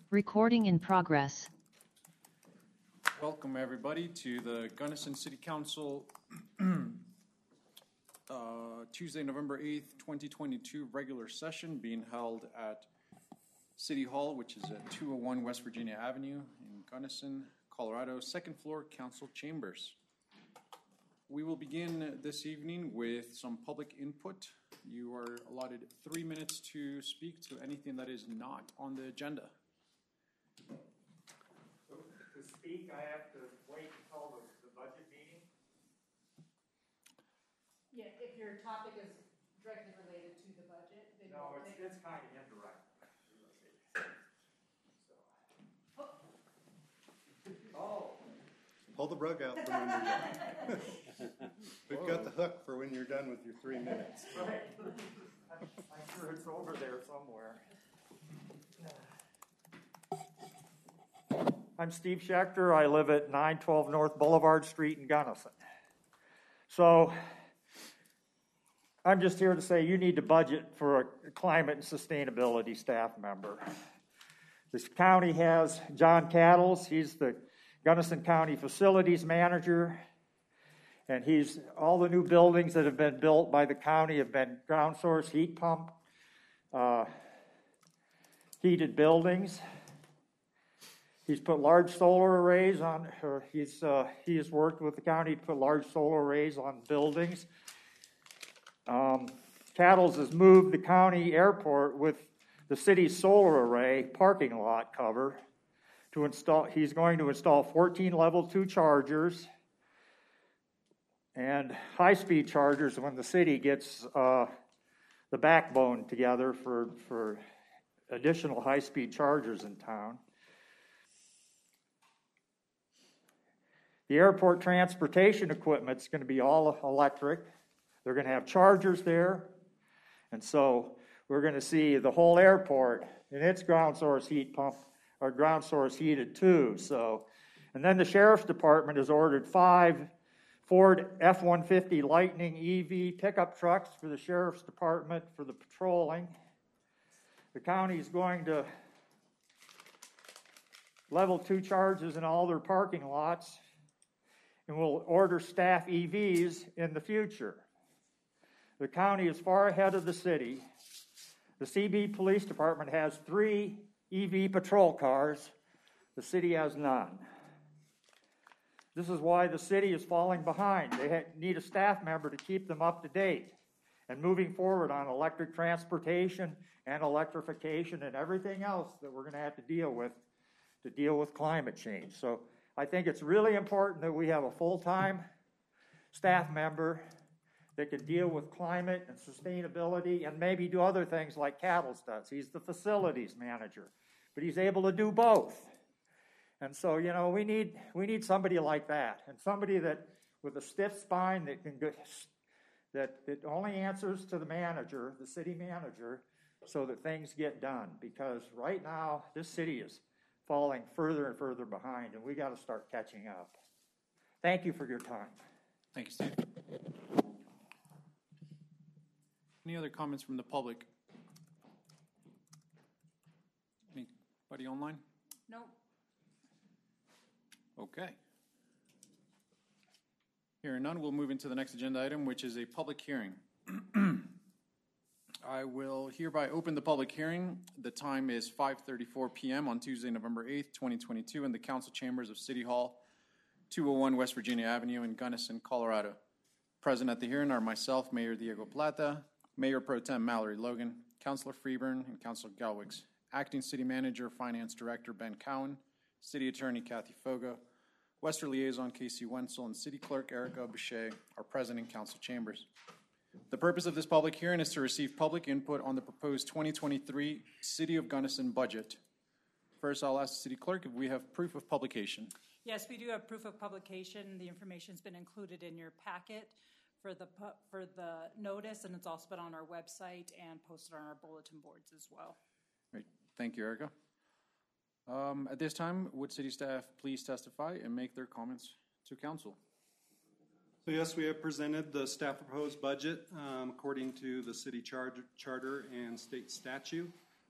Recording in progress. Welcome everybody to the Gunnison City Council Tuesday, November 8th, 2022 regular session being held at City Hall, which is at 201 West Virginia Avenue in Gunnison, Colorado, second floor council chambers. We will begin this evening with some public input. You are allotted 3 minutes to speak to anything that is not on the agenda. To speak, I have to wait until the budget meeting? Yeah, if your topic is directly related to the budget, then no, it's kind of indirect. Oh. Pull the rug out from when you're done. We've got the hook for when you're done with your 3 minutes. Right. I'm sure it's over there somewhere. I'm Steve Schechter. I live at 912 North Boulevard Street in Gunnison. So I'm just here to say you need to budget for a climate and sustainability staff member. This county has John Cattles. He's the Gunnison County Facilities Manager. And all the new buildings that have been built by the county have been ground source heat pump heated buildings. He's put large solar arrays on, he has worked with the county to put large solar arrays on buildings. Cattles has moved the county airport with the city's solar array parking lot cover to install. He's going to install 14 level 2 chargers and high-speed chargers when the city gets the backbone together for additional high-speed chargers in town. The airport transportation equipment is going to be all electric. They're going to have chargers there. And so we're going to see the whole airport in its ground source heat pump, or ground source heated too. And then the Sheriff's Department has ordered 5 Ford F-150 Lightning EV pickup trucks for the Sheriff's Department for the patrolling. The county is going to level 2 charges in all their parking lots, and will order staff EVs in the future. The county is far ahead of the city. The CB Police Department has 3 EV patrol cars. The city has none. This is why the city is falling behind. They need a staff member to keep them up to date and moving forward on electric transportation and electrification and everything else that we're going to have to deal with climate change. So I think it's really important that we have a full-time staff member that can deal with climate and sustainability and maybe do other things like Cattles does. He's the facilities manager, but he's able to do both. And so, we need somebody like that, and somebody that with a stiff spine that only answers to the manager, the city manager, so that things get done. Because right now, this city is falling further and further behind, and we got to start catching up. Thank you for your time. Thank you, Steve. Any other comments from the public? Anybody online? No. Okay. Hearing none, we'll move into the next agenda item, which is a public hearing. I will hereby open the public hearing. The time is 5:34 p.m. on Tuesday, November 8th, 2022, in the council chambers of City Hall, 201 West Virginia Avenue in Gunnison, Colorado. Present at the hearing are myself, Mayor Diego Plata, Mayor Pro Tem Mallory Logan, Councilor Freeburn, and Councilor Galwigs, Acting City Manager, Finance Director Ben Cowan, City Attorney Kathy Foga, Western Liaison Casey Wenzel, and City Clerk Erica Boucher are present in council chambers. The purpose of this public hearing is to receive public input on the proposed 2023 City of Gunnison budget. First, I'll ask the City Clerk if we have proof of publication. Yes, we do have proof of publication. The information's been included in your packet for the notice, and it's also been on our website and posted on our bulletin boards as well. Great. Thank you, Erica. At this time, would city staff please testify and make their comments to council? So yes, we have presented the staff proposed budget according to the city charter and state statute.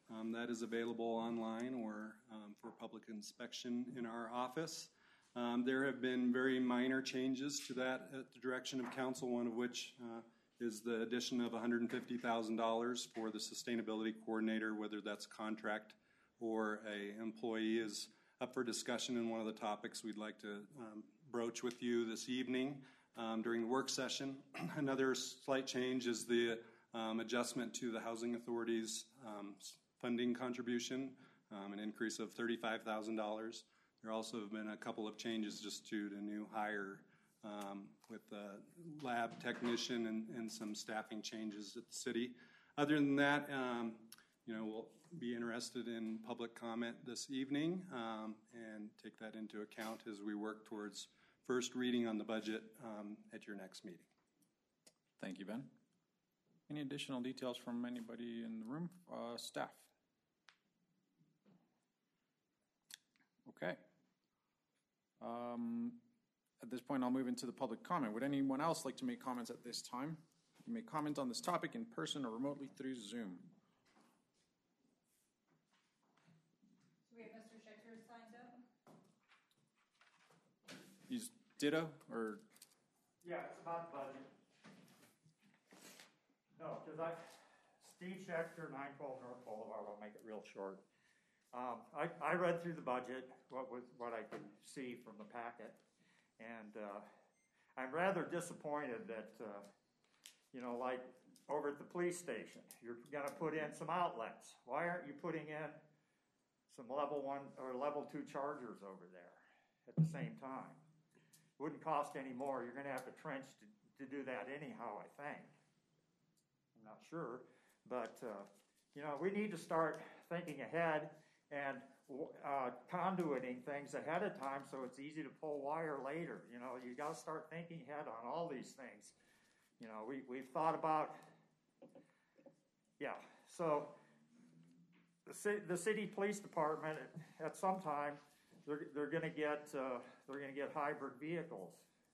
That is available online or for public inspection in our office. There have been very minor changes to that at the direction of council, one of which is the addition of $150,000 for the sustainability coordinator, whether that's contract or a employee, is up for discussion, and one of the topics we'd like to broach with you this evening during the work session. Another slight change is the adjustment to the Housing Authority's funding contribution, an increase of $35,000. There also have been a couple of changes just due to new hire with the lab technician and some staffing changes at the city. Other than that, we'll be interested in public comment this evening and take that into account as we work towards first reading on the budget at your next meeting. Thank you, Ben. Any additional details from anybody in the room? Staff? Okay. At this point, I'll move into the public comment. Would anyone else like to make comments at this time? You may comment on this topic in person or remotely through Zoom. We have Mr. Schechter signed up. He's ditto or? Yeah, it's about the budget. No, because Steve Schechter, 912 North Boulevard, I'll make it real short. I read through the budget, what I could see from the packet, and I'm rather disappointed that, like over at the police station, you're going to put in some outlets. Why aren't you putting in some level 1 or level 2 chargers over there at the same time? Wouldn't cost any more. You're going to have to trench to do that anyhow, I think. I'm not sure, but we need to start thinking ahead and conduiting things ahead of time so it's easy to pull wire later. You got to start thinking ahead on all these things. We've thought about, so the city police department at some time they're going to get hybrid vehicles.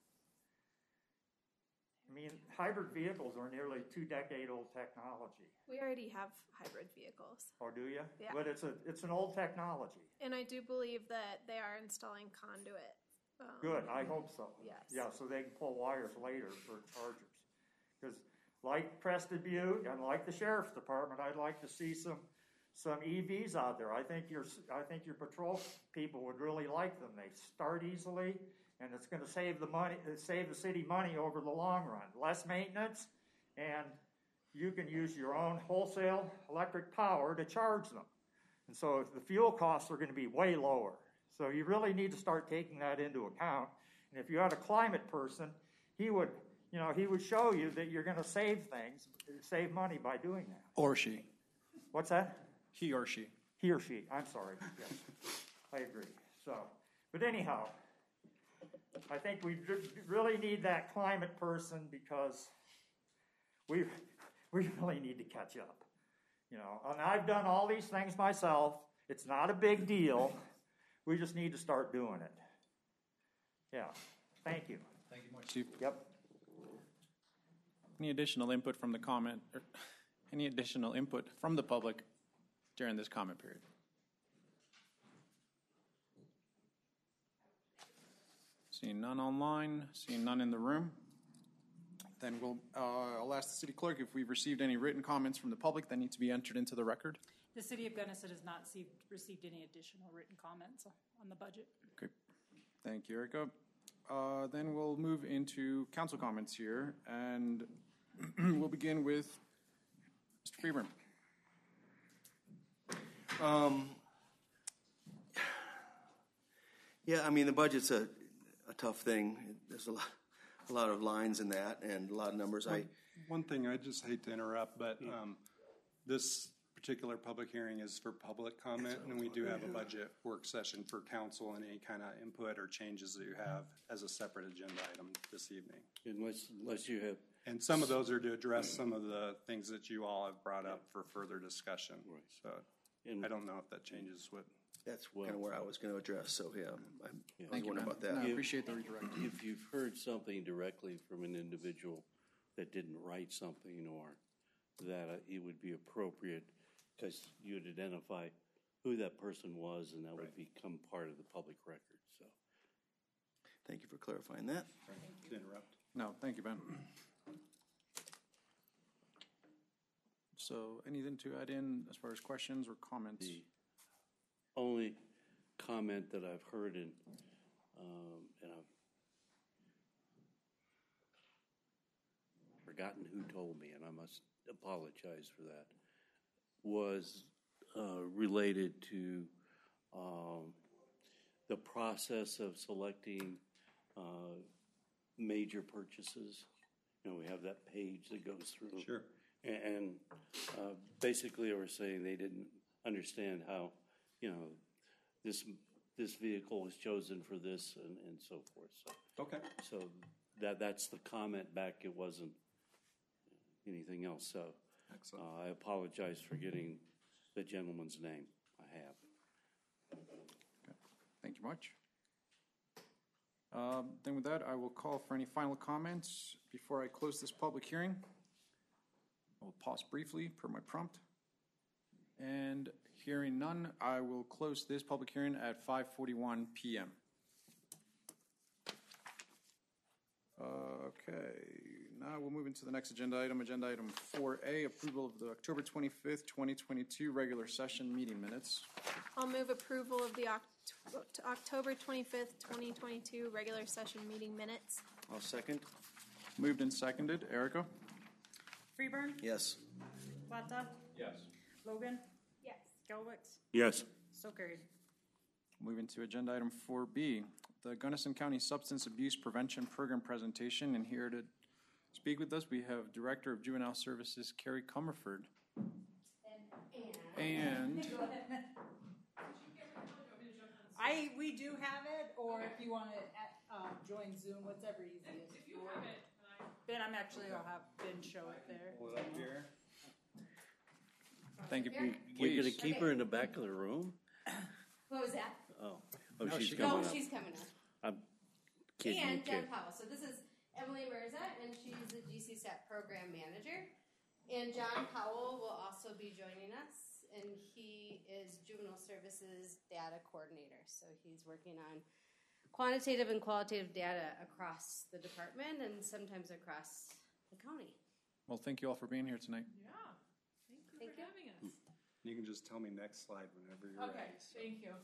I mean, hybrid vehicles are nearly 2-decade-old technology. We already have hybrid vehicles. Or do you? Yeah. But it's an old technology. And I do believe that they are installing conduit. Good, I hope so. Yes. Yeah, so they can pull wires later for chargers. Because like Preston Butte and like the sheriff's department, I'd like to see some EVs out there. I think your patrol people would really like them. They start easily, and it's going to save the city money over the long run. Less maintenance, and you can use your own wholesale electric power to charge them. And so the fuel costs are going to be way lower. So you really need to start taking that into account. And if you had a climate person, he would show you that you're going to save money by doing that. Or she. What's that? He or she. He or she. I'm sorry. Yes, I agree. So, but anyhow, I think we really need that climate person because we really need to catch up. And I've done all these things myself. It's not a big deal. We just need to start doing it. Yeah. Thank you. Thank you much, Steve. Yep. Any additional input from the comment, or any additional input from the public during this comment period? Seeing none online, seeing none in the room, then I'll ask the city clerk if we've received any written comments from the public that need to be entered into the record. The city of Gunnison has not received any additional written comments on the budget. Okay, thank you, Erica. Then we'll move into council comments here, and we'll begin with Mr. Freeburn. Yeah, I mean, the budget's a tough thing. There's a lot of lines in that and a lot of numbers. One thing, I just hate to interrupt, but this particular public hearing is for public comment, and we do have a budget work session for council and any kind of input or changes that you have as a separate agenda item this evening. Unless you have. And some of those are to address some of the things that you all have brought up for further discussion. Right. So I don't know if that changes what. That's kind of where I was going to address. So I was wondering about that. I appreciate the redirect. If you've heard something directly from an individual that didn't write something or that it would be appropriate because you'd identify who that person was, and that would become part of the public record, so. Thank you for clarifying that. To interrupt. No, thank you, Ben. So anything to add in as far as questions or comments? The only comment that I've heard and I've forgotten who told me, and I must apologize for that, was related to the process of selecting major purchases. You know, we have that page that goes through. Sure. And basically, they were saying they didn't understand how, you know, this vehicle was chosen for this and so forth. So, Okay. so that's the comment back. It wasn't anything else. So Excellent. I apologize for getting the gentleman's name. I have. Thank you much. Then with that, I will call for any final comments before I close this public hearing. I will pause briefly per my prompt. And hearing none, I will close this public hearing at 5:41 p.m. Okay, now we'll move into the next agenda item 4A, approval of the October 25th, 2022 regular session meeting minutes. I'll move approval of the October 25th, 2022 regular session meeting minutes. I'll second. Moved and seconded. Erica? Freeburn, Yes. Plata, Yes. Logan, Yes. Gelwitz, Yes. so carried. Moving to agenda item 4B, the Gunnison County Substance Abuse Prevention Program presentation. And here to speak with us, we have Director of Juvenile Services, Carrie Comerford. And We do have it, or if you want to join Zoom, whatever easiest. If you have it. Ben, I'll have Ben show it there. Pull it up here. thank you. You're going Please. to keep her in the back of the room? What was that? Oh, No, she's she- coming No, up. she's coming up. I'm kidding. And you, Jen kid. Powell. So this is Emily Mirza, and she's the GCSET program manager. And John Powell will also be joining us, and he is Juvenile Services Data Coordinator. So he's working on quantitative and qualitative data across the department and sometimes across the county. Well, thank you all for being here tonight. Yeah, thank you Thank for you. having us. You can just tell me next slide whenever you're Okay, ready. thank you.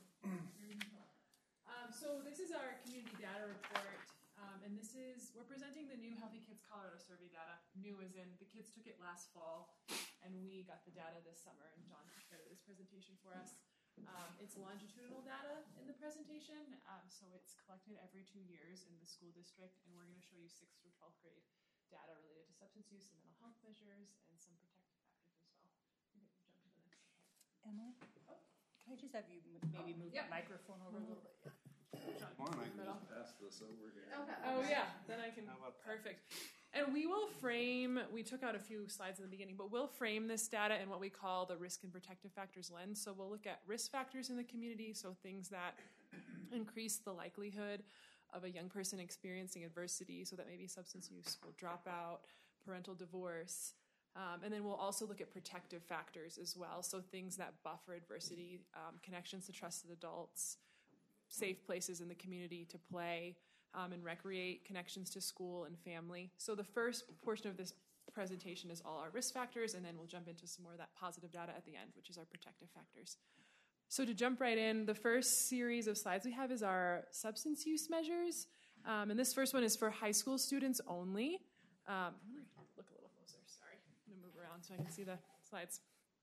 So this is our community data report, and we're presenting the new Healthy Kids Colorado survey data. New as in the kids took it last fall, and we got the data this summer, and John prepared this presentation for us. It's longitudinal data in the presentation, so it's collected every 2 years in the school district, and we're going to show you 6th through 12th grade data related to substance use and mental health measures and some protective factors as well. You can jump to the next slide. Emily, can I just have you maybe move Yeah. the microphone over a little bit? Come on, I can just pass this over here. Oh, yeah, then I can, perfect. And we took out a few slides in the beginning, but we'll frame this data in what we call the risk and protective factors lens. So we'll look at risk factors in the community, so things that increase the likelihood of a young person experiencing adversity, so that maybe substance use will drop out, parental divorce. And then we'll also look at protective factors as well, so things that buffer adversity, connections to trusted adults, safe places in the community to play and recreate, connections to school and family. So the first portion of this presentation is all our risk factors, and then we'll jump into some more of that positive data at the end, which is our protective factors. So to jump right in, the first series of slides we have is our substance use measures. And this first one is for high school students only. I'm going to look a little closer, sorry. I'm going to move around so I can see the slides.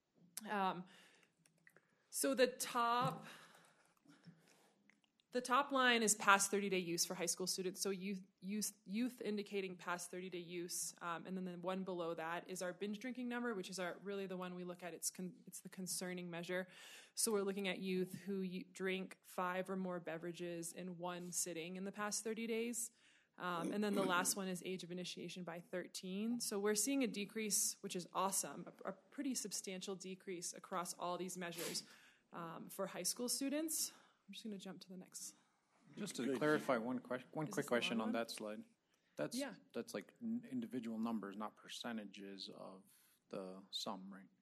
So the top line is past 30-day use for high school students, so youth indicating past 30-day use, and then the one below that is our binge drinking number, which is really the one we look at. It's the concerning measure. So we're looking at youth who drink 5 or more beverages in one sitting in the past 30 days. And then the last one is age of initiation by 13. So we're seeing a decrease, which is awesome, a pretty substantial decrease across all these measures for high school students. I'm just going to jump to the next. Just to clarify one quick the question long on one? that slide. That's like individual numbers, not percentages of the sum, right? It's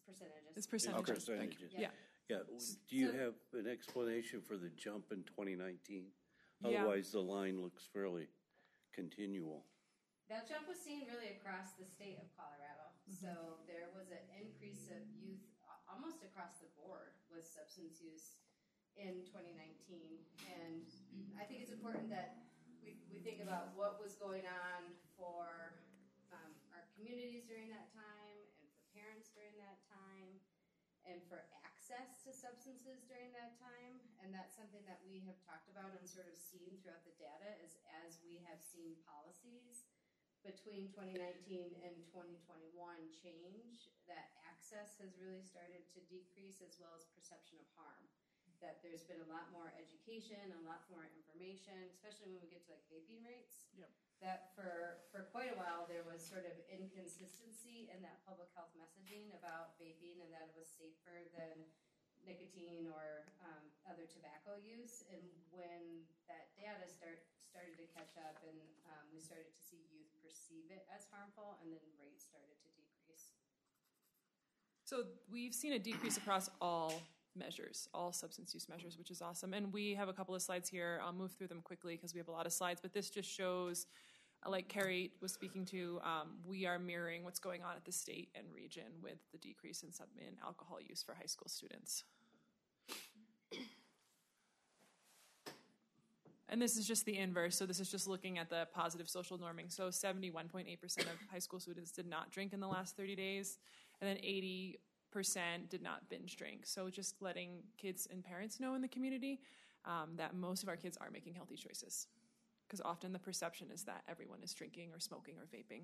percentages. It's percentages. Okay, thank you. Yeah. Yeah, do you So- have an explanation for the jump in 2019? Yeah. Otherwise, the line looks fairly continual. That jump was seen really across the state of Colorado. So there was an increase of youth almost across the board with substance use in 2019. And I think it's important that we think about what was going on for our communities during that time and for parents during that time and for access to substances during that time. And that's something that we have talked about and sort of seen throughout the data is as we have seen policies between 2019 and 2021 change, that access has really started to decrease as well as perception of harm. That there's been a lot more education, a lot more information, especially when we get to like vaping rates. Yep. That for quite a while there was sort of inconsistency in that public health messaging about vaping and that it was safer than nicotine or other tobacco use. And when that data started to catch up and we started to see youth perceive it as harmful, and then rates started to decrease. So we've seen a decrease across all measures, all substance use measures, which is awesome. And we have a couple of slides here. I'll move through them quickly because we have a lot of slides, but this just shows, like Carrie was speaking to, we are mirroring what's going on at the state and region with the decrease in alcohol use for high school students. And this is just the inverse. So this is just looking at the positive social norming. So 71.8% of high school students did not drink in the last 30 days, and then 80% did not binge drink. So just letting kids and parents know in the community that most of our kids are making healthy choices, because often the perception is that everyone is drinking or smoking or vaping.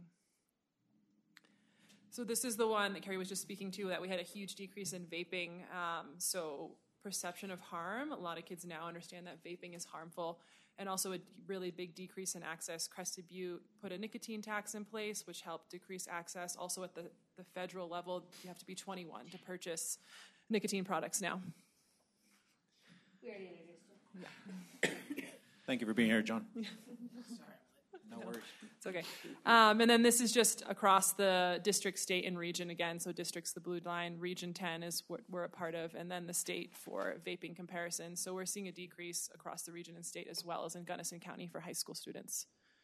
So this is the one that Carrie was just speaking to, that we had a huge decrease in vaping. So perception of harm, a lot of kids now understand that vaping is harmful, and also a really big decrease in access. Crested Butte put a nicotine tax in place, which helped decrease access. Also at the federal level, you have to be 21 to purchase nicotine products now. We already introduced you. Thank you for being here, John. No worries. It's okay. And then this is just across the district, state, and region again. So district's the blue line. Region 10 is what we're a part of. And then the state for vaping comparison. So we're seeing a decrease across the region and state as well as in Gunnison County for high school students.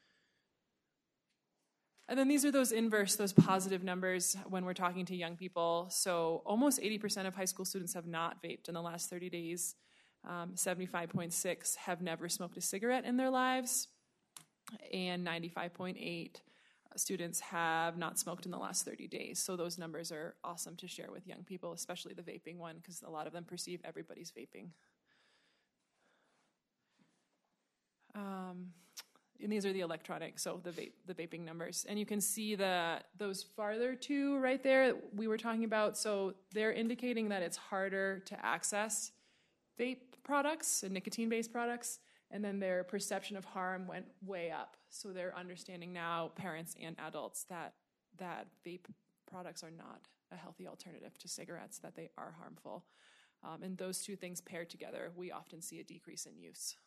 And then these are those inverse, those positive numbers when we're talking to young people. So almost 80% of high school students have not vaped in the last 30 days. 75.6 have never smoked a cigarette in their lives. And 95.8 students have not smoked in the last 30 days. So those numbers are awesome to share with young people, especially the vaping one, because a lot of them perceive everybody's vaping. And these are the electronic, so the vaping numbers. And you can see those farther two right there we were talking about. So they're indicating that it's harder to access vape products and nicotine-based products. And then their perception of harm went way up. So they're understanding now, parents and adults, that vape products are not a healthy alternative to cigarettes, that they are harmful. And those two things paired together, we often see a decrease in use.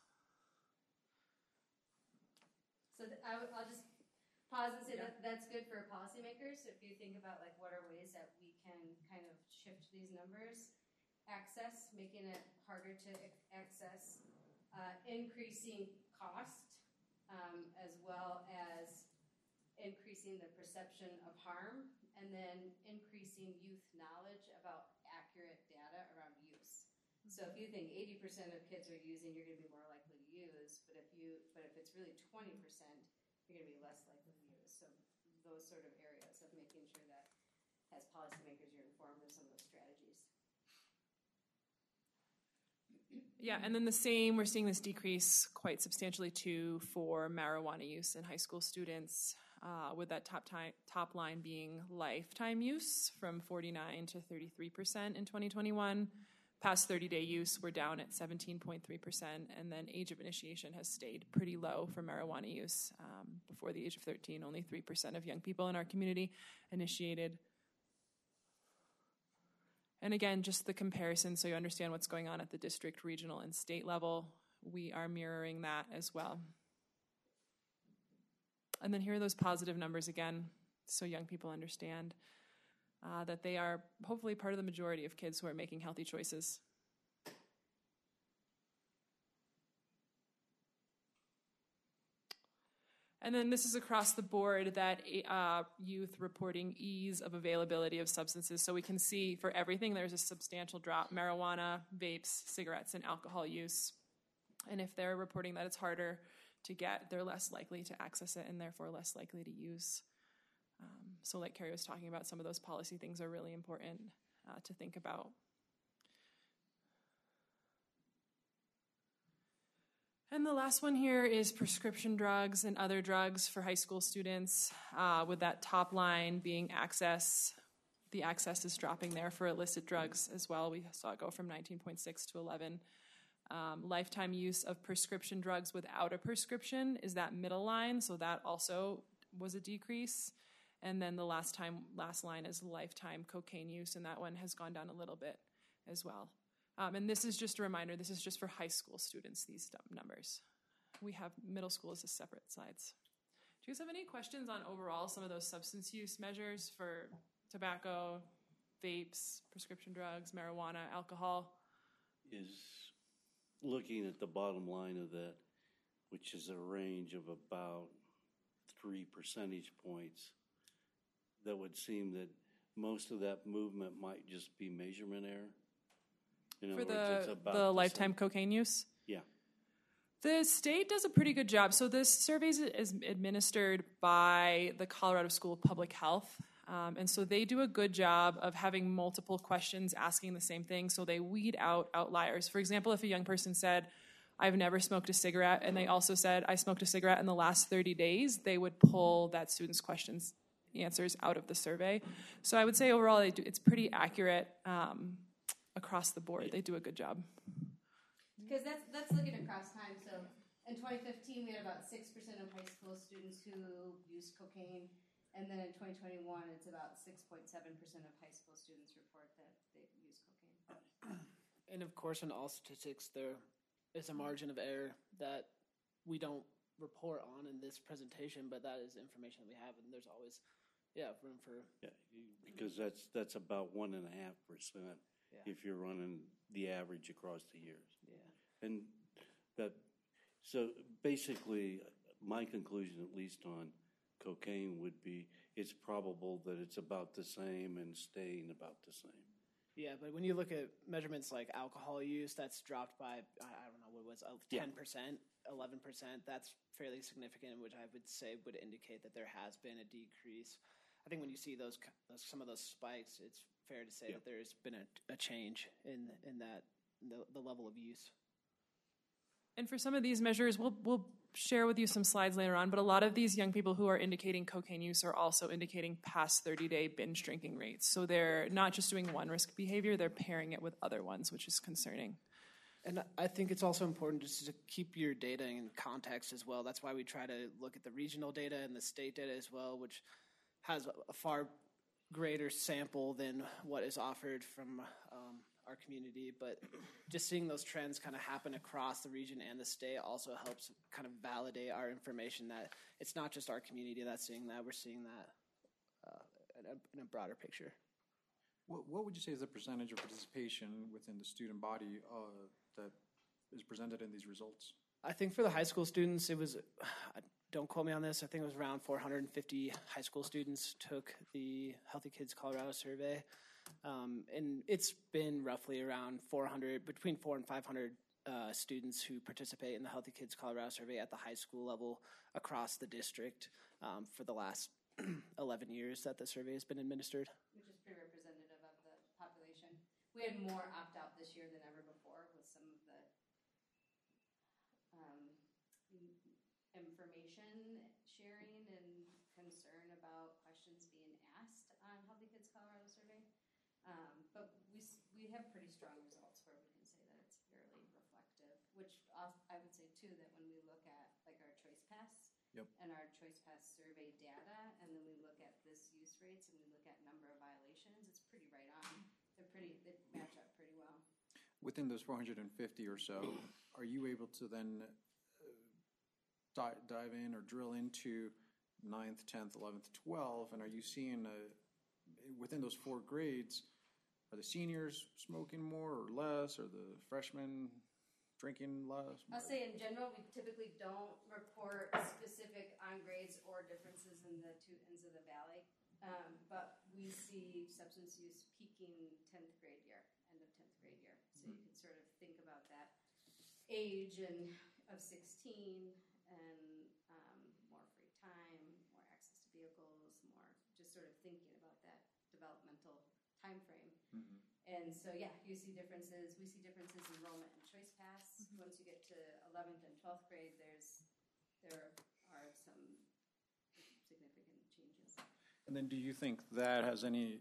So I'll just pause and say that's good for policymakers. If you think about like what are ways that we can kind of shift these numbers, access, making it harder to access, increasing cost, as well as increasing the perception of harm, and then increasing youth knowledge about accurate data around use. So if you think 80% of kids are using, you're going to be more likely to use, but if it's really 20%, you're going to be less likely to use. So those sort of areas of making sure that as policymakers you're informed of some of those strategies. Yeah, and then we're seeing this decrease quite substantially too for marijuana use in high school students, with that top line being lifetime use from 49 to 33% in 2021. Past 30-day use, we're down at 17.3%, and then age of initiation has stayed pretty low for marijuana use. Before the age of 13, only 3% of young people in our community initiated. And again, just the comparison so you understand what's going on at the district, regional, and state level. We are mirroring that as well. And then here are those positive numbers again, so young people understand. that they are hopefully part of the majority of kids who are making healthy choices. And then this is across the board that youth reporting ease of availability of substances. So we can see for everything there's a substantial drop: marijuana, vapes, cigarettes, and alcohol use. And if they're reporting that it's harder to get, they're less likely to access it and therefore less likely to use. So like Carrie was talking about, some of those policy things are really important to think about. And the last one here is prescription drugs and other drugs for high school students, with that top line being access. The access is dropping there for illicit drugs as well. We saw it go from 19.6 to 11. Lifetime use of prescription drugs without a prescription is that middle line, so that also was a decrease. And then the last line is lifetime cocaine use, and that one has gone down a little bit as well. And this is just a reminder, this is just for high school students, these numbers. We have middle school as a separate slides. Do you guys have any questions on overall some of those substance use measures for tobacco, vapes, prescription drugs, marijuana, alcohol? Is looking at the bottom line of that, which is a range of about 3 percentage points, that would seem that most of that movement might just be measurement error. In For other words, it's about the lifetime same. cocaine use? Yeah. The state does a pretty good job. So this survey is administered by the Colorado School of Public Health. And so they do a good job of having multiple questions asking the same thing. So they weed out outliers. For example, if a young person said, I've never smoked a cigarette, and they also said, I smoked a cigarette in the last 30 days, they would pull that student's questions answers out of the survey. So I would say overall it's pretty accurate across the board. They do a good job. Because that's looking across time. So in 2015, we had about 6% of high school students who used cocaine. And then in 2021, it's about 6.7% of high school students report that they use cocaine. And of course, in all statistics, there is a margin of error that we don't report on in this presentation, but that is information that we have, and there's always, room for. Yeah, because that's about 1.5%. If you're running the average across the years. Yeah. And so basically, my conclusion, at least on cocaine, would be it's probable that it's about the same and staying about the same. Yeah, but when you look at measurements like alcohol use, that's dropped by, 10%, 11%. That's fairly significant, which I would say would indicate that there has been a decrease. I think when you see some of those spikes, it's fair to say that there's been a change in the level of use. And for some of these measures, we'll share with you some slides later on, but a lot of these young people who are indicating cocaine use are also indicating past 30-day binge drinking rates. So they're not just doing one risk behavior, they're pairing it with other ones, which is concerning. And I think it's also important just to keep your data in context as well. That's why we try to look at the regional data and the state data as well, which has a far greater sample than what is offered from our community. But just seeing those trends kind of happen across the region and the state also helps kind of validate our information that it's not just our community that's seeing that. We're seeing that in a broader picture. What would you say is the percentage of participation within the student body that is presented in these results? I think for the high school students, it was, don't quote me on this, I think it was around 450 high school students took the Healthy Kids Colorado survey. And it's been roughly around between 400 and 500 students who participate in the Healthy Kids Colorado survey at the high school level across the district for the last 11 years that the survey has been administered. Which is pretty representative of the population. We had more opt-out this year than ever before with some of the information sharing and concern about questions being asked on Healthy Kids Colorado survey. But we have pretty strong results where we can say that it's fairly reflective, which I would say too that when we look at like our Choice Pass and our Choice Pass survey data, and then we look at this use rates and we look at number of violations, it's pretty right on. They match up pretty well. Within those 450 or so, are you able to then dive in or drill into 9th, 10th, 11th, 12th, and are you seeing within those 4 grades, are the seniors smoking more or less? Are the freshmen drinking less? I'll say in general, we typically don't report specific on grades or differences in the 2 ends of the valley. But we see substance use peaking 10th grade year, end of 10th grade year. So you can sort of think about that age and of 16 and more free time, more access to vehicles, more just sort of thinking about that developmental time frame. And so, yeah, you see differences. We see differences in enrollment and choice pass. Once you get to 11th and 12th grade, there are some significant changes. And then do you think that has any,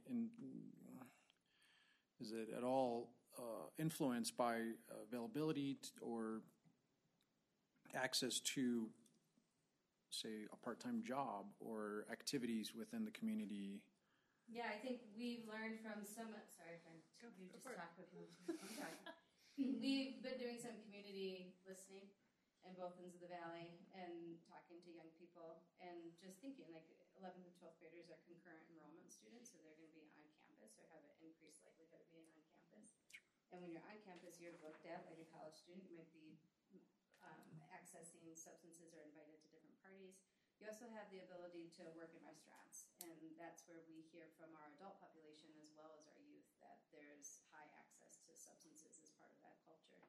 is it at all influenced by availability or access to, say, a part-time job or activities within the community? Yeah, I think we've learned from some, sorry, friend, you just talked with me. We've been doing some community listening in both ends of the valley and talking to young people and just thinking, like 11th and 12th graders are concurrent enrollment students, so they're going to be on campus or have an increased likelihood of being on campus. And when you're on campus, you're looked at like a college student. You might be accessing substances or invited to different parties. You also have the ability to work in restaurants, and that's where we hear from our adult population as well as our youth that there's high access to substances as part of that culture.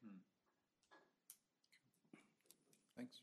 Thanks.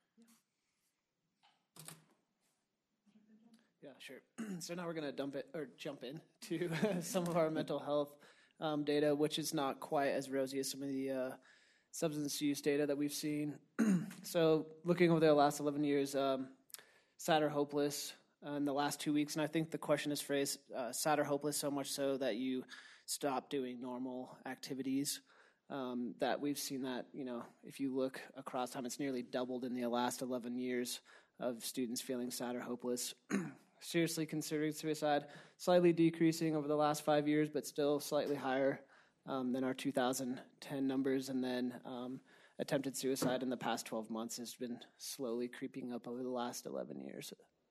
Yeah, sure. So now we're going to jump in to some of our mental health data, which is not quite as rosy as some of the substance use data that we've seen. So looking over the last 11 years, sad or hopeless in the last 2 weeks, and I think the question is phrased sad or hopeless so much so that you stop doing normal activities. That we've seen that, if you look across time, it's nearly doubled in the last 11 years of students feeling sad or hopeless. Seriously considering suicide, slightly decreasing over the last 5 years, but still slightly higher than our 2010 numbers. And then attempted suicide in the past 12 months has been slowly creeping up over the last 11 years.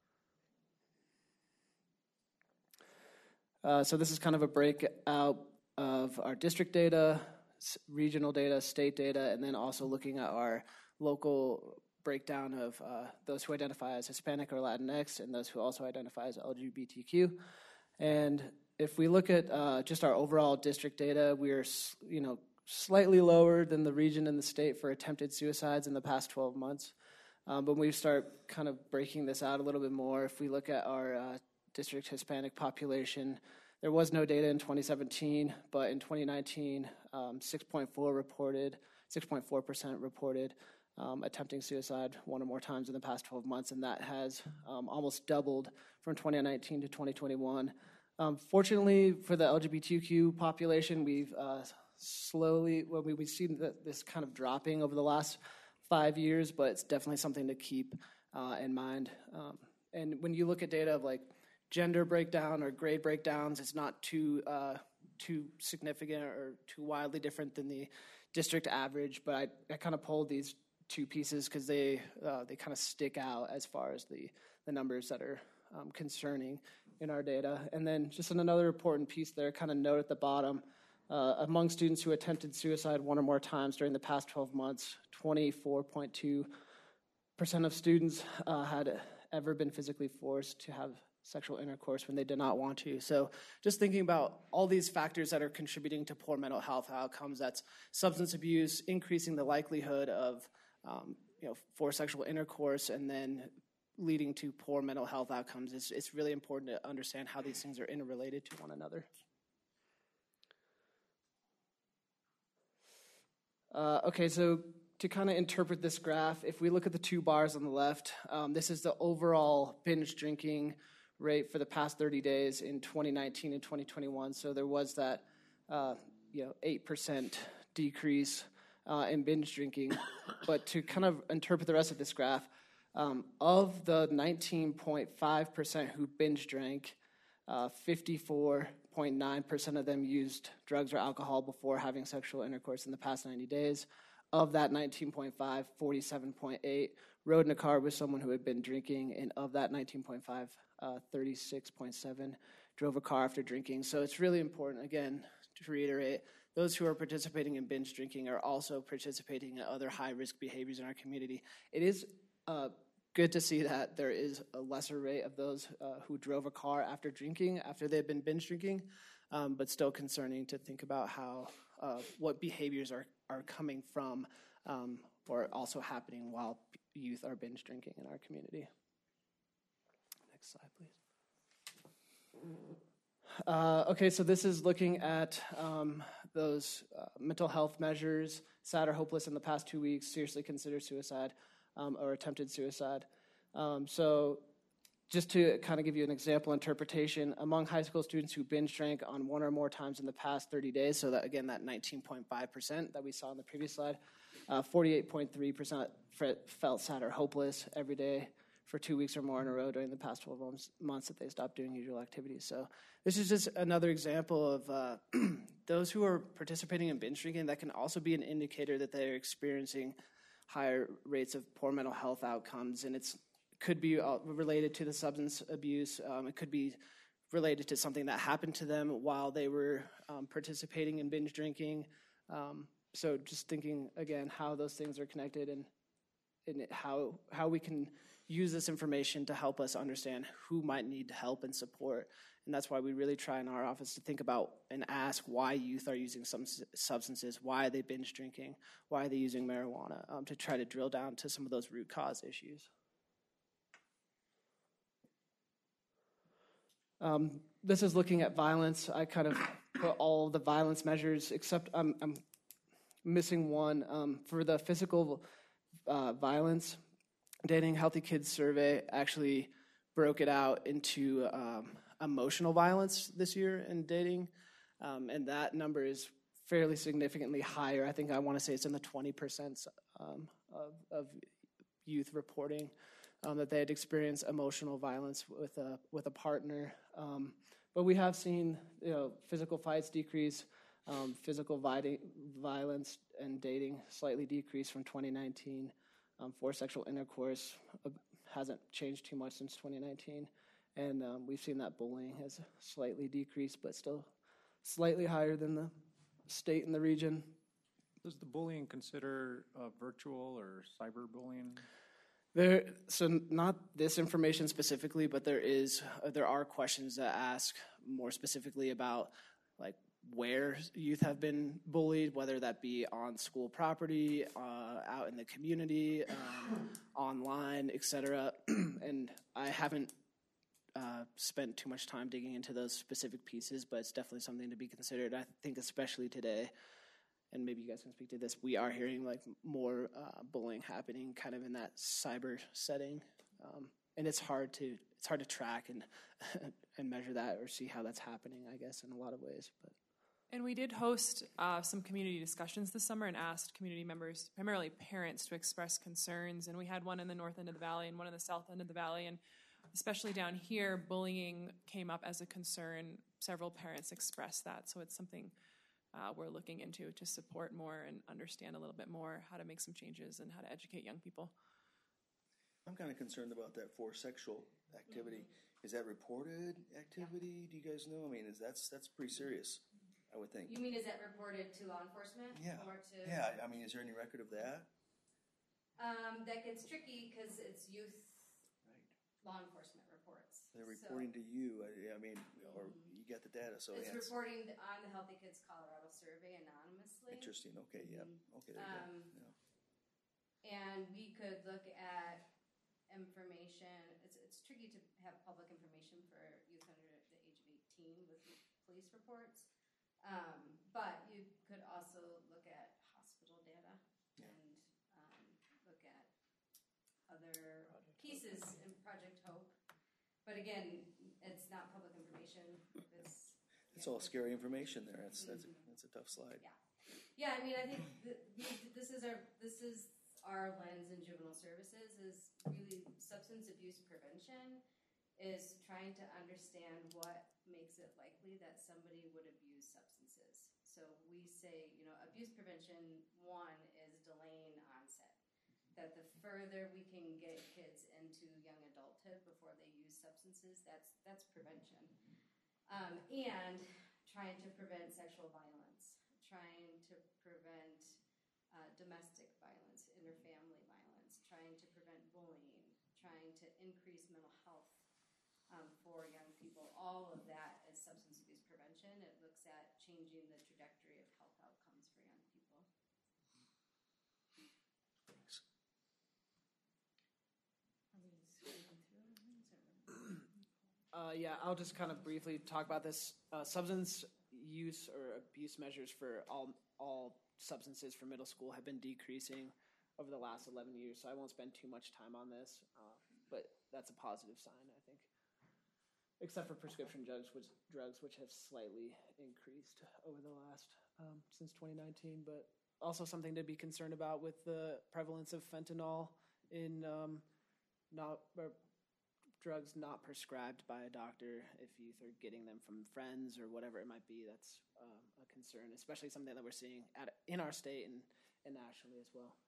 So this is kind of a breakout of our district data, regional data, state data, and then also looking at our local breakdown of those who identify as Hispanic or Latinx and those who also identify as LGBTQ. And if we look at just our overall district data, we are, slightly lower than the region and the state for attempted suicides in the past 12 months. But when we start kind of breaking this out a little bit more, if we look at our district Hispanic population, there was no data in 2017, but in 2019, 6.4% reported attempting suicide 1 or more times in the past 12 months, and that has almost doubled from 2019 to 2021. Fortunately for the LGBTQ population, we've we've seen this kind of dropping over the last 5 years, but it's definitely something to keep in mind. And when you look at data of like gender breakdown or grade breakdowns, it's not too significant or too wildly different than the district average, but I kind of pulled these 2 pieces because they kind of stick out as far as the numbers that are concerning in our data. And then just another important piece there, kind of note at the bottom, among students who attempted suicide 1 or more times during the past 12 months, 24.2% of students had ever been physically forced to have sexual intercourse when they did not want to. So just thinking about all these factors that are contributing to poor mental health outcomes, that's substance abuse, increasing the likelihood of forced sexual intercourse, and then leading to poor mental health outcomes. It's really important to understand how these things are interrelated to one another. Okay, so to kind of interpret this graph, if we look at the 2 bars on the left, this is the overall binge drinking rate for the past 30 days in 2019 and 2021. So there was that 8% decrease in binge drinking. But to kind of interpret the rest of this graph, of the 19.5% who binge drank, 54.9% of them used drugs or alcohol before having sexual intercourse in the past 90 days. Of that 19.5, 47.8 rode in a car with someone who had been drinking, and of that 19.5, 36.7 drove a car after drinking. So it's really important, again, to reiterate, those who are participating in binge drinking are also participating in other high-risk behaviors in our community. It is good to see that there is a lesser rate of those who drove a car after drinking, after they've been binge drinking, but still concerning to think about how what behaviors are coming from or also happening while youth are binge drinking in our community. Next slide, please. Okay, so this is looking at those mental health measures, sad or hopeless in the past 2 weeks, seriously consider suicide, or attempted suicide. So just to kind of give you an example interpretation, among high school students who binge drank on one or more times in the past 30 days, so that again, that 19.5% that we saw on the previous slide, 48.3% felt sad or hopeless every day for 2 weeks or more in a row during the past 12 months that they stopped doing usual activities. So this is just another example of those who are participating in binge drinking. That can also be an indicator that they're experiencing higher rates of poor mental health outcomes, and it could be related to the substance abuse. It could be related to something that happened to them while they were participating in binge drinking. So just thinking, again, how those things are connected and how we can use this information to help us understand who might need help and support. And that's why we really try in our office to think about and ask why youth are using some substances, why are they binge drinking, why are they using marijuana, to try to drill down to some of those root cause issues. This is looking at violence. I kind of put all the violence measures, except I'm missing one. For the physical violence, Dating Healthy Kids survey actually broke it out into emotional violence this year in dating, and that number is fairly significantly higher. I want to say it's in the 20% of youth reporting that they had experienced emotional violence with a partner. But we have seen physical fights decrease, physical violence and dating slightly decrease from 2019. For sexual intercourse hasn't changed too much since 2019. And we've seen that bullying has slightly decreased, but still slightly higher than the state and the region. Does the bullying consider virtual or cyberbullying? So not this information specifically, but there are questions that ask more specifically about like where youth have been bullied, whether that be on school property, out in the community, online, etc. And I haven't spent too much time digging into those specific pieces, but it's definitely something to be considered. I think especially today, and maybe you guys can speak to this, we are hearing like more bullying happening kind of in that cyber setting. And it's hard to track and measure that or see how that's happening, I guess, in a lot of ways. And we did host some community discussions this summer and asked community members, primarily parents, to express concerns. And we had one in the north end of the valley and one in the south end of the valley. And especially down here, bullying came up as a concern. Several parents expressed that. So it's something we're looking into to support more and understand a little bit more how to make some changes and how to educate young people. I'm kind of concerned about that forced sexual activity. Is that reported activity? Do you guys know? I mean, that's pretty serious, I would think. You mean, is that reported to law enforcement? Yeah. Or to... Yeah, I mean, is there any record of that? That gets tricky because it's youth law enforcement reports. They're reporting to you, I mean, or you get the data, so it's reporting on the Healthy Kids Colorado survey anonymously. Interesting, okay, yeah. Okay, there you go. Yeah. And we could look at information. It's tricky to have public information for youth under the age of 18 with police reports. But you could also look at hospital data and look at other pieces in Project Hope. But again, it's not public information. It's all scary information there. That's a tough slide. Yeah. I mean, I think this is our lens in juvenile services is really substance abuse prevention is trying to understand what makes it likely that somebody would abuse substances. So we say, abuse prevention, one, is delaying onset. That the further we can get kids into young adulthood before they use substances, that's prevention. And trying to prevent sexual violence, trying to prevent domestic violence, interfamily violence, trying to prevent bullying, trying to increase mental health for young people. All of that is substance abuse prevention. It looks at changing the trajectory of health outcomes for young people. Yeah, I'll just kind of briefly talk about this. Substance use or abuse measures for all substances for middle school have been decreasing over the last 11 years, so I won't spend too much time on this, but that's a positive sign, I think. Except for prescription drugs, which have slightly increased over the last, since 2019, but also something to be concerned about with the prevalence of fentanyl in drugs not prescribed by a doctor. If youth are getting them from friends or whatever it might be, that's a concern, especially something that we're seeing in our state and nationally as well.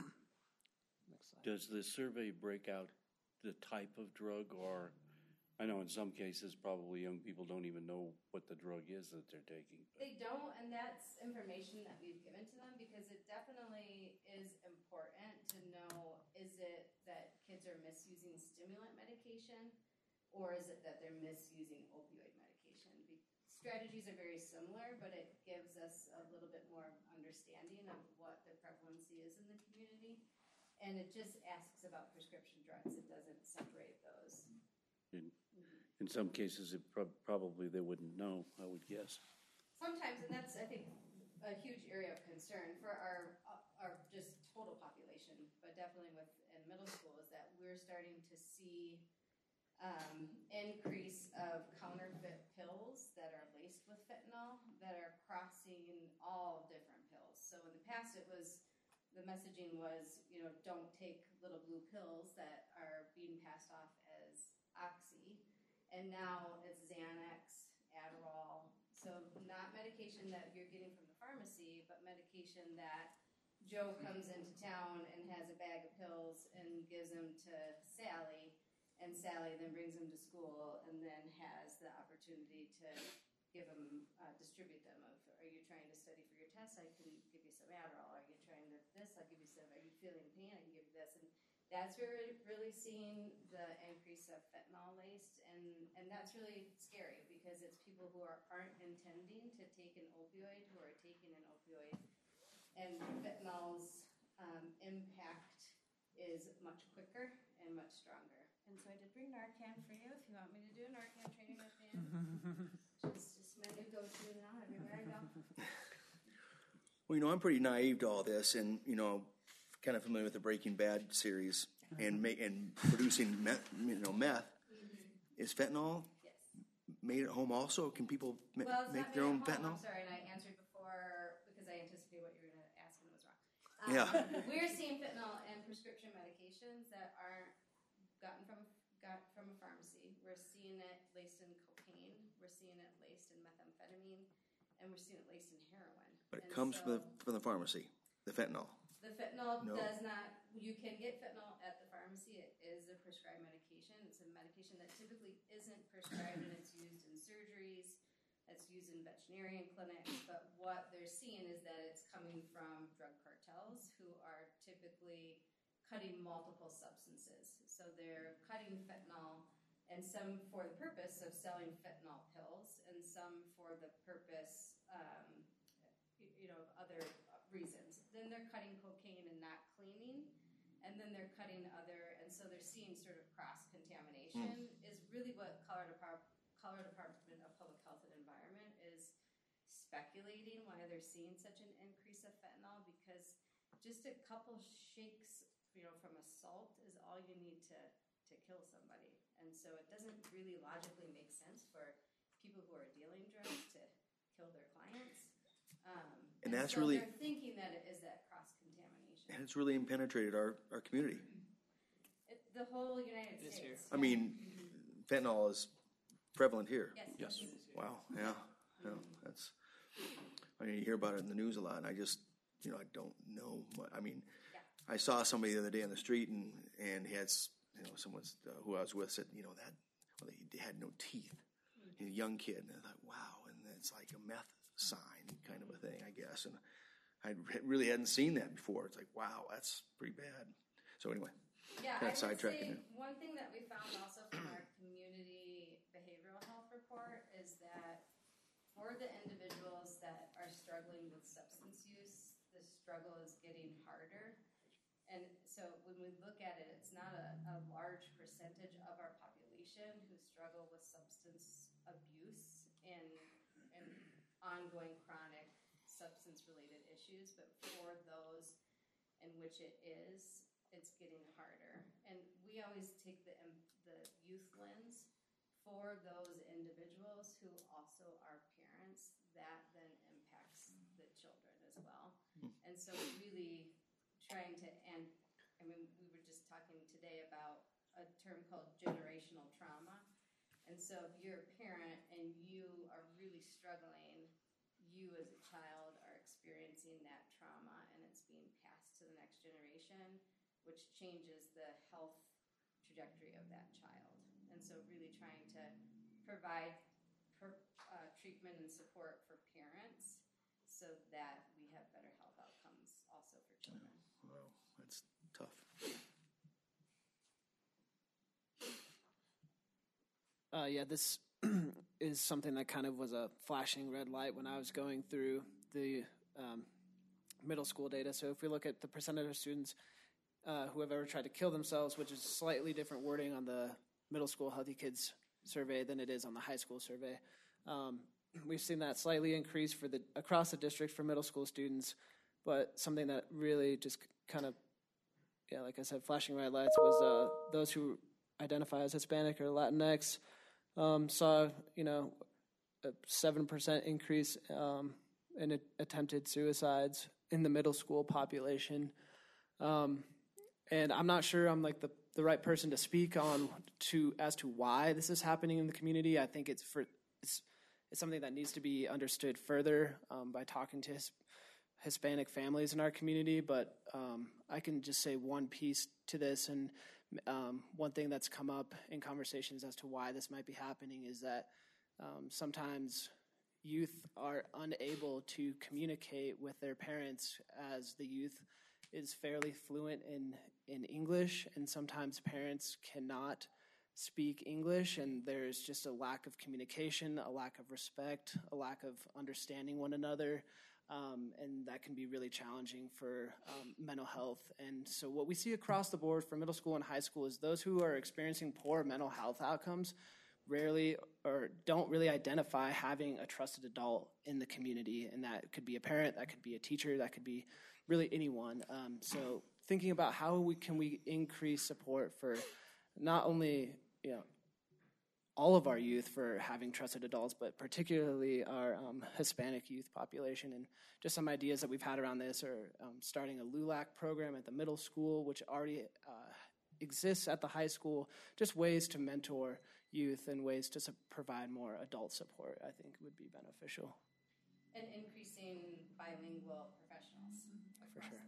Next slide. Does the survey break out the type of drug, or I know in some cases probably young people don't even know what the drug is that they're taking. They don't, and that's information that we've given to them because it definitely is important to know, is it that kids are misusing stimulant medication or is it that they're misusing opioid medication? Strategies are very similar, but it gives us a little bit more understanding of what the prevalency is in the community. And it just asks about prescription drugs. It doesn't separate those. In some cases, it probably they wouldn't know, I would guess. Sometimes, and that's, I think, a huge area of concern for our just total population, but definitely in middle school, is that we're starting to see increase of counterfeit pills that are laced with fentanyl that are crossing all different pills. So in the past, the messaging was, don't take little blue pills that are being passed off as Oxy. And now it's Xanax, Adderall. So not medication that you're getting from the pharmacy, but medication that Joe comes into town and has a bag of pills and gives them to Sally. And Sally then brings them to school and then has the opportunity to give them, distribute them. Are you trying to study for your test? I can give you some Adderall. Are you trying to this? I'll give you some. Are you feeling pain? I can give you this. And that's where we're really seeing the increase of fentanyl laced, and that's really scary because it's people who aren't intending to take an opioid who are taking an opioid, and fentanyl's impact is much quicker and much stronger. And so I did bring Narcan for you if you want me to do a Narcan training with me. It's just my new go-to now everywhere I go. Well, I'm pretty naive to all this, and kind of familiar with the Breaking Bad series and producing meth. Is fentanyl made at home also? Can people make their own fentanyl? I'm sorry, and I answered before because I anticipated what you were going to ask and it was wrong. Yeah. We're seeing fentanyl in prescription medications that aren't got from a pharmacy. We're seeing it laced in cocaine. We're seeing it laced in methamphetamine, and we're seeing it laced in heroin. But it comes from the pharmacy, the fentanyl. The fentanyl does not, you can get fentanyl at the pharmacy. It is a prescribed medication. It's a medication that typically isn't prescribed, and it's used in surgeries. It's used in veterinarian clinics. But what they're seeing is that it's coming from drug cartels who are typically cutting multiple substances. So they're cutting fentanyl, and some for the purpose of selling fentanyl pills, and some for the purpose, of other reasons. Then they're cutting cocaine and not cleaning, and then they're cutting and so they're seeing sort of cross-contamination is really what Colorado Department of Public Health and Environment is speculating why they're seeing such an increase of fentanyl, because just a couple shakes from a salt is all you need to kill somebody. And so it doesn't really logically make sense for people who are dealing drugs to kill their clients. And that's so really, they're thinking that it is that cross-contamination. and it's really penetrated our community. The whole United States. I mean, fentanyl is prevalent here. Yes. Wow. Yeah. That's. You hear about it in the news a lot, and I just, I don't know. I saw somebody the other day on the street, and he had, someone who I was with said, he had no teeth. a young kid, and I thought, wow, and it's like a meth sign kind of a thing, I guess. And I really hadn't seen that before. It's like, wow, that's pretty bad. So anyway, Yeah, I would sidetracking say one thing that we found also from our community behavioral health report is that for the individuals that are struggling with substance use, the struggle is getting harder. And so when we look at it, it's not a large percentage of our population who struggle with substance abuse and ongoing chronic substance-related issues, but for those in which it is, it's getting harder. And we always take the youth lens for those individuals who also are parents. That then impacts the children as well. And so really trying to, and I mean, we were just talking today about a term called generational trauma. And so if you're a parent and you are really struggling, you as a child are experiencing that trauma and it's being passed to the next generation, which changes the health trajectory of that child. And so really trying to provide treatment and support for parents so that we have better health outcomes also for children. Wow, that's tough. Yeah, this is something that kind of was a flashing red light when I was going through the middle school data. So if we look at the percentage of students who have ever tried to kill themselves, which is slightly different wording on the middle school Healthy Kids survey than it is on the high school survey. We've seen that slightly increase across the district for middle school students, but something that really just kind of, yeah, like I said, flashing red lights was those who identify as Hispanic or Latinx saw, a 7% increase in attempted suicides in the middle school population. And I'm not sure I'm like the right person to speak on as to why this is happening in the community. I think it's something that needs to be understood further by talking to Hispanic families in our community. But I can just say one piece to this, and one thing that's come up in conversations as to why this might be happening is that sometimes youth are unable to communicate with their parents, as the youth is fairly fluent in English, and sometimes parents cannot speak English, and there's just a lack of communication, a lack of respect, a lack of understanding one another, and that can be really challenging for mental health. And so what we see across the board for middle school and high school is those who are experiencing poor mental health outcomes rarely or don't really identify having a trusted adult in the community, and that could be a parent, that could be a teacher, that could be really anyone. So thinking about how can we increase support for not only all of our youth for having trusted adults, but particularly our Hispanic youth population. And just some ideas that we've had around this are starting a LULAC program at the middle school, which already exists at the high school, just ways to mentor youth and ways to provide more adult support, I think would be beneficial. And increasing bilingual professionals. For sure.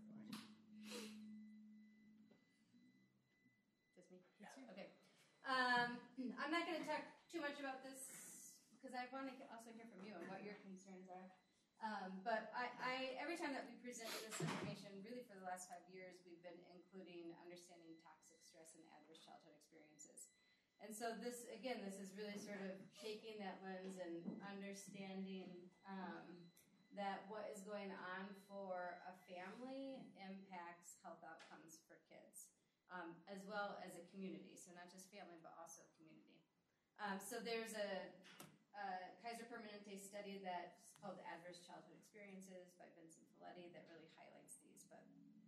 Just me? Yeah. Okay. I'm not going to talk too much about this because I want to also hear from you and what your concerns are. But I every time that we present this information, really for the last 5 years, we've been including understanding toxic stress and adverse childhood experiences. And so this is really sort of taking that lens and understanding that what is going on for a family impacts health outcomes for kids, as well as a community. So not just family, but also community. So there's a Kaiser Permanente study that's called Adverse Childhood Experiences by Vincent Folletti that really highlights these. But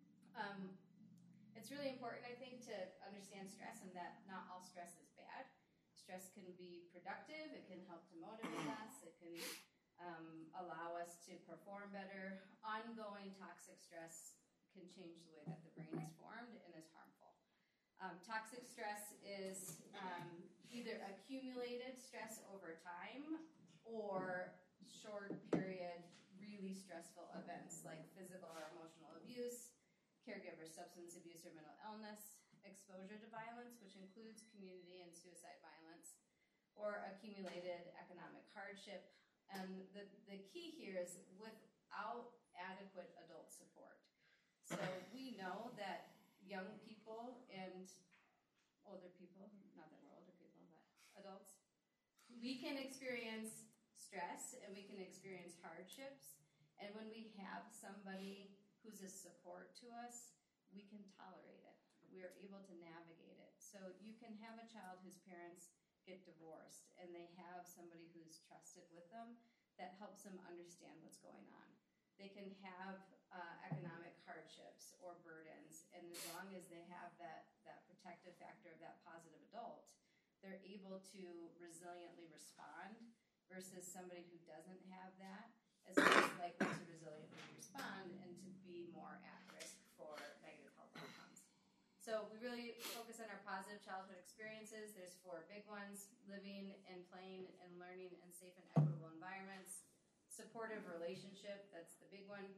it's really important, I think, to understand stress and that not all stress is bad. Stress can be productive. It can help to motivate us. It can allow us to perform better. Ongoing toxic stress can change the way that the brain is formed and is harmful. Toxic stress is either accumulated stress over time or short period, really stressful events like physical or emotional abuse, caregiver substance abuse or mental illness, exposure to violence, which includes community and suicide violence, or accumulated economic hardship. And the key here is without adequate adult support. So we know that young people and older people, not that we're older people, but adults, we can experience stress and we can experience hardships. And when we have somebody who's a support to us, we can tolerate it. We are able to navigate it. So you can have a child whose parents get divorced and they have somebody who's trusted with them that helps them understand what's going on. They can have economic hardships or burdens, and as long as they have that protective factor of that positive adult, they're able to resiliently respond versus somebody who doesn't have that is less likely to resiliently respond and to be more at risk for negative health outcomes. So we really focus on our positive childhood experiences. There's 4 big ones: living and playing and learning in safe and equitable environments, supportive relationship, that's the big one.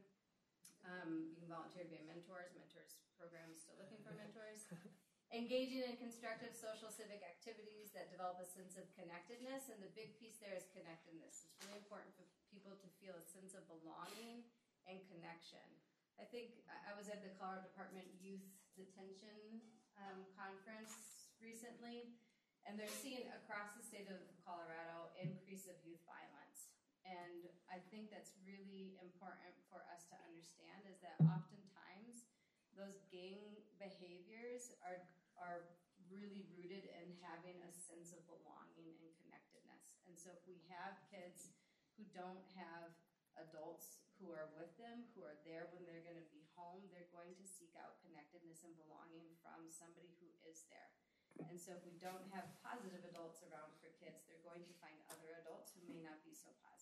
You can volunteer to be a mentors program is still looking for mentors. Engaging in constructive social civic activities that develop a sense of connectedness, and the big piece there is connectedness. It's really important for people to feel a sense of belonging and connection. I think I was at the Colorado Department Youth Detention Conference recently, and they're seeing across the state of Colorado increase of youth violence. And I think that's really important for us to understand is that oftentimes those gang behaviors are really rooted in having a sense of belonging and connectedness. And so if we have kids who don't have adults who are with them, who are there when they're going to be home, they're going to seek out connectedness and belonging from somebody who is there. And so if we don't have positive adults around for kids, they're going to find other adults who may not be so positive.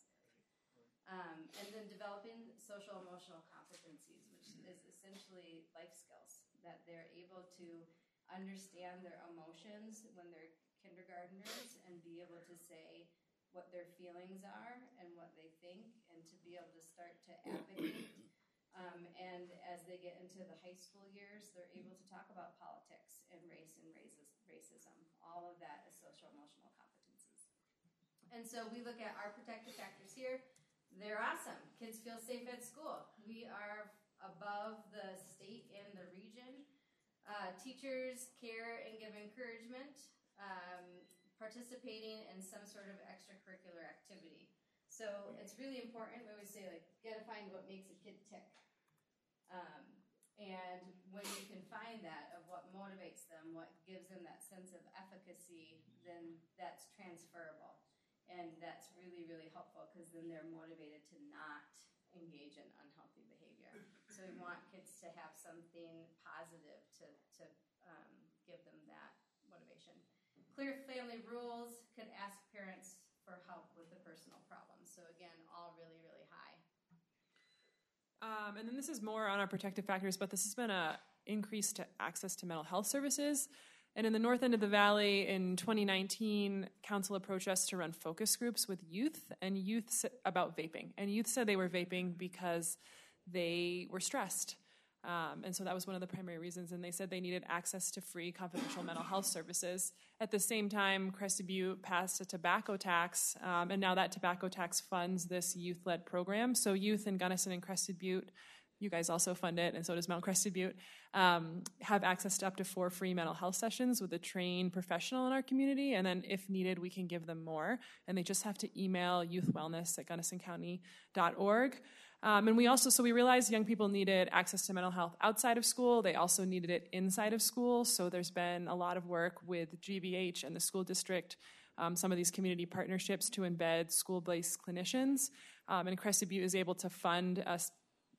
And then developing social emotional competencies, which is essentially life skills, that they're able to understand their emotions when they're kindergartners and be able to say what their feelings are and what they think, and to be able to start to advocate. And as they get into the high school years, they're able to talk about politics and race and racism. All of that is social emotional competencies. And so we look at our protective factors here. They're awesome. Kids feel safe at school. We are above the state and the region. Teachers care and give encouragement, participating in some sort of extracurricular activity. So it's really important. We always say, like, you gotta find what makes a kid tick. And when you can find that of what motivates them, what gives them that sense of efficacy, then that's transferable. And that's really, really helpful because then they're motivated to not engage in unhealthy behavior. So we want kids to have something positive to give them that motivation. Clear family rules, could ask parents for help with the personal problems. So again, all really, really high. And then this is more on our protective factors, but this has been an increase to access to mental health services. And in the north end of the valley in 2019, council approached us to run focus groups with youth about vaping. And youth said they were vaping because they were stressed. And so that was one of the primary reasons. And they said they needed access to free confidential mental health services. At the same time, Crested Butte passed a tobacco tax, and now that tobacco tax funds this youth-led program. So youth in Gunnison and Crested Butte, you guys also fund it, and so does Mount Crested Butte, have access to up to 4 free mental health sessions with a trained professional in our community, and then if needed, we can give them more. And they just have to email youthwellness@GunnisonCounty.org. And we realized young people needed access to mental health outside of school. They also needed it inside of school, so there's been a lot of work with GBH and the school district, some of these community partnerships to embed school-based clinicians. And Crested Butte is able to fund us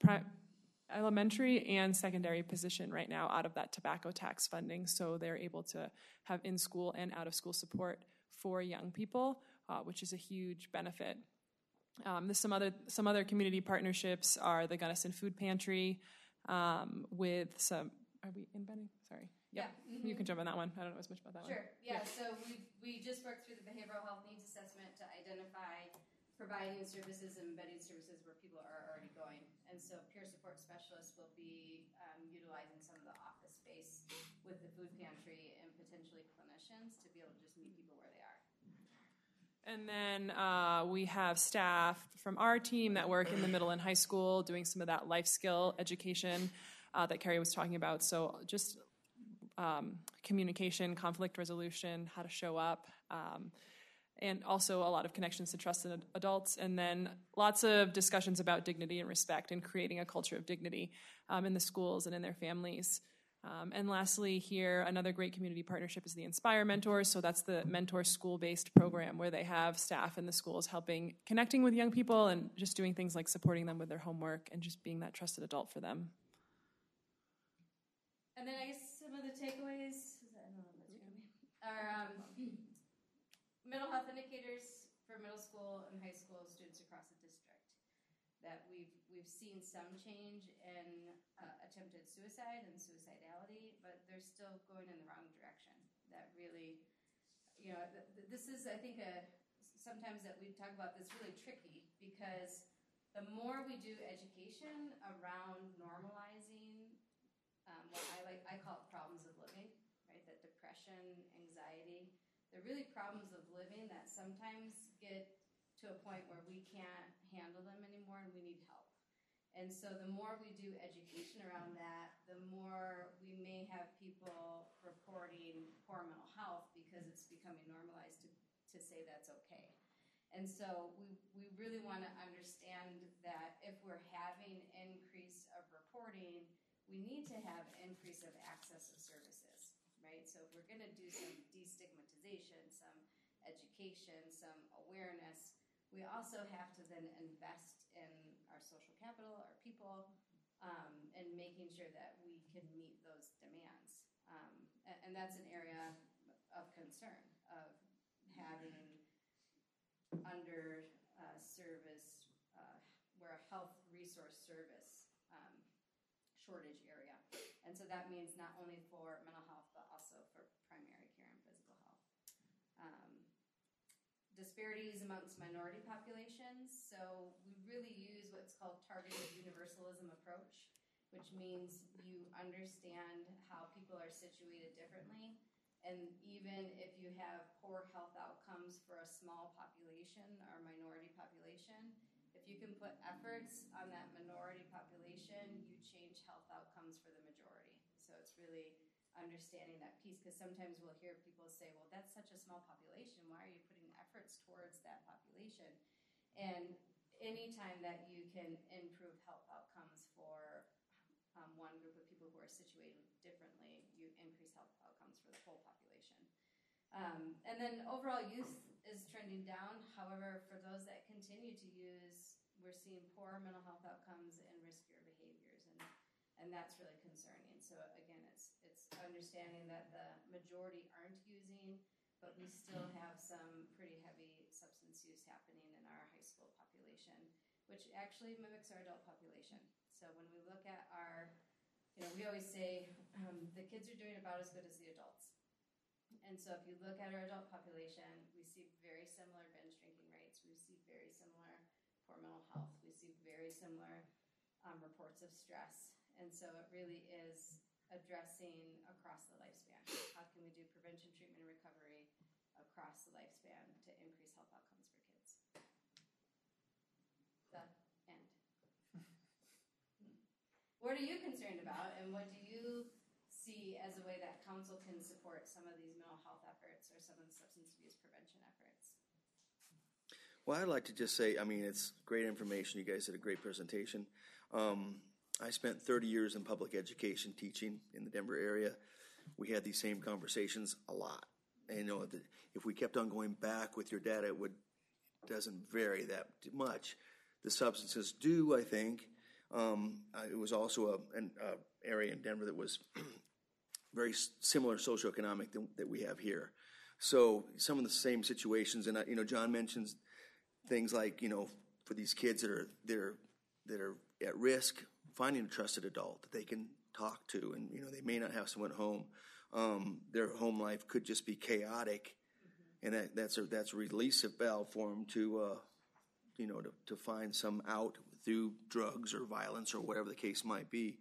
elementary and secondary position right now out of that tobacco tax funding, so they're able to have in-school and out-of-school support for young people, which is a huge benefit. There's some other community partnerships are the Gunnison Food Pantry with some. Are we in Benning? Sorry. Yep. Yeah. Mm-hmm. You can jump on that one. I don't know as much about that one. Sure. Yeah. So we just worked through the behavioral health needs assessment to identify providing services and embedding services where people are already going. And so peer support specialists will be utilizing some of the office space with the food pantry and potentially clinicians to be able to just meet people where they are. And then we have staff from our team that work in the middle and high school doing some of that life skill education that Carrie was talking about. So just communication, conflict resolution, how to show up, and also a lot of connections to trusted adults. And then lots of discussions about dignity and respect and creating a culture of dignity in the schools and in their families. And lastly here, another great community partnership is the Inspire Mentors. So that's the mentor school-based program where they have staff in the schools connecting with young people and just doing things like supporting them with their homework and just being that trusted adult for them. And then I guess some of the takeaways are mental health indicators for middle school and high school students across the district. That we've seen some change in attempted suicide and suicidality, but they're still going in the wrong direction. That really, this is, I think, sometimes that we talk about this really tricky because the more we do education around normalizing what I call it problems of living, right? That depression, anxiety, they're really problems of living that sometimes get to a point where we can't handle them anymore and we need help. And so the more we do education around that, the more we may have people reporting poor mental health because it's becoming normalized to say that's okay. And so we really want to understand that if we're having increase of reporting, we need to have increase of access of services, right? So if we're going to do some destigmatization, some education, some awareness, we also have to then invest in our social capital, our people, and making sure that we can meet those demands. And that's an area of concern, of having under service, we're a health resource service shortage area. And so that means not only for mental health, but also for primary care and physical health. Disparities amongst minority populations. So we really use what's called targeted universalism approach, which means you understand how people are situated differently. And even if you have poor health outcomes for a small population or minority population, if you can put efforts on that minority population, you change health outcomes for the majority. So it's really understanding that piece, because sometimes we'll hear people say, well, that's such a small population. Why are you putting efforts towards that population? And anytime that you can improve health outcomes for one group of people who are situated differently, you increase health outcomes for the whole population. And then overall youth is trending down. However, for those that continue to use, we're seeing poor mental health outcomes and riskier behaviors, and that's really concerning. So again, it's understanding that the majority aren't using, but we still have some pretty heavy substance use happening in our high school population, which actually mimics our adult population. So when we look at our, we always say the kids are doing about as good as the adults. And so if you look at our adult population, we see very similar binge drinking rates. We see very similar poor mental health. We see very similar reports of stress. And so it really is addressing across the lifespan. How can we do prevention, treatment, and recovery across the lifespan to increase health outcomes for kids? The end. What are you concerned about, and what do you see as a way that council can support some of these mental health efforts or some of the substance abuse prevention efforts? Well, I'd like to just say, it's great information. You guys did a great presentation. I spent 30 years in public education teaching in the Denver area. We had these same conversations a lot. And if we kept on going back with your data, it doesn't vary that much. The substances do, I think. It was also an area in Denver that was very similar socioeconomic that we have here. So some of the same situations, and John mentions things like for these kids that are at risk, finding a trusted adult that they can talk to, and they may not have someone at home. Their home life could just be chaotic, and that's a release valve for them to find some out through drugs or violence or whatever the case might be.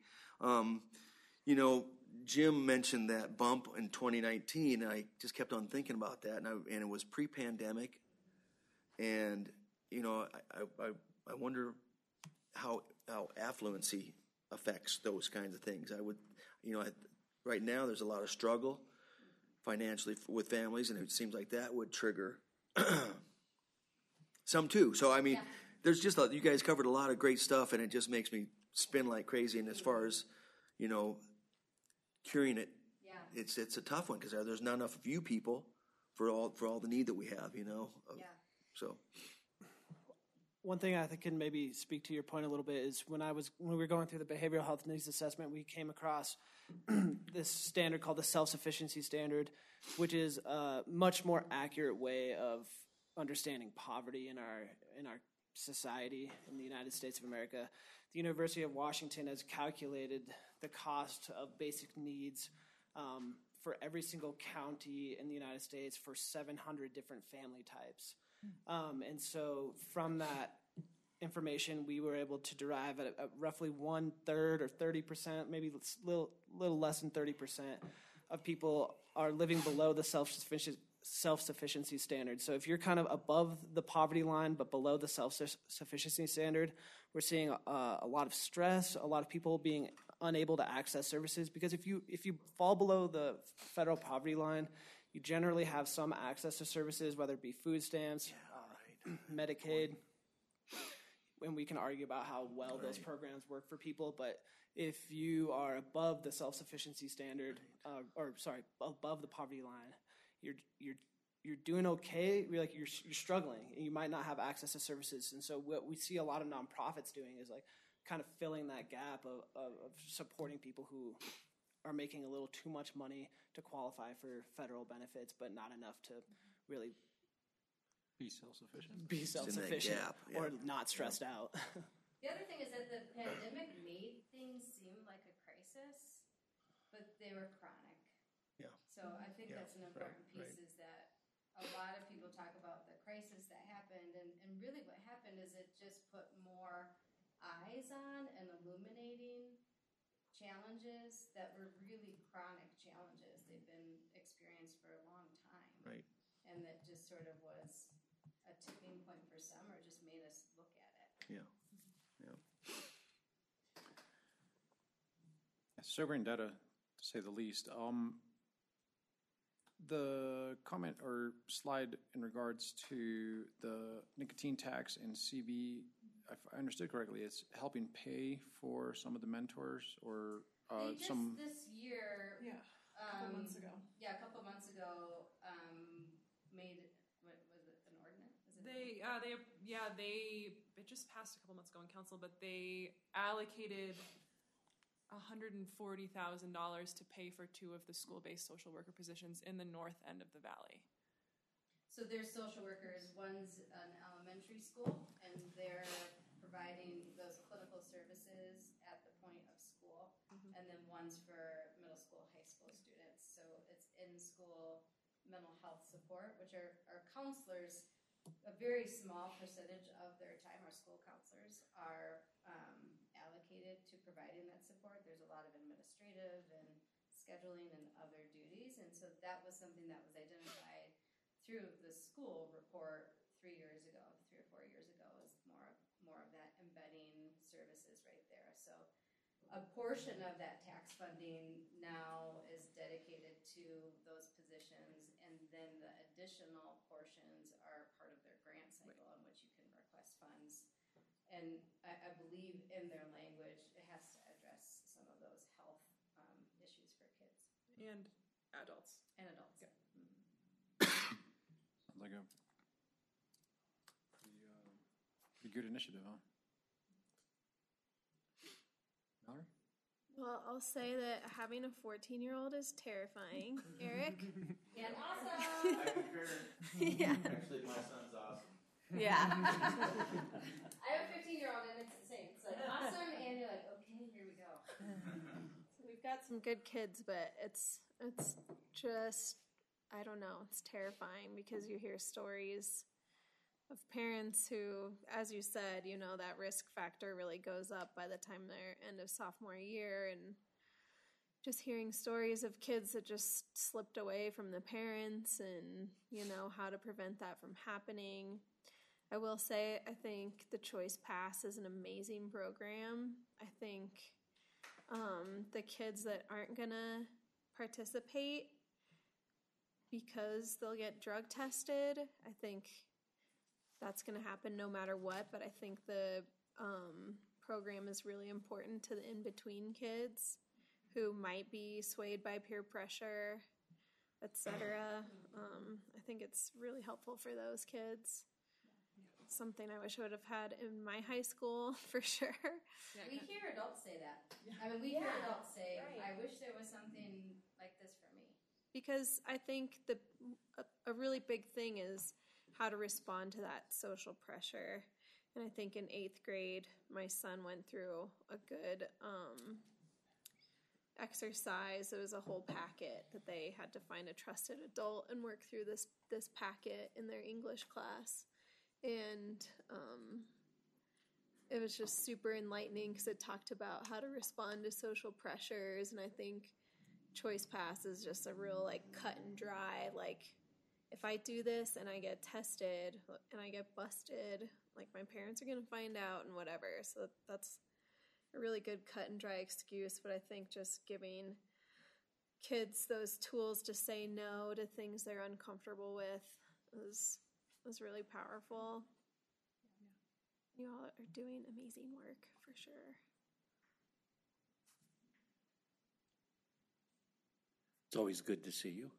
Jim mentioned that bump in 2019, and I just kept on thinking about that, and it was pre-pandemic. And, you know, I wonder how affluency affects those kinds of things. I would, you know, right now there's a lot of struggle financially with families, and it seems like that would trigger some too. So, I mean, there's just, you guys covered a lot of great stuff, and it just makes me spin like crazy. And as far as, you know, curing it, it's a tough one because there's not enough of you people for all the need that we have, you know. So one thing I think can maybe speak to your point a little bit is when we were going through the behavioral health needs assessment, we came across this standard called the self-sufficiency standard, which is a much more accurate way of understanding poverty in our society in the United States of America. The University of Washington has calculated the cost of basic needs for every single county in the United States for 700 different family types. And so from that information, we were able to derive at roughly 1/3 or 30%, maybe a little less than 30% of people are living below the self-sufficiency standard. So if you're kind of above the poverty line but below the self-sufficiency standard, we're seeing a lot of stress, a lot of people being unable to access services, because if you fall below the federal poverty line, you generally have some access to services, whether it be food stamps, Medicaid, and we can argue about how well those programs work for people. But if you are above the self-sufficiency standard, above the poverty line, you're doing okay. You're struggling, and you might not have access to services. And so what we see a lot of nonprofits doing is like kind of filling that gap of supporting people who are making a little too much money to qualify for federal benefits, but not enough to really be self-sufficient. Or not stressed out. The other thing is that the pandemic made things seem like a crisis, but they were chronic. Yeah. So I think that's an important piece is that a lot of people talk about the crisis that happened, and really what happened is it just put more eyes on and illuminating challenges that were really chronic challenges. They've been experienced for a long time. Right. And that just sort of was a tipping point for some, or just made us look at it. Yeah. Sobering data, to say the least. The comment or slide in regards to the nicotine tax and CB, if I understood correctly, it's helping pay for some of the mentors or they just some. This year, a couple months ago. Yeah, a couple months ago, made what was it, an ordinance? It just passed a couple months ago in council, but they allocated $140,000 to pay for 2 of the school-based social worker positions in the north end of the valley. So there's social workers. One's an elementary school, and they're providing those clinical services at the point of school, and then one's for middle school, high school students. So it's in-school mental health support, which are counselors. A very small percentage of their time, our school counselors are allocated to providing that support. There's a lot of administrative and scheduling and other duties, and so that was something that was identified through the school report 3 or 4 years ago, is more of that embedding services right there. So a portion of that tax funding now is dedicated to those positions, and then the additional portions are part of their grant cycle in which you can request funds. And I believe in their language, it has to address some of those health issues for kids. And adults. And adults. Yeah. Sounds like a pretty good initiative, huh? Mallory? Well, I'll say that having a 14-year-old is terrifying. Eric? And awesome! Yeah. Actually, my son's awesome. Yeah. I have a 15-year-old, and it's the same. It's like awesome, and you're like, okay, here we go. So we've got some good kids, but it's just, I don't know, it's terrifying because you hear stories of parents who, as you said, you know, that risk factor really goes up by the time they're end of sophomore year, and just hearing stories of kids that just slipped away from the parents and, you know, how to prevent that from happening. I will say, I think the Choice Pass is an amazing program. I think the kids that aren't going to participate because they'll get drug tested, I think that's going to happen no matter what. But I think the program is really important to the in-between kids who might be swayed by peer pressure, etc. I think it's really helpful for those kids. Something I wish I would have had in my high school for sure. We hear adults say that. I mean, we hear adults say, I wish there was something like this for me. Because I think a really big thing is how to respond to that social pressure. And I think in 8th grade, my son went through a good exercise. It was a whole packet that they had to find a trusted adult and work through this packet in their English class. And it was just super enlightening because it talked about how to respond to social pressures. And I think Choice Pass is just a real like cut and dry, like if I do this and I get tested and I get busted, like my parents are going to find out and whatever. So that's a really good cut and dry excuse. But I think just giving kids those tools to say no to things they're uncomfortable with was really powerful. You all are doing amazing work for sure. It's always good to see you.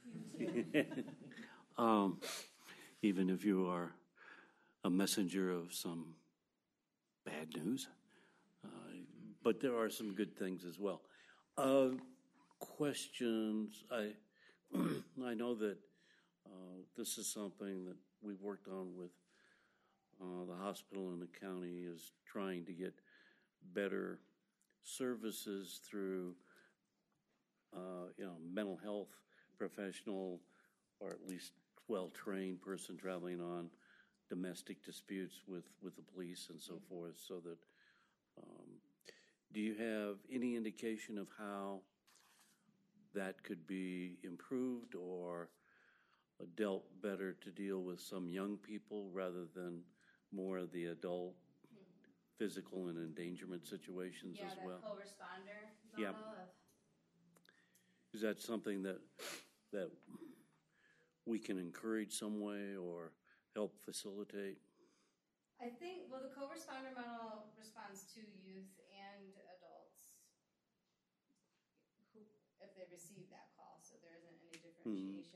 Even if you are a messenger of some bad news. But there are some good things as well. Questions. I know that this is something that we've worked on with the hospital and the county is trying to get better services through mental health professional or at least well-trained person traveling on domestic disputes with the police and so forth. So that, do you have any indication of how that could be improved or dealt better to deal with some young people rather than more of the adult physical and endangerment situations as well? Yeah, that co-responder model. Yeah. Is that something that we can encourage some way or help facilitate? I think, well, the co-responder model responds to youth and adults who, if they receive that call, so there isn't any differentiation.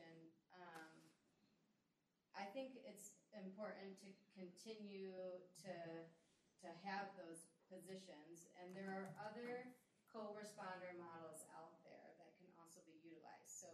I think it's important to continue to have those positions, and there are other co-responder models out there that can also be utilized. So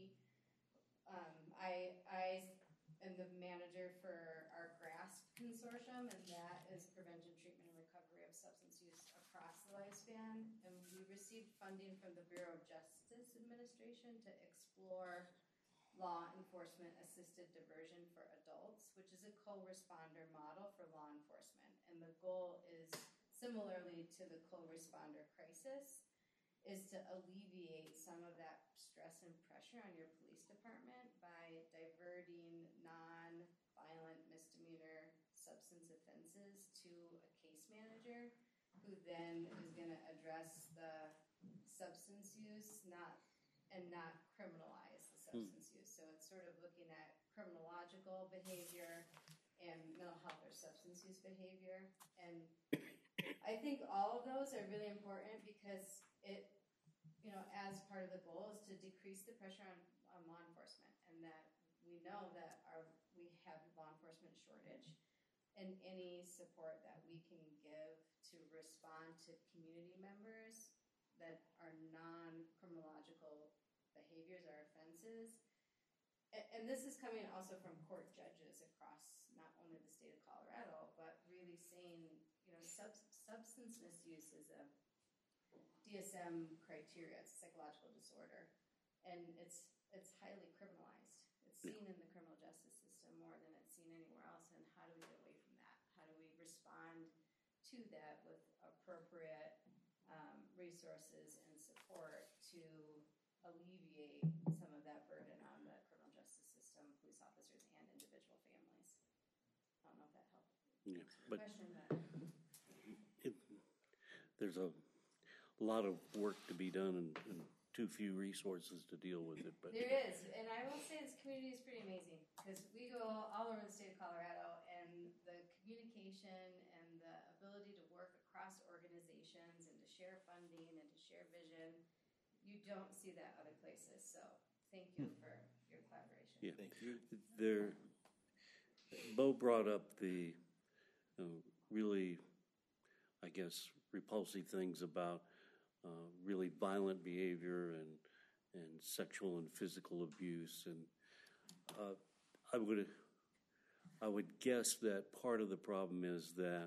I am the manager for our GRASP consortium, and that is prevention, treatment, and recovery of substance use across the lifespan. And we received funding from the Bureau of Justice Administration to explore law enforcement assisted diversion for adults, which is a co-responder model for law enforcement. And the goal is, similarly to the co-responder crisis, is to alleviate some of that stress and pressure on your police department by diverting non-violent misdemeanor substance offenses to a case manager who then is going to address the substance use not criminalize the substance use. So it's sort of looking at criminological behavior and mental health or substance use behavior. And I think all of those are really important because it, as part of the goal is to decrease the pressure on law enforcement, and that we know that we have law enforcement shortage, and any support that we can give to respond to community members that are non-criminological behaviors or offenses. And this is coming also from court judges across not only the state of Colorado, but really saying, substance misuse is a DSM criteria. It's a psychological disorder, and it's highly criminalized. It's seen in the criminal justice system more than it's seen anywhere else. And how do we get away from that? How do we respond to that with appropriate resources and support to alleviate some of that burden on the criminal justice system, police officers, and individual families? I don't know if that helped. Yeah, but Question, but there's a lot of work to be done and too few resources to deal with it. But there is, and I will say this community is pretty amazing because we go all over the state of Colorado, and the communication and the ability to work across organizations and to share funding and to share vision, you don't see that other places. So thank you for your collaboration. yeah, Thank you. Bo brought up the really, I guess, repulsive things about really violent behavior and sexual and physical abuse, and I would guess that part of the problem is that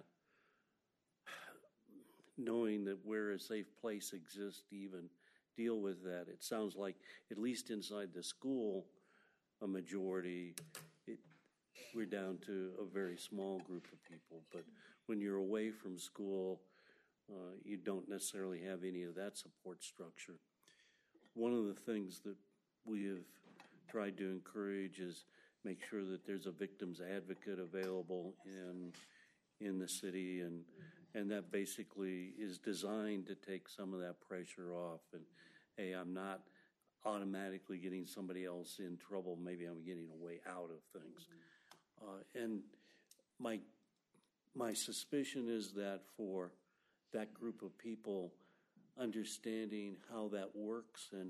knowing that where a safe place exists to even deal with that, it sounds like at least inside the school, a majority. We're down to a very small group of people, but when you're away from school, you don't necessarily have any of that support structure. One of the things that we have tried to encourage is make sure that there's a victim's advocate available in the city, and that basically is designed to take some of that pressure off. And hey, I'm not automatically getting somebody else in trouble. Maybe I'm getting a way out of things. And my suspicion is that for that group of people, understanding how that works and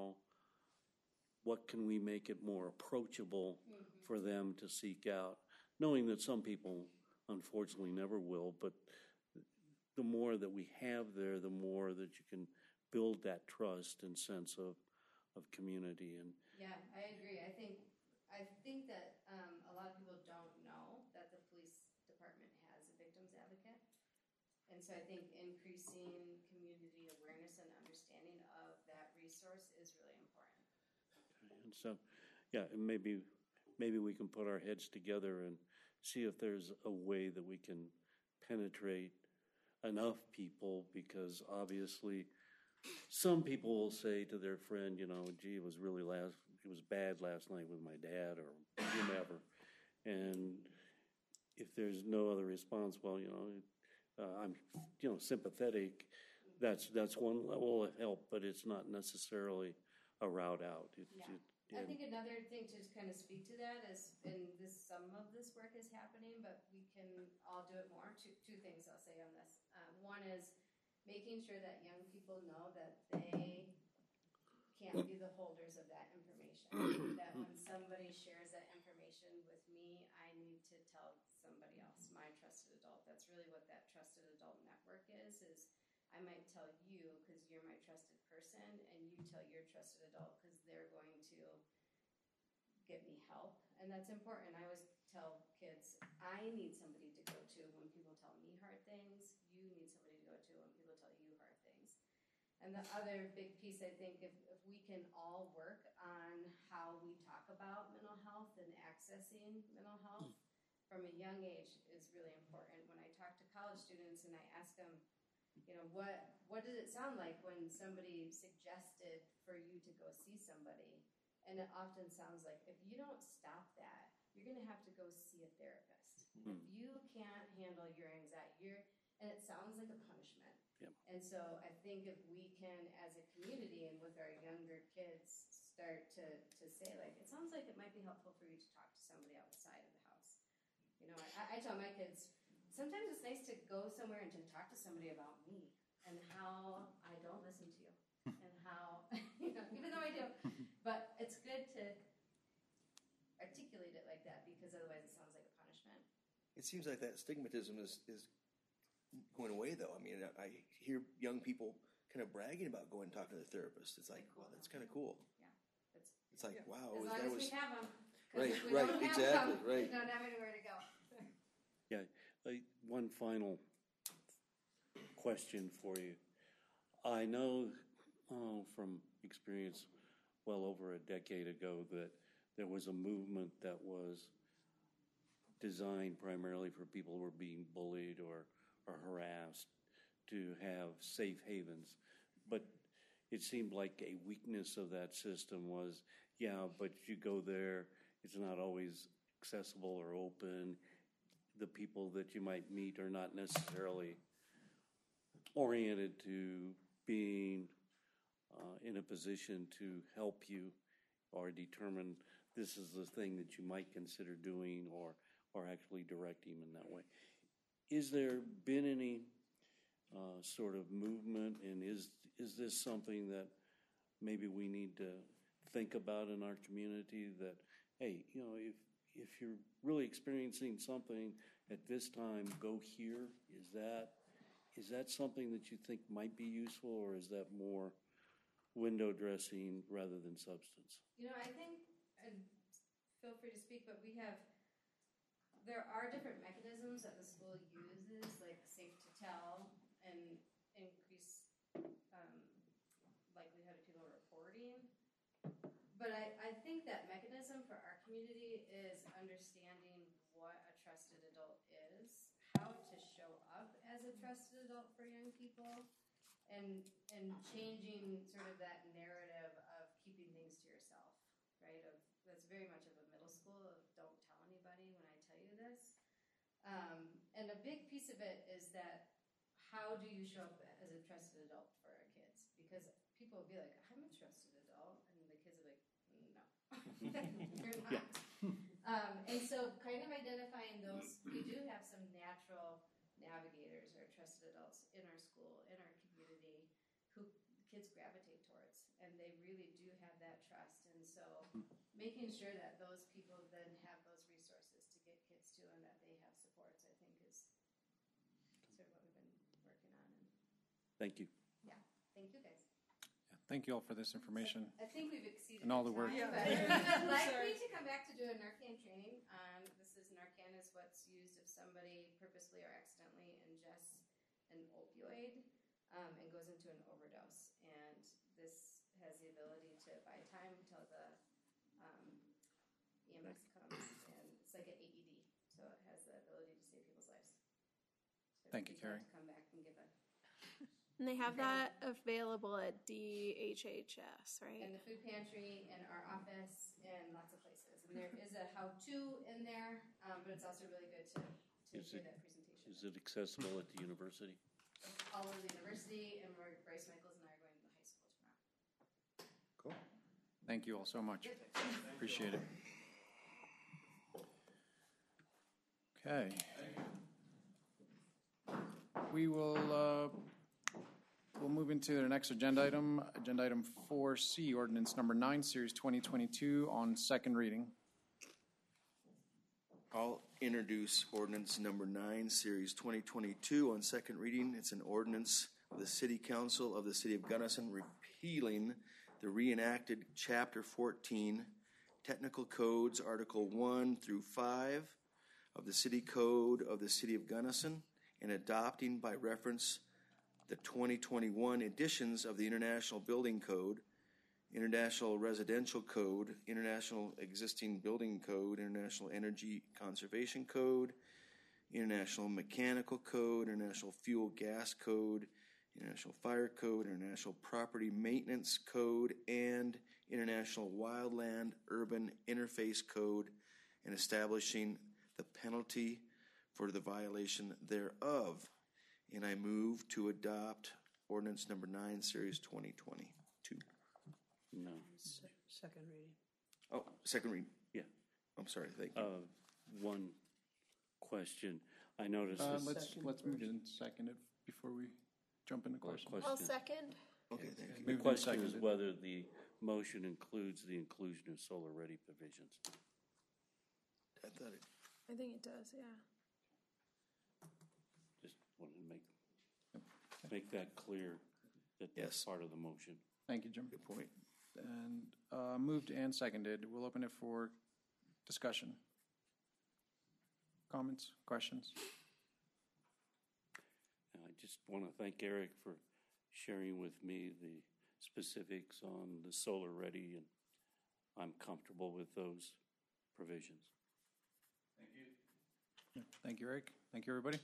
what can we make it more approachable for them to seek out, knowing that some people unfortunately never will, but the more that we have there, the more that you can build that trust and sense of community. And yeah, I agree. I think that a lot of people don't know that the police department has a victim's advocate. And so I think increasing community awareness and understanding of that resource is really important. And so, yeah, and maybe we can put our heads together and see if there's a way that we can penetrate enough people, because obviously some people will say to their friend, gee, it was bad last night with my dad or whomever. And if there's no other response, well, I'm, sympathetic. That's one level of help, but it's not necessarily a route out. I think another thing to just kind of speak to that is, some of this work is happening, but we can all do it more. Two things I'll say on this. One is making sure that young people know that they can't be the holders of that information. That when somebody shares that information with me, I need to tell somebody else, my trusted adult. That's really what that trusted adult network is I might tell you because you're my trusted person, and you tell your trusted adult because they're going to get me help. And that's important. I always tell kids, I need somebody to go to when people tell me hard things. You need somebody to go to when people tell you hard things. And the other big piece, I think, if we can all work on how we talk about mental health and accessing mental health from a young age is really important. When I talk to college students and I ask them, what does it sound like when somebody suggested for you to go see somebody? And it often sounds like, if you don't stop that, you're going to have to go see a therapist. If you can't handle your anxiety, and it sounds like a punishment. Yep. And so I think if we can, as a community and with our younger kids, start to say, like, it sounds like it might be helpful for you to talk to somebody outside of the house. I tell my kids, sometimes it's nice to go somewhere and to talk to somebody about me and how I don't listen to you and how, even though I do, but it's good to articulate it like that, because otherwise it sounds like a punishment. It seems like that stigmatism is going away, though. I mean, I hear young people kind of bragging about going and talking to the therapist. It's like, wow, that's kind of cool. Yeah. It's like, wow. As long as we have them. Right, if we right, don't have exactly, them, right. We don't have anywhere to go. yeah, one final question for you. I know from experience well over a decade ago that there was a movement that was designed primarily for people who were being bullied or harassed to have safe havens. But it seemed like a weakness of that system was, but you go there, it's not always accessible or open. the people that you might meet are not necessarily oriented to being in a position to help you or determine this is the thing that you might consider doing or actually direct him in that way. Is there been any sort of movement, and is this something that maybe we need to think about in our community that, hey, you know, if you're really experiencing something at this time, go here? Is that something that you think might be useful, or is that more window dressing rather than substance? You know, I think, and feel free to speak, but there are different mechanisms that the school uses, like safe to tell and increase likelihood of people reporting. But I think that mechanism for our community is understanding what a trusted adult is, how to show up as a trusted adult for young people, and changing sort of that narrative of keeping things to yourself, right? That's very much of a middle school of don't tell anybody when I tell you this. And a big piece of it is that how do you show up as a trusted adult for our kids? Because people will be like, I'm a trusted adult, and the kids are like, no, you're not. And so kind of identifying those, we do have some natural navigators or trusted adults in our school, in our community, who kids gravitate towards, and they really do have that trust. And so making sure that those people then have those resources to get kids to, and that they have supports, I think is sort of what we've been working on. Thank you. Yeah, thank you guys. Thank you all for this information. I think we've exceeded and all the work. time, but I'd like me to come back to do a Narcan training. Narcan is what's used if somebody purposely or accidentally ingests an opioid and goes into an overdose. And this has the ability to buy time until the EMS comes, and it's like an AED, so it has the ability to save people's lives. So Thank you, Carrie. To come back and give a. And they have that available at DHHS, right? In the food pantry, in our office, and lots of places. And there is a how-to in there, but it's also really good to hear that presentation. Is it accessible at the university? It's all over the university, and Bryce Michaels and I are going to the high school tomorrow. Cool. Thank you all so much. Appreciate it. Okay. We will we'll move into the next agenda item 4C, ordinance number 9, series 2022 on second reading. I'll introduce ordinance number 9, series 2022 on second reading. It's an ordinance of the City Council of the City of Gunnison repealing the reenacted Chapter 14, Technical Codes, Article 1 through 5 of the City Code of the City of Gunnison, and adopting by reference the 2021 editions of the International Building Code, International Residential Code, International Existing Building Code, International Energy Conservation Code, International Mechanical Code, International Fuel Gas Code, International Fire Code, International Property Maintenance Code, and International Wildland Urban Interface Code, and establishing the penalty for the violation thereof. And I move to adopt ordinance number 9, series 2022. No. Second reading. Oh, second reading. Yeah. I'm sorry, thank you. One question. I noticed Let's move in second before we jump into questions. I'll second. Okay, thank you. The question is whether the motion includes the inclusion of solar-ready provisions. I thought it. I think it does, yeah. Just wanted to make that clear that that's part of the motion. Thank you, Jim. Good point. And moved and seconded. We'll open it for discussion. Comments, questions? And I just want to thank Eric for sharing with me the specifics on the solar ready, and I'm comfortable with those provisions. Thank you. Thank you, Eric. Thank you, everybody.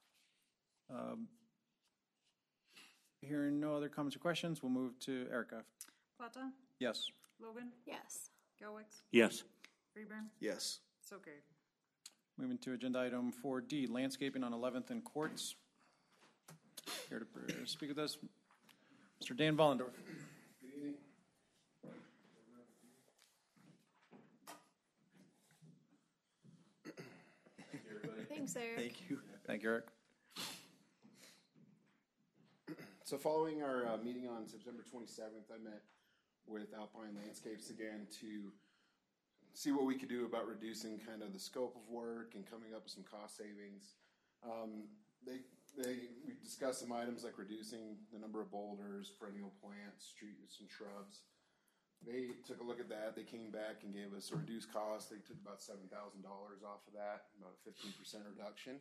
Hearing no other comments or questions, we'll move to Erica. Plata? Yes. Logan? Yes. Gelwicks? Yes. Freeburn? Yes. So carried. Moving to agenda item 4D, landscaping on 11th and Quartz. Here to speak with us, Mr. Dan Vollendorf. Good evening. Thanks, Eric. Thank you. Thank you, Eric. So following our meeting on September 27th, I met with Alpine Landscapes again to see what we could do about reducing kind of the scope of work and coming up with some cost savings. We discussed some items like reducing the number of boulders, perennial plants, trees, and shrubs. They took a look at that. They came back and gave us a reduced cost. They took about $7,000 off of that, about a 15% reduction.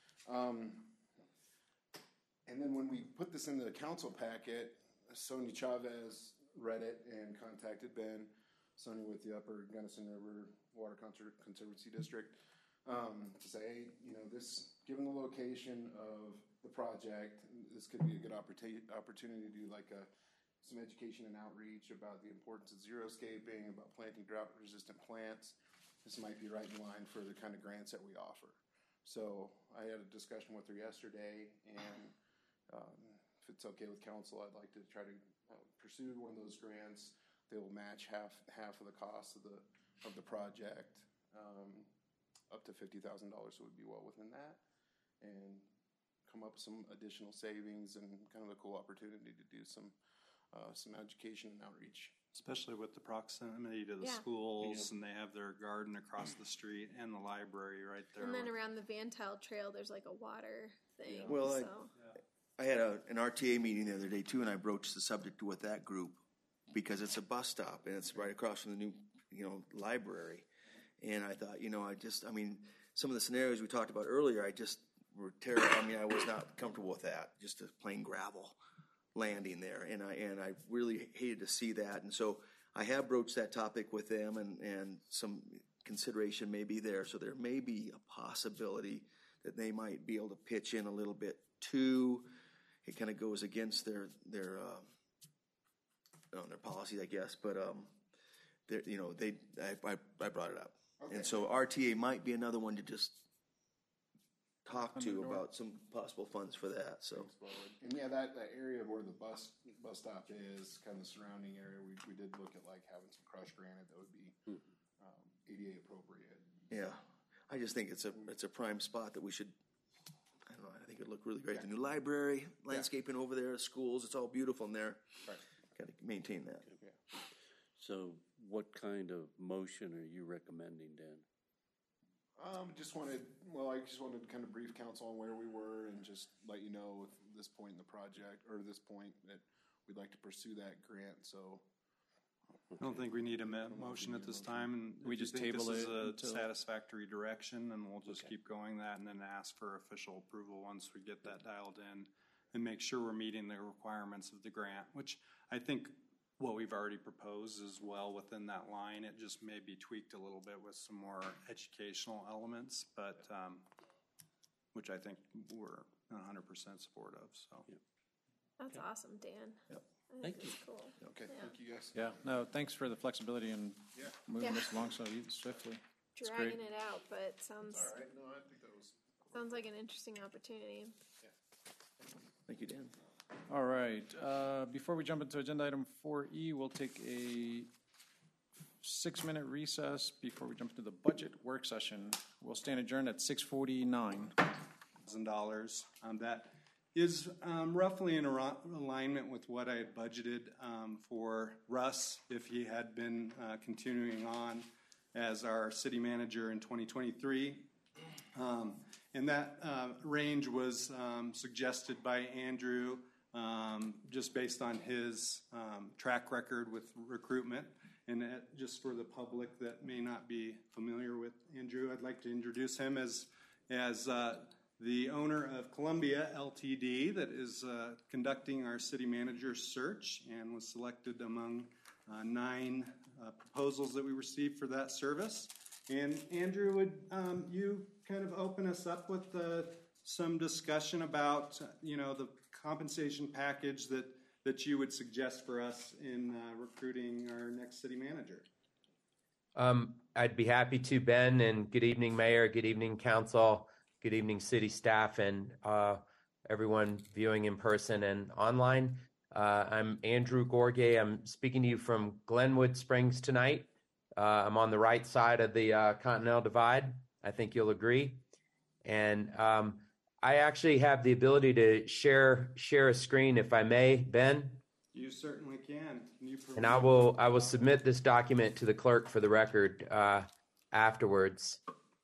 And then when we put this into the council packet, Sonia Chavez read it and contacted Ben, Sonia with the Upper Gunnison River Water Conservancy District, to say, you know, this, given the location of the project, this could be a good opportunity to do like some education and outreach about the importance of xeriscaping, about planting drought-resistant plants. This might be right in line for the kind of grants that we offer. So I had a discussion with her yesterday, and if it's okay with council, I'd like to try to pursue one of those grants. They will match half of the cost of the project, up to $50,000, so it would be well within that, and come up with some additional savings and kind of a cool opportunity to do some education and outreach. Especially with the proximity to the schools, and they have their garden across the street and the library right there. And then around the Van Tile Trail, there's like a water thing. Well, so. I had an RTA meeting the other day too, and I broached the subject with that group because it's a bus stop and it's right across from the new, library. And I thought, some of the scenarios we talked about earlier, I just were terrible. I was not comfortable with that, just a plain gravel landing there, and I really hated to see that. And so I have broached that topic with them, and some consideration may be there. So there may be a possibility that they might be able to pitch in a little bit too. It kind of goes against their policies, I guess, but I brought it up, okay. And so RTA might be another one to just talk to about some possible funds for that. So, and yeah, that area where the bus stop is, kind of the surrounding area, we did look at like having some crushed granite that would be ADA appropriate. Yeah, I just think it's a prime spot that we should. I don't know. I think it'd look really great. The new library, landscaping over there, schools, it's all beautiful in there. Right. Got to maintain that. Yeah. So what kind of motion are you recommending, Dan? I just wanted to kind of brief council on where we were and just let you know at this point in the project, or this point, that we'd like to pursue that grant. So I don't think we need a motion at this time, and we just table this it is a satisfactory direction, and we'll just keep going that, and then ask for official approval once we get that dialed in, and make sure we're meeting the requirements of the grant, which I think what we've already proposed is well within that line. It just may be tweaked a little bit with some more educational elements, but which I think we're 100% support of. So That's awesome, Dan. Yep. Thank you. Cool. Okay, thank you guys. Yeah, no, thanks for the flexibility and moving this along so swiftly. It's Dragging great. it out, but sounds All right. No, I think that was. sounds like an interesting opportunity. Thank you, Dan. All right. Before we jump into agenda item 4E, we'll take a 6-minute recess before we jump into the budget work session. We'll stand adjourned at 6:49. $1,000. That is roughly in alignment with what I had budgeted for Russ if he had been continuing on as our city manager in 2023. And that range was suggested by Andrew just based on his track record with recruitment. And just for the public that may not be familiar with Andrew, I'd like to introduce him as the owner of Columbia LTD that is conducting our city manager search and was selected among 9 proposals that we received for that service. And Andrew, would you kind of open us up with some discussion about, the compensation package that you would suggest for us in recruiting our next city manager? I'd be happy to, Ben, and good evening, Mayor, good evening, Council, good evening, City staff, and everyone viewing in person and online. I'm Andrew Gorgay. I'm speaking to you from Glenwood Springs tonight. I'm on the right side of the Continental Divide. I think you'll agree. And I actually have the ability to share a screen, if I may, Ben. You certainly can. And I will submit this document to the clerk for the record afterwards.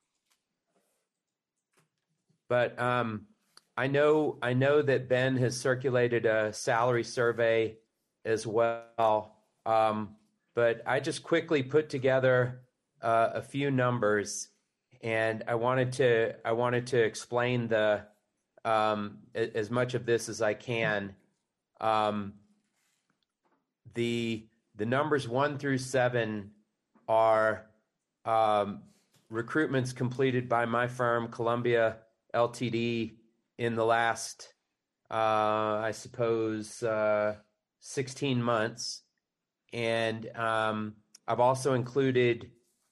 But I know that Ben has circulated a salary survey as well. But I just quickly put together a few numbers, and I wanted to explain as much of this as I can. The numbers 1 through 7 are recruitments completed by my firm, Columbia LTD, in the last, I suppose, 16 months. And I've also included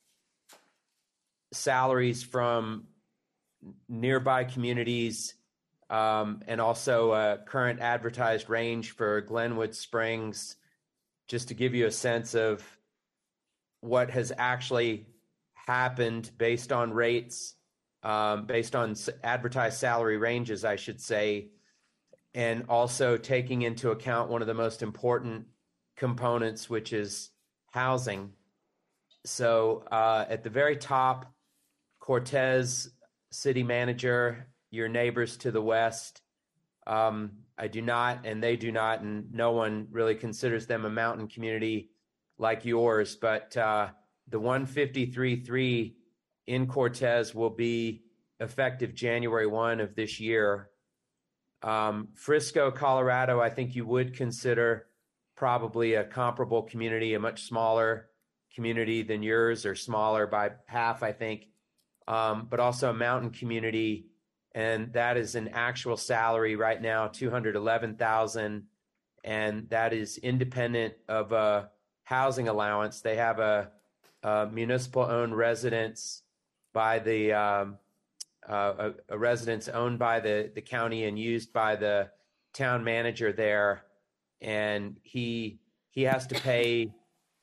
salaries from nearby communities and also a current advertised range for Glenwood Springs, just to give you a sense of what has actually happened based on rates, based on advertised salary ranges, I should say, and also taking into account one of the most important components, which is housing. So at the very top, Cortez City Manager, your neighbors to the west, I do not, and they do not, and no one really considers them a mountain community like yours, but the 153.3 in Cortez will be effective January 1 of this year. Frisco, Colorado, I think you would consider probably a comparable community, a much smaller community than yours, or smaller by half, I think, but also a mountain community. And that is an actual salary right now, $211,000, and that is independent of a housing allowance. They have a municipal-owned residence by a residence owned by the county and used by the town manager there, and he has to pay.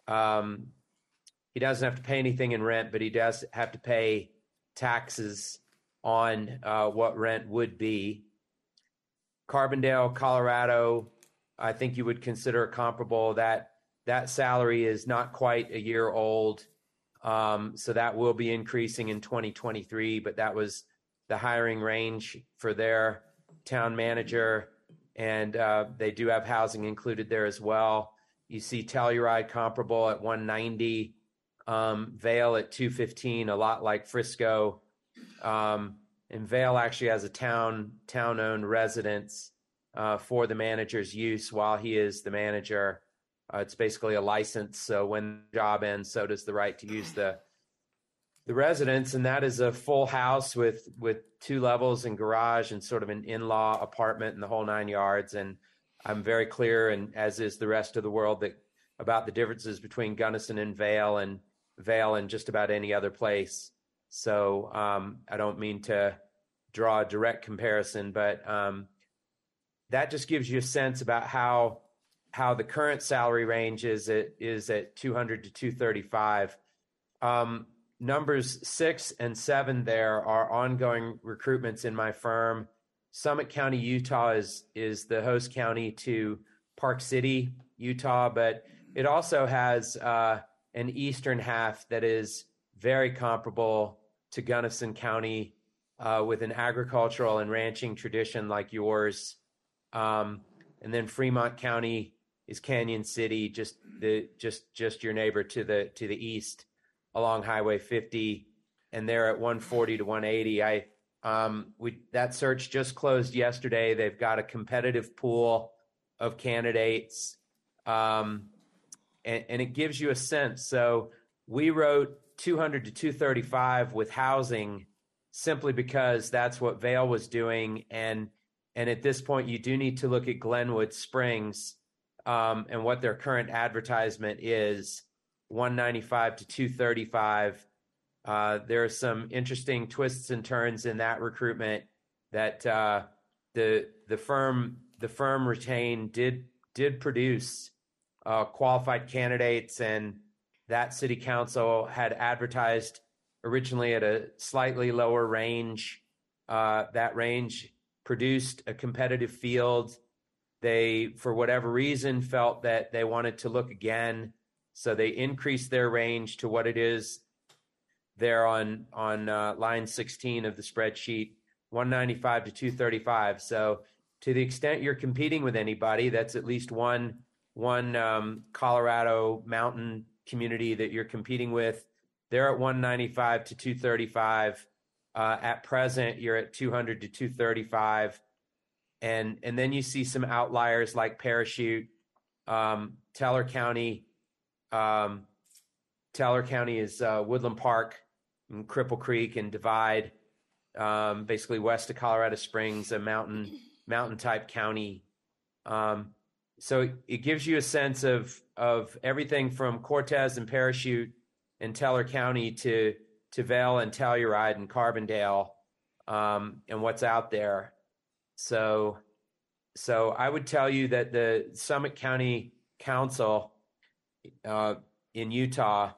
He doesn't have to pay anything in rent, but he does have to pay taxes on what rent would be. Carbondale, Colorado, I think you would consider comparable. That salary is not quite a year old, so that will be increasing in 2023, but that was the hiring range for their town manager, and they do have housing included there as well. You see Telluride comparable at 190, Vail at 215, a lot like Frisco. And Vail actually has a town-owned residence for the manager's use while he is the manager. It's basically a license, so when the job ends, so does the right to use the residence, and that is a full house with 2 levels and garage and sort of an in-law apartment and the whole 9 yards. And I'm very clear, and as is the rest of the world, about the differences between Gunnison and Vail and just about any other place. So I don't mean to draw a direct comparison, but that just gives you a sense about how the current salary range is at 200 to 235. Numbers 6 and 7 there are ongoing recruitments in my firm. Summit County, Utah is the host county to Park City, Utah, but it also has an eastern half that is very comparable to Gunnison County, with an agricultural and ranching tradition like yours. And then Fremont County is Canyon City, just your neighbor to the east along Highway 50, and they're at 140 to 180. That search just closed yesterday. They've got a competitive pool of candidates, and it gives you a sense. So we wrote 200 to 235 with housing simply because that's what Vail was doing, and at this point you do need to look at Glenwood Springs and what their current advertisement is. 195 to 235. There are some interesting twists and turns in that recruitment that the firm retained did produce qualified candidates, and that city council had advertised originally at a slightly lower range. That range produced a competitive field. They, for whatever reason, felt that they wanted to look again, so they increased their range to what it is there on line 16 of the spreadsheet, 195 to 235. So to the extent you're competing with anybody, that's at least one Colorado mountain community that you're competing with. They're at 195 to 235. At present, you're at 200 to 235. And then you see some outliers like Parachute, Teller County. Teller County is Woodland Park and Cripple Creek and Divide, basically west of Colorado Springs, a mountain type county. So it gives you a sense of everything from Cortez and Parachute and Teller County to Vail and Telluride and Carbondale, and what's out there. So I would tell you that the Summit County Council in Utah,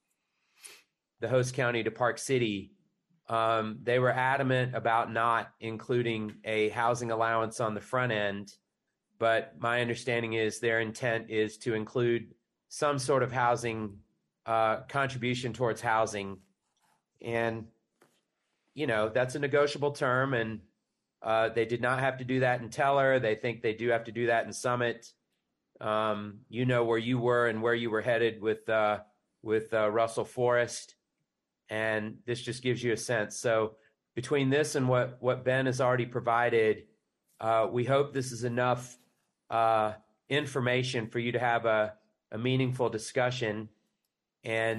the host county to Park City, they were adamant about not including a housing allowance on the front end. But my understanding is their intent is to include some sort of housing contribution towards housing. And, that's a negotiable term, and they did not have to do that in Teller. They think they do have to do that in Summit. Where you were and where you were headed with Russell Forest. And this just gives you a sense. So between this and what Ben has already provided, we hope this is enough information for you to have a meaningful discussion. And,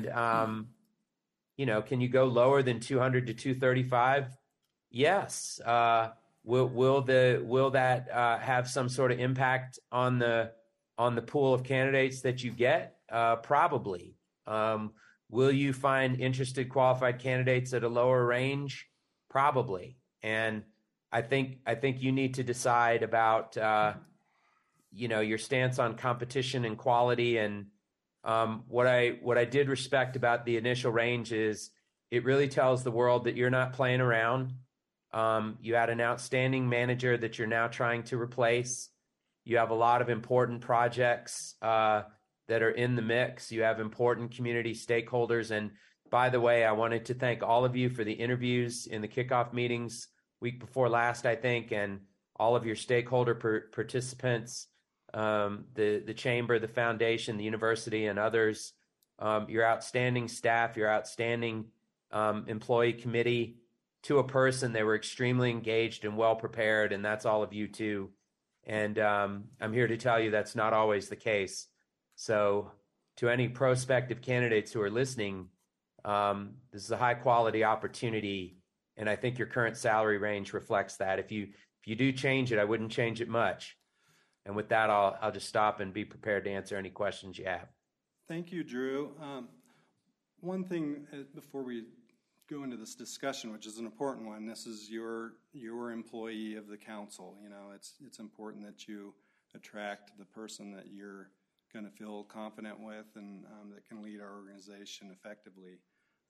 can you go lower than 200 to 235? Yes. Will that have some sort of impact on the pool of candidates that you get? Probably. Will you find interested qualified candidates at a lower range? Probably. And I think you need to decide about your stance on competition and quality. And what I did respect about the initial range is it really tells the world that you're not playing around. You had an outstanding manager that you're now trying to replace. You have a lot of important projects that are in the mix. You have important community stakeholders. And by the way, I wanted to thank all of you for the interviews in the kickoff meetings week before last, I think, and all of your stakeholder participants, the chamber, the foundation, the university, and others, your outstanding staff, your outstanding employee committee. To a person, they were extremely engaged and well prepared, and that's all of you too. And I'm here to tell you that's not always the case. So to any prospective candidates who are listening, this is a high quality opportunity, and I think your current salary range reflects that. If you do change it, I wouldn't change it much. And with that, I'll just stop and be prepared to answer any questions you have. Thank you, Drew. One thing before we go into this discussion, which is an important one, this is your employee of the council. It's important that you attract the person that you're going to feel confident with and that can lead our organization effectively.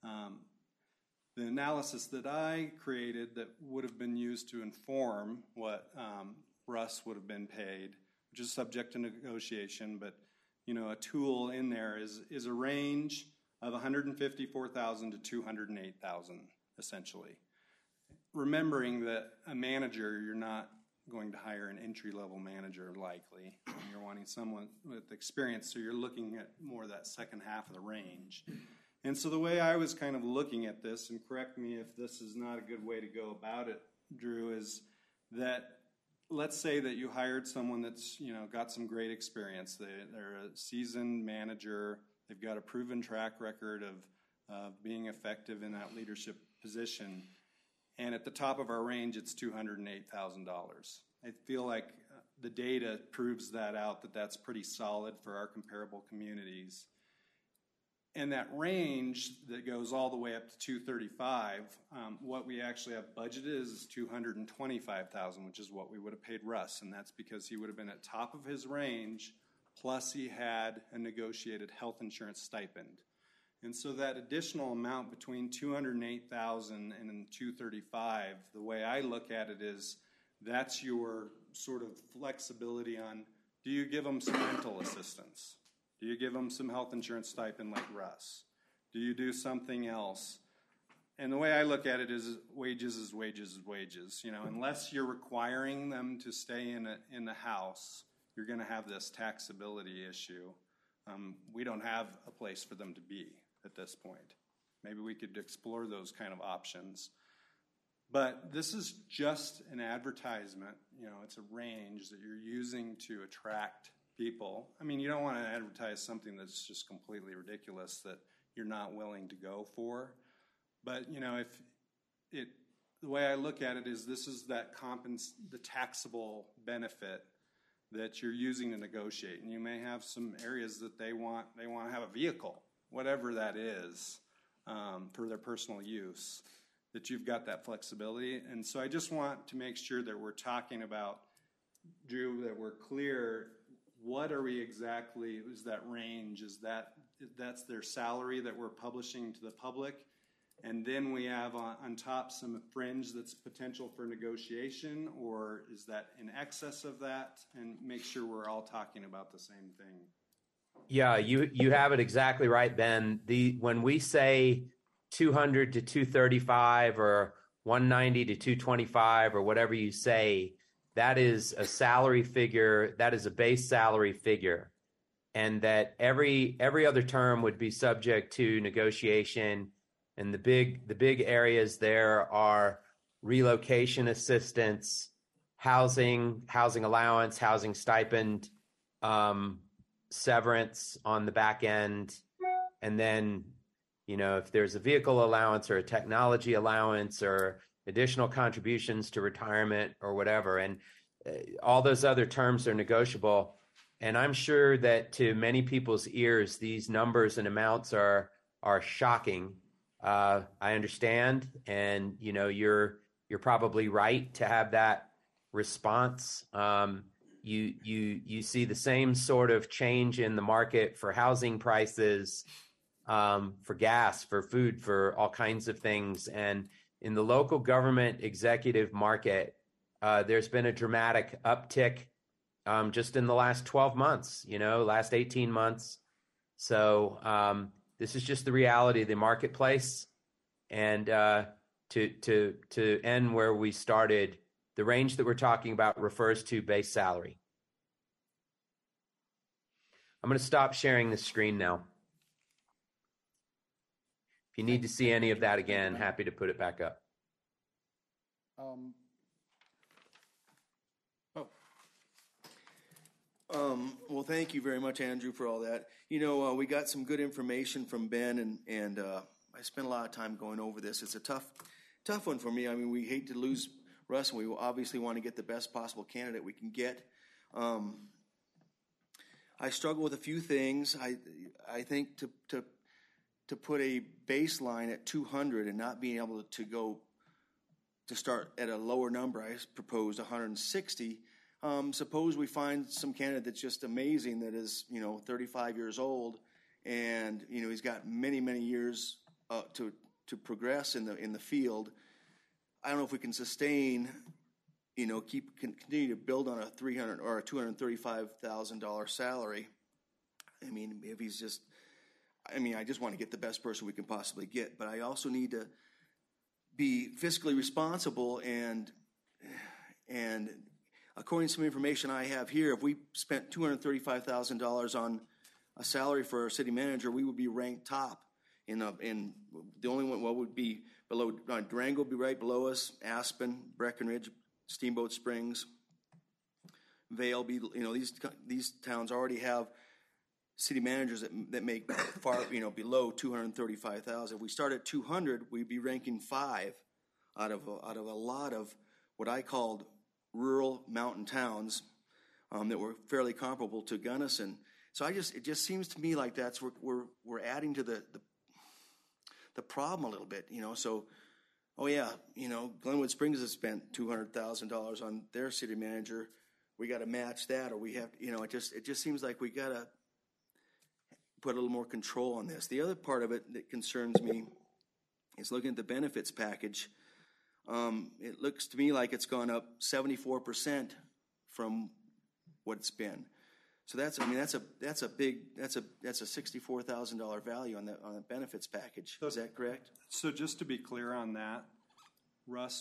The analysis that I created that would have been used to inform what Russ would have been paid, which is subject to negotiation, but a tool in there is a range of $154,000 to $208,000, essentially. Remembering that a manager, you're not going to hire an entry-level manager likely. You're wanting someone with experience, so you're looking at more of that second half of the range. And so the way I was kind of looking at this, and correct me if this is not a good way to go about it, Drew, is that let's say that you hired someone that's got some great experience. They're a seasoned manager. They've got a proven track record of being effective in that leadership position. And at the top of our range, it's $208,000. I feel like the data proves that out, that's pretty solid for our comparable communities. And that range that goes all the way up to 235, what we actually have budgeted is 225,000, which is what we would have paid Russ, and that's because he would have been at top of his range, plus he had a negotiated health insurance stipend. And so that additional amount between 208,000 and 235, the way I look at it is that's your sort of flexibility on, do you give them some rental assistance? Do you give them some health insurance stipend like Russ? Do you do something else? And the way I look at it is wages is wages is wages. You know, unless you're requiring them to stay in the house, you're going to have this taxability issue. We don't have a place for them to be at this point. Maybe we could explore those kind of options. But this is just an advertisement. You know, it's a range that you're using to attract people. I mean, you don't want to advertise something that's just completely ridiculous that you're not willing to go for. But, you know, the way I look at it is this is that the taxable benefit that you're using to negotiate. And you may have some areas that they want to have a vehicle, whatever that is, for their personal use, that you've got that flexibility. And so I just want to make sure that we're talking about, Drew, that we're clear. What are we exactly, is that range? That's their salary that we're publishing to the public? And then we have on top some fringe that's potential for negotiation, or is that in excess of that? And make sure we're all talking about the same thing. Yeah, you have it exactly right, Ben. When we say 200 to 235 or 190 to 225 or whatever you say, that is a salary figure, that is a base salary figure, and that every other term would be subject to negotiation. And the big areas there are relocation assistance, housing allowance, housing stipend, severance on the back end, and then, you know, if there's a vehicle allowance or a technology allowance or additional contributions to retirement or whatever. And all those other terms are negotiable. And I'm sure that to many people's ears, these numbers and amounts are shocking. I understand. And, you know, you're probably right to have that response. You see the same sort of change in the market for housing prices, for gas, for food, for all kinds of things. And in the local government executive market, there's been a dramatic uptick just in the last 12 months, last 18 months. So this is just the reality of the marketplace. And to end where we started, the range that we're talking about refers to base salary. I'm going to stop sharing the screen now. If you need to see any of that again, happy to put it back up. Well, thank you very much, Andrew, for all that. We got some good information from Ben, and I spent a lot of time going over this. It's a tough one for me. I mean, we hate to lose Russ, and we obviously want to get the best possible candidate we can get. I struggle with a few things. I think to put a baseline at 200 and not being able to start at a lower number, I proposed 160. Suppose we find some candidate that's just amazing, that is 35 years old, and he's got many years to progress in the field. I don't know if we can sustain, continue to build on a $300,000 or a $235,000 salary. I mean, if he's just, I just want to get the best person we can possibly get, but I also need to be fiscally responsible, and according to some information I have here, if we spent $235,000 on a salary for our city manager, we would be ranked top. In the only one, what would be below, Durango would be right below us, Aspen, Breckenridge, Steamboat Springs, Vail. These towns already have city managers that make far below $235,000. If we start at 200, we'd be ranking 5 out of a lot of what I called rural mountain towns that were fairly comparable to Gunnison. So it just seems to me like that's we're adding to the problem a little bit, you know. So, oh yeah, you know, Glenwood Springs has spent $200,000 on their city manager. We got to match that, or we have, you know, it just seems like we got to put a little more control on this. The other part of it that concerns me is looking at the benefits package. It looks to me like it's gone up 74% from what it's been. So that's a $64,000 value on the benefits package. Is that correct? So just to be clear on that, Russ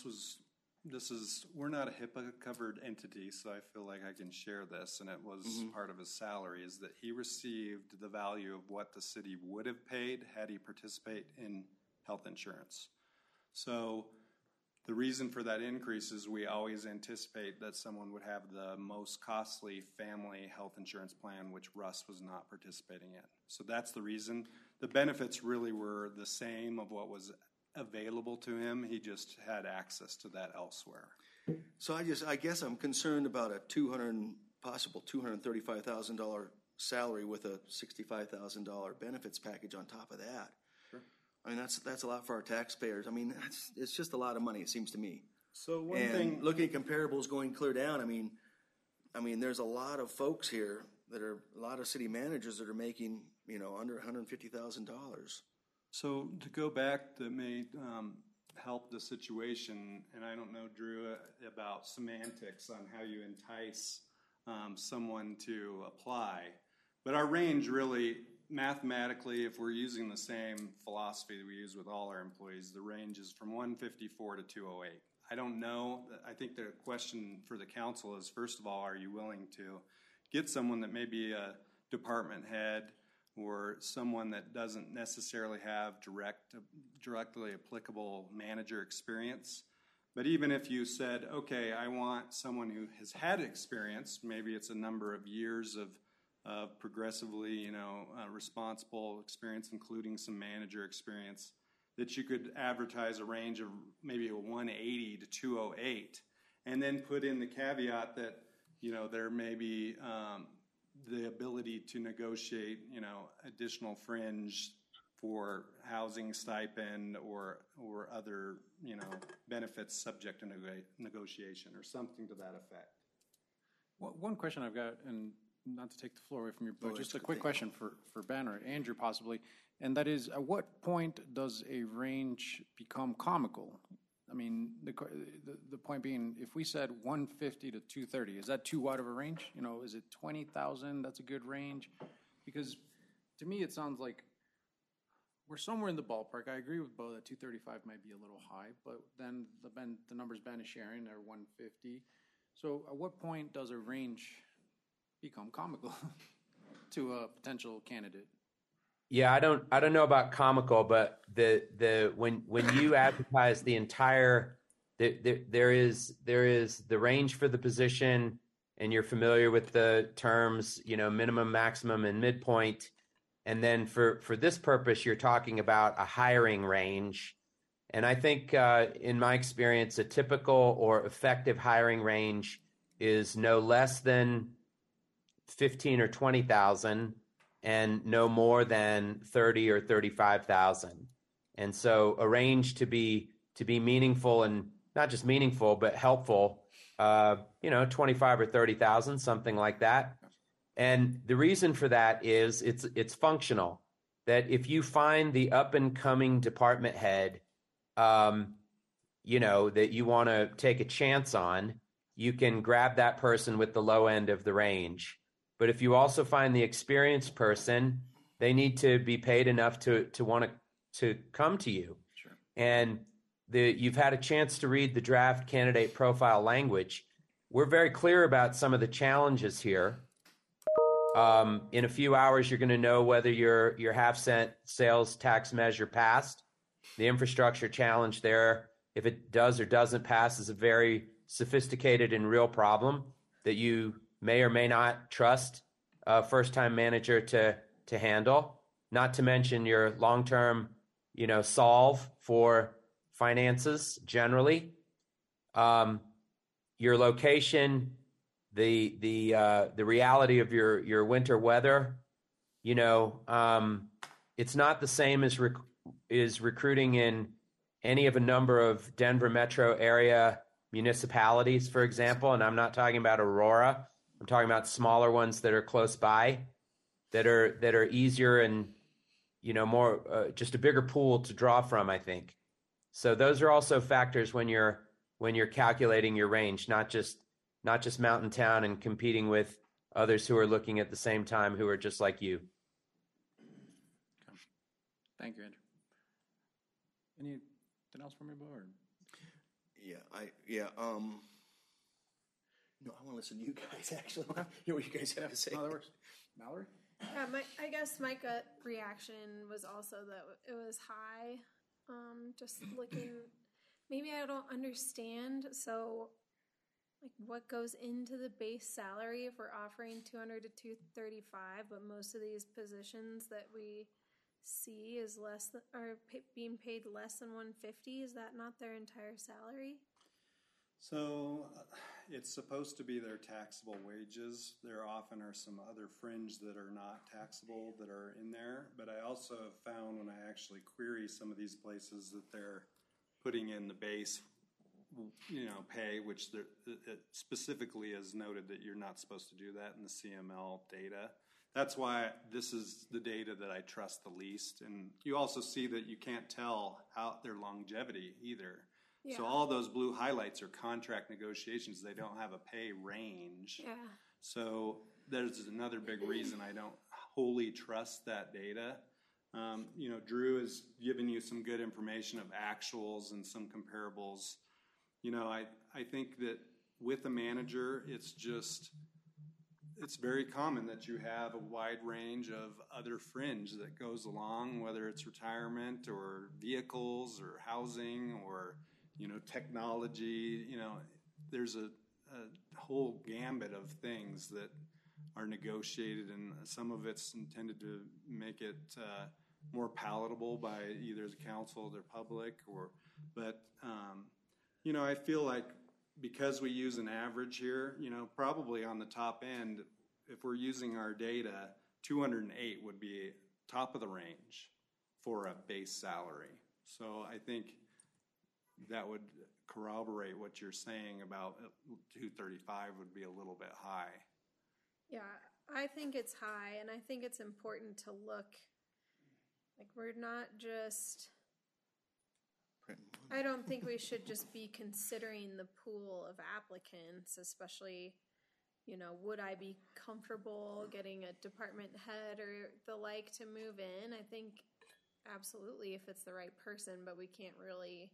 we're not a HIPAA covered entity, so I feel like I can share this, and it was part of his salary, is that he received the value of what the city would have paid had he participate in health insurance. So the reason for that increase is we always anticipate that someone would have the most costly family health insurance plan, which Russ was not participating in. So that's the reason. The benefits really were the same of what was available to him. He just had access to that elsewhere. So I guess I'm concerned about a possible $235,000 salary with a $65,000 benefits package on top of that. Sure. I mean, that's a lot for our taxpayers. I mean, it's just a lot of money, it seems to me. So one thing, looking at comparables going clear down, I mean, there's a lot of folks here a lot of city managers that are making, you know, under $150,000. So to go back, that may help the situation, and I don't know, Drew, about semantics on how you entice someone to apply, but our range really, mathematically, if we're using the same philosophy that we use with all our employees, the range is from 154 to 208. I don't know. I think the question for the council is, first of all, are you willing to get someone that may be a department head or someone that doesn't necessarily have directly applicable manager experience? But even if you said, okay, I want someone who has had experience, maybe it's a number of years of progressively, you know, responsible experience, including some manager experience, that you could advertise a range of maybe a 180 to 208, and then put in the caveat that, you know, there may be the ability to negotiate, you know, additional fringe for housing stipend or other, you know, benefits subject to negotiation or something to that effect. Well, one question I've got, and not to take the floor away from you, but just a quick question for Ben or Andrew possibly, and that is, at what point does a range become comical? I mean, the point being, if we said 150 to 230, is that too wide of a range? You know, is it 20,000? That's a good range? Because to me, it sounds like we're somewhere in the ballpark. I agree with Bo that 235 might be a little high, but then the numbers Ben is sharing are 150. So at what point does a range become comical to a potential candidate? Yeah, I don't know about comical, but when you advertise the entire, there is the range for the position, and you're familiar with the terms, you know, minimum, maximum, and midpoint, and then for this purpose, you're talking about a hiring range, and I think in my experience, a typical or effective hiring range is no less than 15 or 20,000. And no more than 30 or 35,000. And so a range to be meaningful, and not just meaningful, but helpful, 25 or 30,000, something like that. And the reason for that is it's functional. That if you find the up and coming department head, that you want to take a chance on, you can grab that person with the low end of the range. But if you also find the experienced person, they need to be paid enough to want to come to you. Sure. And you've had a chance to read the draft candidate profile language. We're very clear about some of the challenges here. In a few hours, you're going to know whether your half-cent sales tax measure passed. The infrastructure challenge there, if it does or doesn't pass, is a very sophisticated and real problem that you may or may not trust a first-time manager to handle, not to mention your long-term, solve for finances generally, your location, the reality of your winter weather it's not the same as recruiting in any of a number of Denver metro area municipalities, for example. And I'm not talking about Aurora. I'm talking about smaller ones that are close by, that are easier and more just a bigger pool to draw from, I think. So those are also factors when you're calculating your range, not just mountain town and competing with others who are looking at the same time who are just like you. Thank you, Andrew. Anything else from you, Bo? Or? No, I want to listen to you guys, actually. Hear what you guys have to say. No, that works. Mallory? I guess my gut reaction was also that it was high. Just looking, maybe I don't understand. So, like, what goes into the base salary if we're offering $200 to $235, but most of these positions that we see is being paid less than $150? Is that not their entire salary? So it's supposed to be their taxable wages. There often are some other fringe that are not taxable that are in there. But I also have found when I actually query some of these places that they're putting in the base, pay, which it specifically is noted that you're not supposed to do that in the CML data. That's why this is the data that I trust the least. And you also see that you can't tell out their longevity either. Yeah. So all those blue highlights are contract negotiations. They don't have a pay range. Yeah. So there's another big reason I don't wholly trust that data. Drew has given you some good information of actuals and some comparables. I think that with a manager, it's very common that you have a wide range of other fringe that goes along, whether it's retirement or vehicles or housing or technology. There's a whole gambit of things that are negotiated, and some of it's intended to make it more palatable by either the council or the public. But I feel like because we use an average here, probably on the top end, if we're using our data, 208 would be top of the range for a base salary. So I think that would corroborate what you're saying about 235 would be a little bit high. Yeah, I think it's high, and I think it's important to look, like, we're not just, I don't think we should just be considering the pool of applicants, especially, would I be comfortable getting a department head or the like to move in? I think absolutely if it's the right person, but we can't really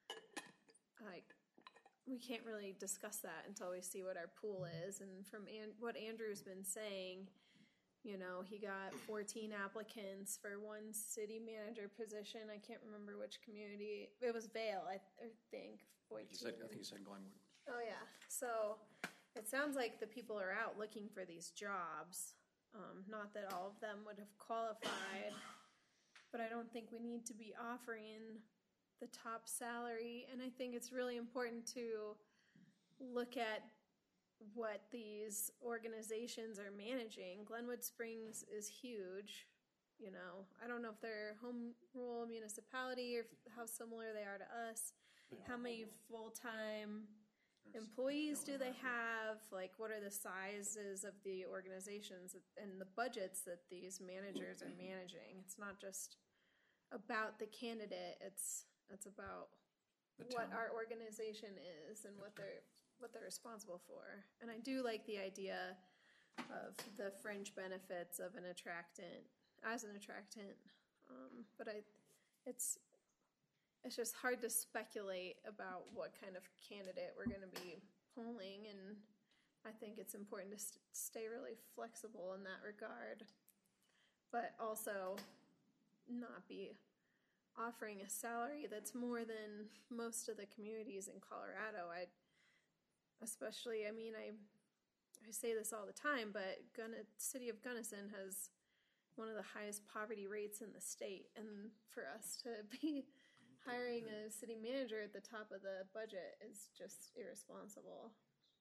discuss that until we see what our pool is. And from what Andrew's been saying, he got 14 applicants for one city manager position. I can't remember which community. It was Vail, I think. I think you said Glenwood. Oh, yeah. So it sounds like the people are out looking for these jobs. Not that all of them would have qualified, but I don't think we need to be offering the top salary. And I think it's really important to look at what these organizations are managing. Glenwood Springs is huge. I don't know if they're a home rule municipality or how similar they are to us. How many full-time employees do they have? Like, what are the sizes of the organizations and the budgets that these managers are managing? It's not just about the candidate. It's about what our organization is and what they're responsible for. And I do like the idea of the fringe benefits of an attractant, but it's just hard to speculate about what kind of candidate we're going to be polling, and I think it's important to stay really flexible in that regard, but also not be offering a salary that's more than most of the communities in Colorado. I say this all the time, but city of Gunnison has one of the highest poverty rates in the state, and for us to be hiring a city manager at the top of the budget is just irresponsible.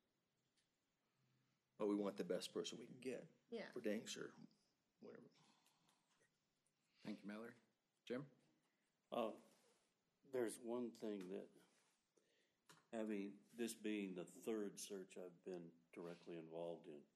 But we want the best person we can get. Yeah. For Danks or whatever. Thank you, Mallory. Jim? There's one thing that, having this being the third search I've been directly involved in,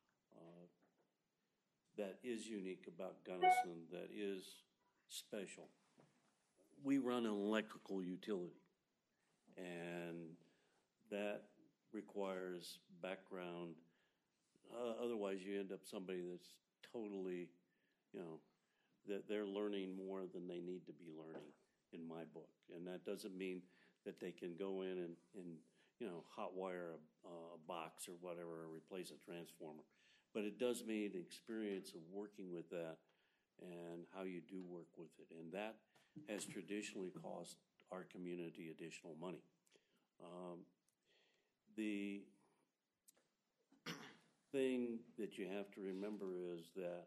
that is unique about Gunnison, that is special. We run an electrical utility, and that requires background. Otherwise, you end up somebody that's totally, that they're learning more than they need to be learning, in my book. And that doesn't mean that they can go in and hot wire a box or whatever, or replace a transformer. But it does mean experience of working with that and how you do work with it. And that has traditionally cost our community additional money. The thing that you have to remember is that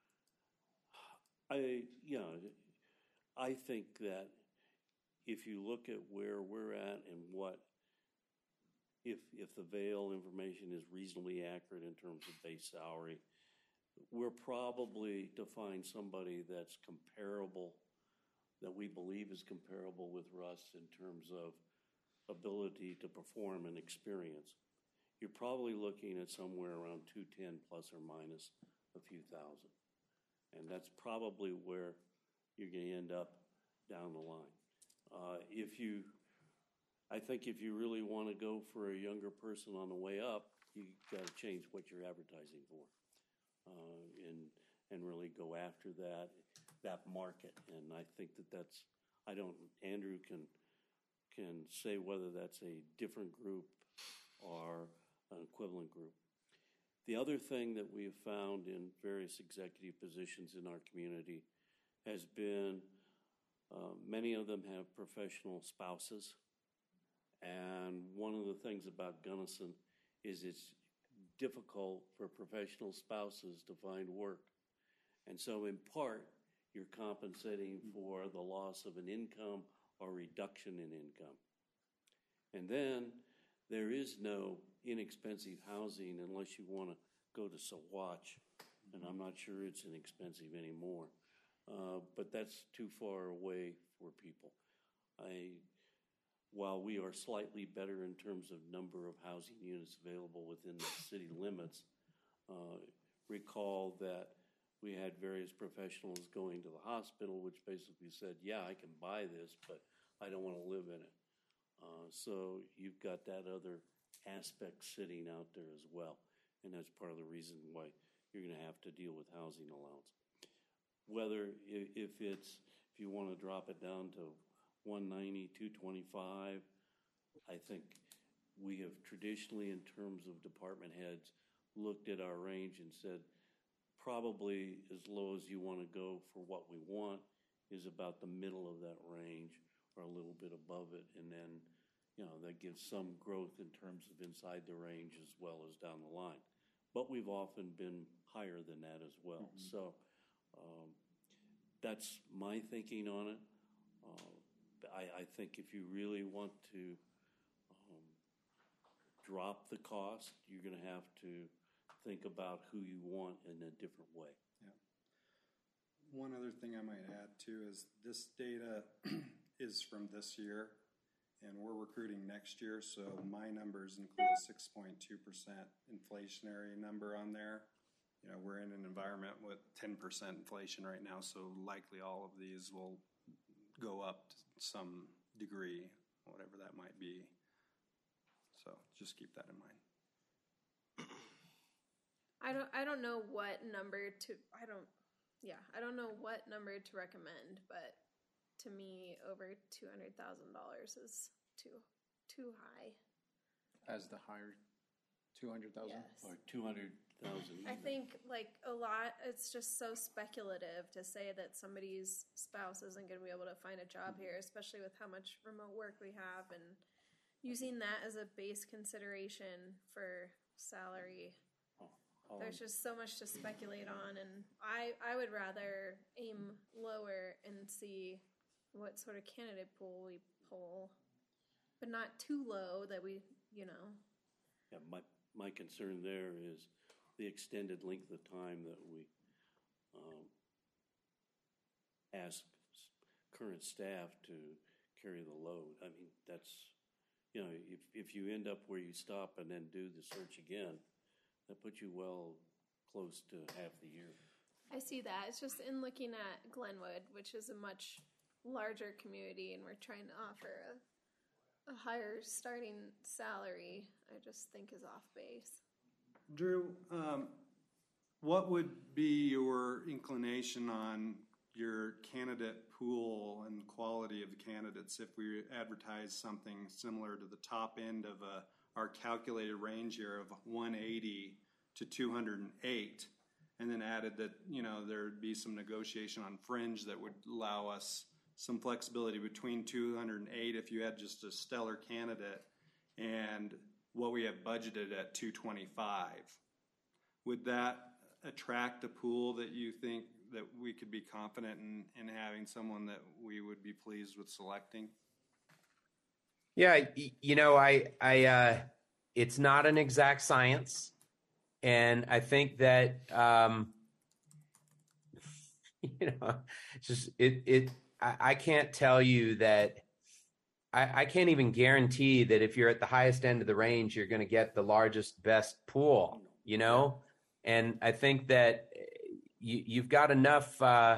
I think that if you look at where we're at and if the Vail information is reasonably accurate in terms of base salary, we're probably to find somebody that's comparable, that we believe is comparable with Russ in terms of ability to perform and experience. You're probably looking at somewhere around 210 plus or minus a few thousand. And that's probably where you're going to end up down the line. I think if you really want to go for a younger person on the way up, you got to change what you're advertising for, and really go after that market. And I think that's Andrew can say whether that's a different group or an equivalent group. The other thing that we have found in various executive positions in our community has been many of them have professional spouses. And one of the things about Gunnison is it's difficult for professional spouses to find work. And so in part, you're compensating for the loss of an income or reduction in income. And then there is no inexpensive housing unless you want to go to Saguache, and I'm not sure it's inexpensive anymore. But that's too far away for people. While we are slightly better in terms of number of housing units available within the city limits, recall that we had various professionals going to the hospital, which basically said, yeah, I can buy this, but I don't want to live in it. So you've got that other aspect sitting out there as well. And that's part of the reason why you're going to have to deal with housing allowance. Whether if you want to drop it down to 190, 225, I think we have traditionally, in terms of department heads, looked at our range and said probably as low as you want to go for what we want is about the middle of that range or a little bit above it. And then, that gives some growth in terms of inside the range as well as down the line. But we've often been higher than that as well. Mm-hmm. So that's my thinking on it. I think if you really want to drop the cost, you're going to have to think about who you want in a different way. Yeah. One other thing I might add too is this data is from this year, and we're recruiting next year, so my numbers include a 6.2% inflationary number on there. We're in an environment with 10% inflation right now, so likely all of these will go up to some degree, whatever that might be. So just keep that in mind. I don't know what number to recommend, but to me, over $200,000 is too high. As the higher 200,000? Yes. Or 200,000. I think a lot, it's just so speculative to say that somebody's spouse isn't going to be able to find a job here, especially with how much remote work we have, and using that as a base consideration for salary. There's just so much to speculate on, and I would rather aim lower and see what sort of candidate pool we pull, but not too low that we, Yeah, my concern there is the extended length of time that we ask current staff to carry the load. I mean, that's, you know, if you end up where you stop and then do the search again, that puts you well close to half the year. I see that. It's just in looking at Glenwood, which is a much larger community, and we're trying to offer a higher starting salary, I just think is off base. Drew, what would be your inclination on your candidate pool and quality of the candidates if we advertise something similar to the top end of our calculated range here of 180 to 208, and then added that, you know, there'd be some negotiation on fringe that would allow us some flexibility between 208 if you had just a stellar candidate and what we have budgeted at 225. Would that attract a pool that you think that we could be confident in having someone that we would be pleased with selecting? Yeah, you know, I it's not an exact science, and I think that you know, just I can't tell you that. I can't even guarantee that if you're at the highest end of the range, you're going to get the largest, best pool. You know, and I think that you've got enough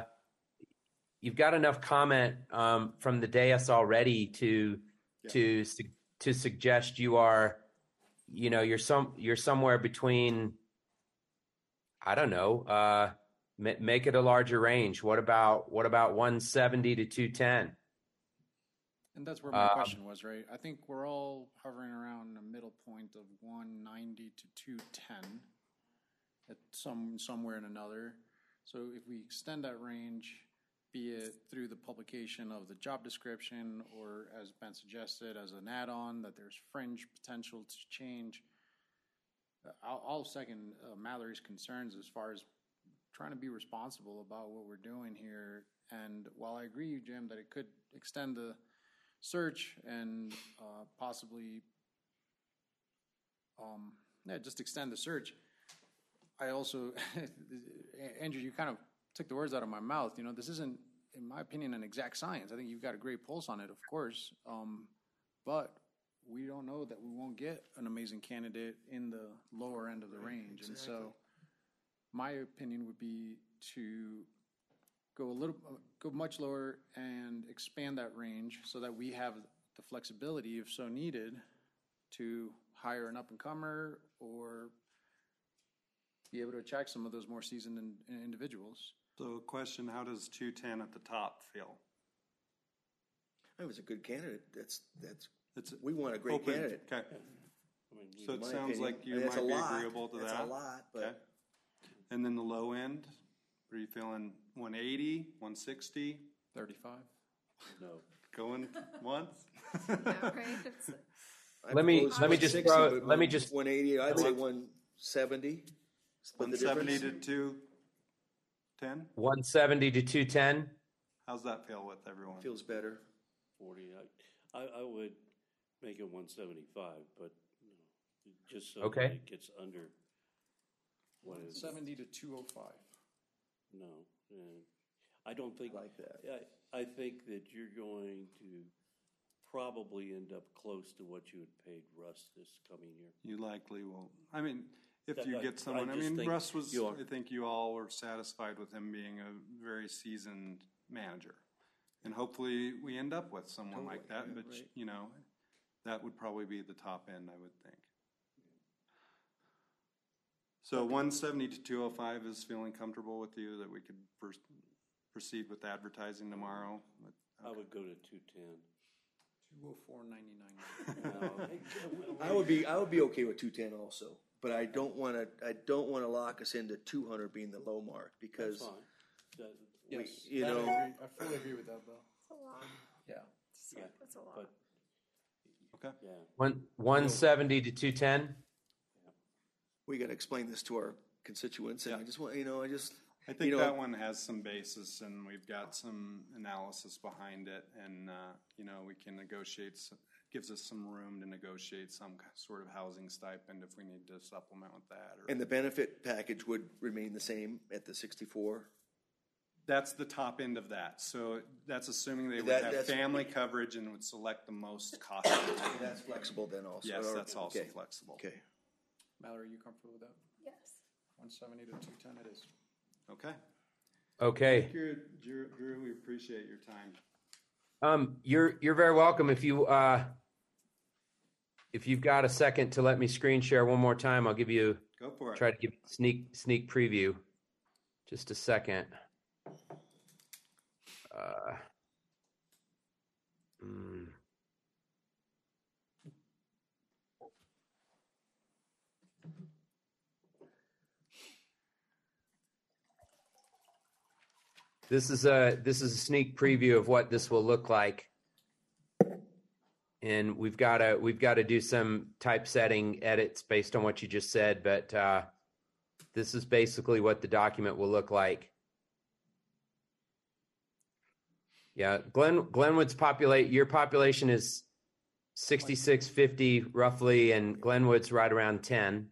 comment from the dais already to suggest you are, you know, you're somewhere between, I don't know, make it a larger range. What about 170 to 210? And that's where my question was, right? I think we're all hovering around a middle point of 190 to 210 at somewhere in another. So if we extend that range, be it through the publication of the job description or, as Ben suggested, as an add-on, that there's fringe potential to change, I'll second Mallory's concerns as far as trying to be responsible about what we're doing here. And while I agree, Jim, that it could extend the search and possibly just extend the search, I also, Andrew, you kind of took the words out of my mouth. You know, this isn't, in my opinion, an exact science. I think you've got a great pulse on it, of course, but we don't know that we won't get an amazing candidate in the lower end of the range. Exactly. And so my opinion would be to go much lower and expand that range so that we have the flexibility, if so needed, to hire an up-and-comer or be able to attract some of those more seasoned individuals. So question, how does 210 at the top feel? It was a good candidate. We want a great candidate. Okay. So it sounds like you might be agreeable to that. That's a lot, but... Okay. And then the low end, are you feeling 180, 160? 35? No. Going once? Yeah, right. Let me just 180. I'd say 170. 170 to 210. 170 to 210. How's that feel with everyone? Feels better. 40. I would make it 175, but just so okay. It gets under. 170 to 205. No, I don't think like that. I think that you're going to probably end up close to what you had paid Russ this coming year. You likely will. I mean, if you get someone, Russ was. I think you all were satisfied with him being a very seasoned manager, and hopefully we end up with someone like that. But right. You know, that would probably be the top end, I would think. So 170 to 205 is feeling comfortable with you that we could proceed with advertising tomorrow? Okay. I would go to 210. 204.99. I would be okay with 210 also, but I don't want to lock us into 200 being the low mark because yes, you know I fully agree with that, Bill. It's a lot. Yeah. That's a lot. Okay. Yeah. 170 to 210. We got to explain this to our constituents, and I just want I think that one has some basis, and we've got some analysis behind it, and we can negotiate. Gives us some room to negotiate some sort of housing stipend if we need to supplement with that. And the benefit package would remain the same at the 64. That's the top end of that. So that's assuming they would have That's family coverage and would select the most cost. That's flexible then also. Yes, or- that's also okay. flexible. Okay. Mallory, are you comfortable with that? Yes. 170 to 210 it is. Okay. Okay. Thank you, Drew. We appreciate your time. You're very welcome. If you've got a second to let me screen share one more time, I'll give you. Go for it. Try to give you a sneak preview. Just a second. This is a sneak preview of what this will look like, and we've got to do some typesetting edits based on what you just said. But this is basically what the document will look like. Yeah, Glenwood's your population is 6,650 roughly, and Glenwood's right around 10.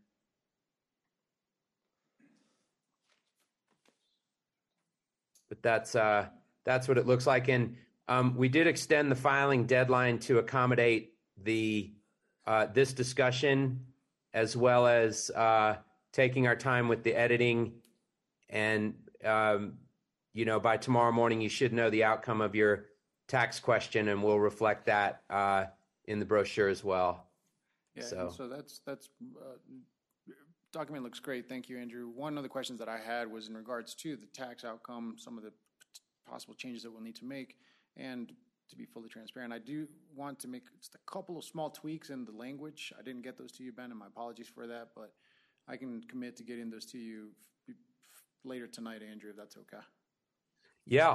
But that's what it looks like, and we did extend the filing deadline to accommodate the this discussion, as well as taking our time with the editing. And by tomorrow morning, you should know the outcome of your tax question, and we'll reflect that in the brochure as well. Yeah, so that's document looks great. Thank you, Andrew. One of the questions that I had was in regards to the tax outcome, some of the possible changes that we'll need to make, and to be fully transparent, I do want to make just a couple of small tweaks in the language. I didn't get those to you, Ben, and my apologies for that, but I can commit to getting those to you later tonight, Andrew, if that's okay. Yeah.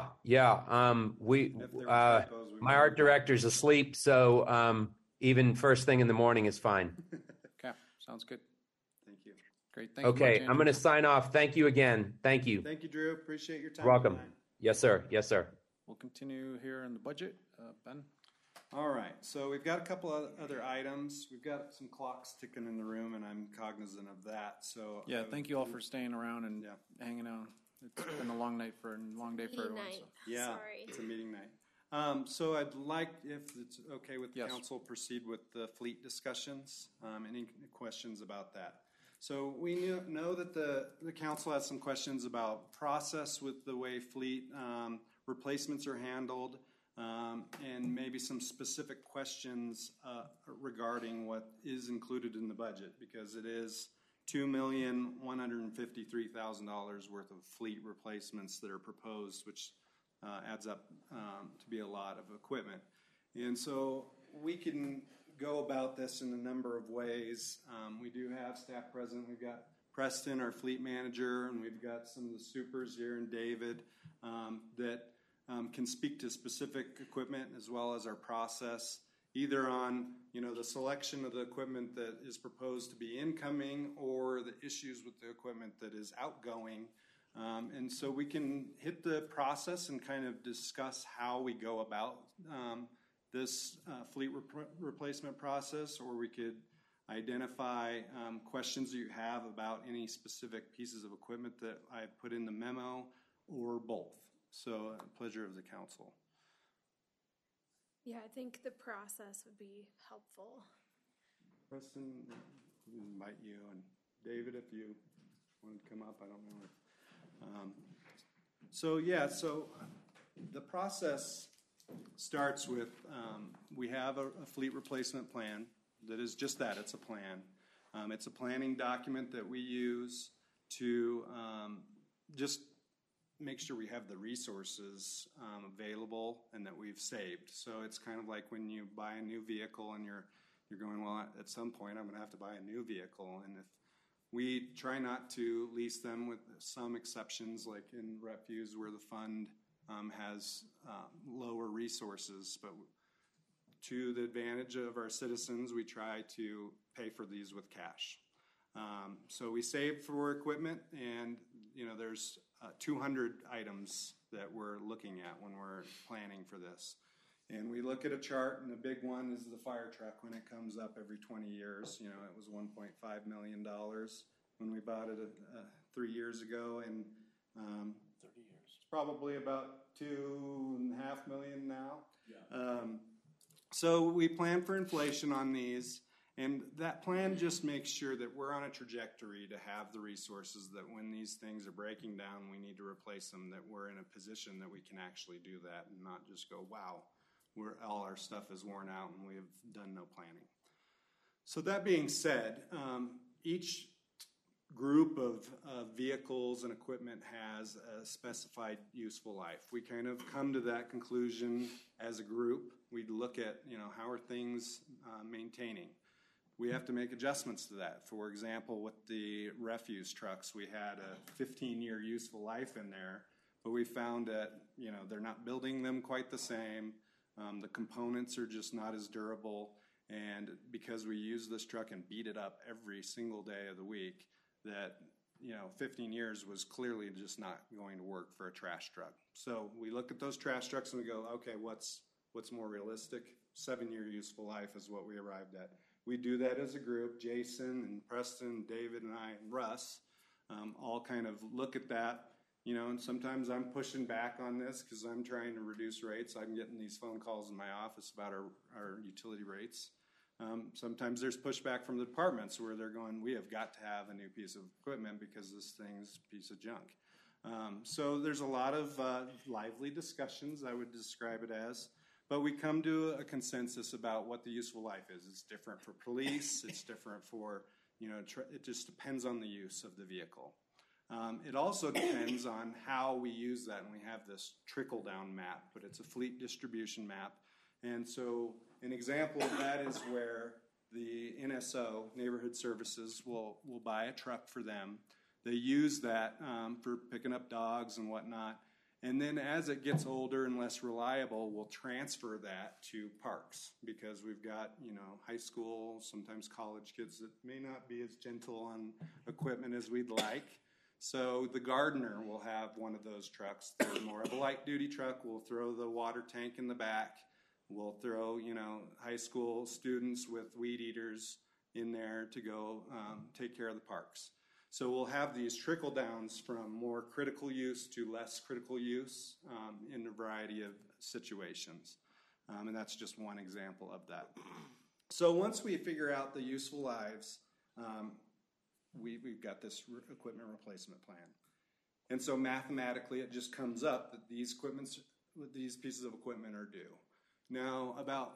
My art director's asleep, so even first thing in the morning is fine. Okay, sounds good. Thank you. Great. Thank you. Okay, I'm going to sign off. Thank you again. Thank you. Thank you, Drew. Appreciate your time. You're welcome. Tonight. Yes, sir. Yes, sir. We'll continue here in the budget. Ben? All right. So we've got a couple of other items. We've got some clocks ticking in the room, and I'm cognizant of that. So yeah, thank you all for staying around and hanging out. It's been a long day for everyone. So. Yeah, Sorry. It's a meeting night. So I'd like, if it's okay with the council, proceed with the fleet discussions. Any questions about that? So we know that the council has some questions about process with the way fleet replacements are handled, and maybe some specific questions regarding what is included in the budget, because it is $2,153,000 worth of fleet replacements that are proposed, which adds up to be a lot of equipment. And so we can go about this in a number of ways. We do have staff present. We've got Preston, our fleet manager, and we've got some of the supers here, and David, that can speak to specific equipment as well as our process, either on the selection of the equipment that is proposed to be incoming or the issues with the equipment that is outgoing. And so we can hit the process and kind of discuss how we go about this fleet replacement process, or we could identify questions that you have about any specific pieces of equipment that I put in the memo, or both. So, pleasure of the council. Yeah, I think the process would be helpful. Preston, we'll invite you, and David, if you want to come up, I don't know. So the process starts with we have a fleet replacement plan that is just that. It's a plan. It's a planning document that we use to just make sure we have the resources available and that we've saved. So it's kind of like when you buy a new vehicle and you're going, well, at some point I'm going to have to buy a new vehicle. And if we try not to lease them, with some exceptions, like in refuse where the fund has lower resources, but to the advantage of our citizens, we try to pay for these with cash. So we save for equipment, and there's 200 items that we're looking at when we're planning for this. And we look at a chart, and the big one is the fire truck when it comes up every 20 years. It was $1.5 million when we bought it 3 years ago, and 30 years. It's probably about $2.5 million now. So we plan for inflation on these, and that plan just makes sure that we're on a trajectory to have the resources that when these things are breaking down, we need to replace them, that we're in a position that we can actually do that and not just go, wow, all our stuff is worn out and we have done no planning. So that being said, each group of vehicles and equipment has a specified useful life. We kind of come to that conclusion as a group. We look at, how are things maintaining? We have to make adjustments to that. For example, with the refuse trucks, we had a 15-year useful life in there, but we found that, they're not building them quite the same. The components are just not as durable. And because we use this truck and beat it up every single day of the week, that 15 years was clearly just not going to work for a trash truck. So we look at those trash trucks and we go, okay, what's more realistic? 7-year useful life is what we arrived at. We do that as a group. Jason and Preston, David and I and Russ all kind of look at that. And sometimes I'm pushing back on this because I'm trying to reduce rates. I'm getting these phone calls in my office about our utility rates. Sometimes there's pushback from the departments where they're going, we have got to have a new piece of equipment because this thing's a piece of junk. So there's a lot of lively discussions, I would describe it as. But we come to a consensus about what the useful life is. It's different for police. It's different for, it just depends on the use of the vehicle. It also depends on how we use that, and we have this trickle-down map, but it's a fleet distribution map. And so an example of that is where the NSO, Neighborhood Services, will buy a truck for them. They use that for picking up dogs and whatnot. And then as it gets older and less reliable, we'll transfer that to parks because we've got, high school, sometimes college kids that may not be as gentle on equipment as we'd like. So the gardener will have one of those trucks. They're more of a light-duty truck. We'll throw the water tank in the back. We'll throw, high school students with weed eaters in there to go take care of the parks. So we'll have these trickle downs from more critical use to less critical use in a variety of situations. And that's just one example of that. So once we figure out the useful lives, we've got this equipment replacement plan. And so mathematically it just comes up that these pieces of equipment are due. Now, about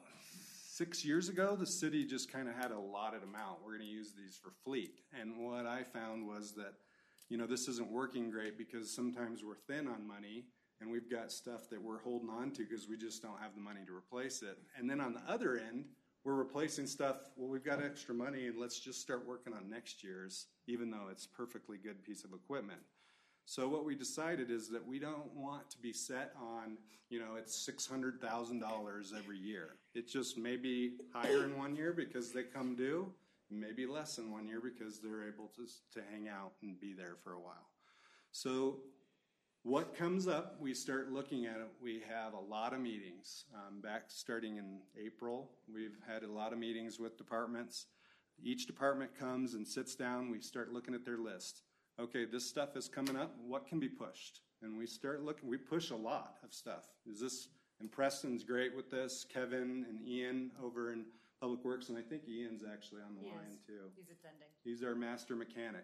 6 years ago, the city just kind of had a allotted amount. We're going to use these for fleet. And what I found was that, this isn't working great because sometimes we're thin on money and we've got stuff that we're holding on to because we just don't have the money to replace it. And then on the other end, we're replacing stuff, well, we've got extra money and let's just start working on next year's, even though it's a perfectly good piece of equipment. So what we decided is that we don't want to be set on, it's $600,000 every year. It just may be higher in one year because they come due, maybe less in one year because they're able to hang out and be there for a while. So what comes up, we start looking at it. We have a lot of meetings. Back starting in April, we've had a lot of meetings with departments. Each department comes and sits down. We start looking at their list. Okay, this stuff is coming up. What can be pushed? And we start looking. We push a lot of stuff. And Preston's great with this. Kevin and Ian over in Public Works, and I think Ian's actually on the line too. He's attending. He's our master mechanic.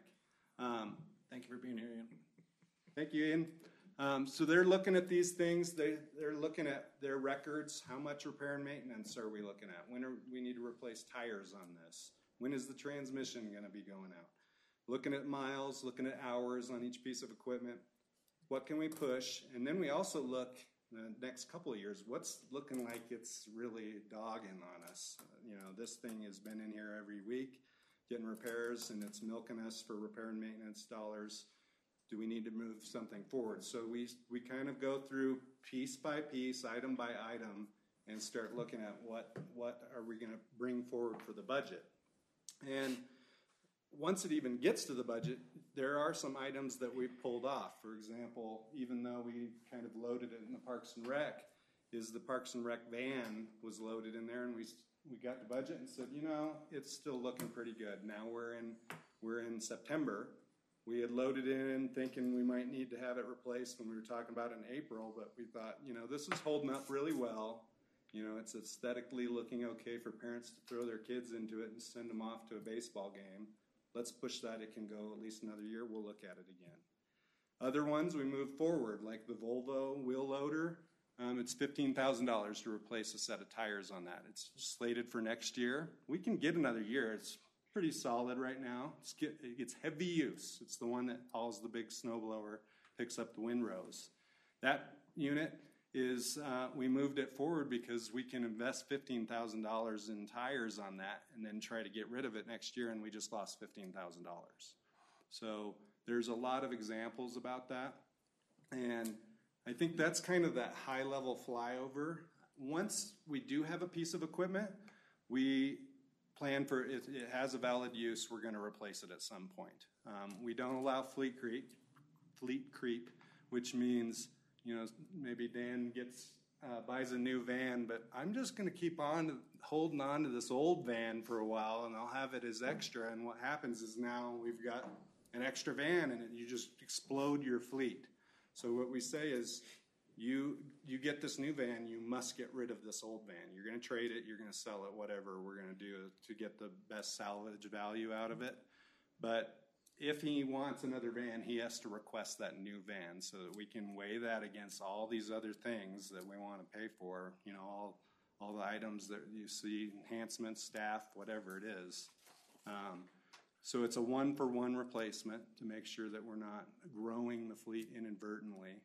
Thank you for being here, Ian. Thank you, Ian. So they're looking at these things. They're looking at their records. How much repair and maintenance are we looking at? When we need to replace tires on this? When is the transmission going to be going out? Looking at miles, looking at hours on each piece of equipment. What can we push? And then we also look the next couple of years, what's looking like it's really dogging on us. This thing has been in here every week getting repairs and it's milking us for repair and maintenance dollars. Do we need to move something forward? So we kind of go through piece by piece, item by item, and start looking at what are we going to bring forward for the budget. And once it even gets to the budget, there are some items that we've pulled off. For example, even though we kind of loaded it in the Parks and Rec, the Parks and Rec van was loaded in there, and we got the budget and said, it's still looking pretty good. Now we're in September, We had loaded in thinking we might need to have it replaced when we were talking about it in April, but we thought, this is holding up really well. It's aesthetically looking okay for parents to throw their kids into it and send them off to a baseball game. Let's push that. It can go at least another year. We'll look at it again. Other ones we moved forward, like the Volvo wheel loader. It's $15,000 to replace a set of tires on that. It's slated for next year. We can get another year. It's pretty solid right now. It's heavy use. It's the one that hauls the big snowblower, picks up the windrows. That unit is, we moved it forward because we can invest $15,000 in tires on that and then try to get rid of it next year, and we just lost $15,000. So there's a lot of examples about that. And I think that's kind of that high-level flyover. Once we do have a piece of equipment, we plan for it. It has a valid use. We're going to replace it at some point. We don't allow fleet creep, which means maybe Dan buys a new van, but I'm just going to keep on holding on to this old van for a while, and I'll have it as extra. And what happens is now we've got an extra van, and you just explode your fleet. So what we say is, you get this new van, you must get rid of this old van. You're going to trade it, you're going to sell it, whatever we're going to do to get the best salvage value out of it. But if he wants another van, he has to request that new van so that we can weigh that against all these other things that we want to pay for, all the items that you see, enhancements, staff, whatever it is. So it's a one-for-one replacement to make sure that we're not growing the fleet inadvertently.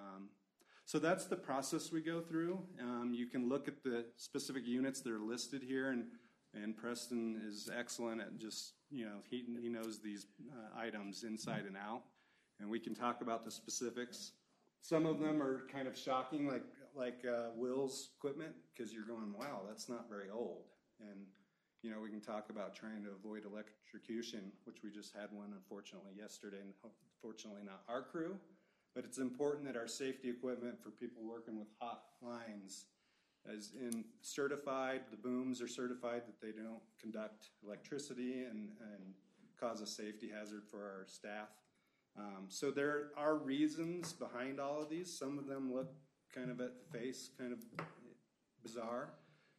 So that's the process we go through. You can look at the specific units that are listed here, and Preston is excellent at just, he knows these items inside and out, and we can talk about the specifics. Some of them are kind of shocking, like Will's equipment, because you're going, wow, that's not very old. And, we can talk about trying to avoid electrocution, which we just had one, unfortunately, yesterday, and fortunately not our crew. But it's important that our safety equipment for people working with hot lines is certified. The booms are certified that they don't conduct electricity and cause a safety hazard for our staff. So there are reasons behind all of these. Some of them look kind of at face, kind of bizarre.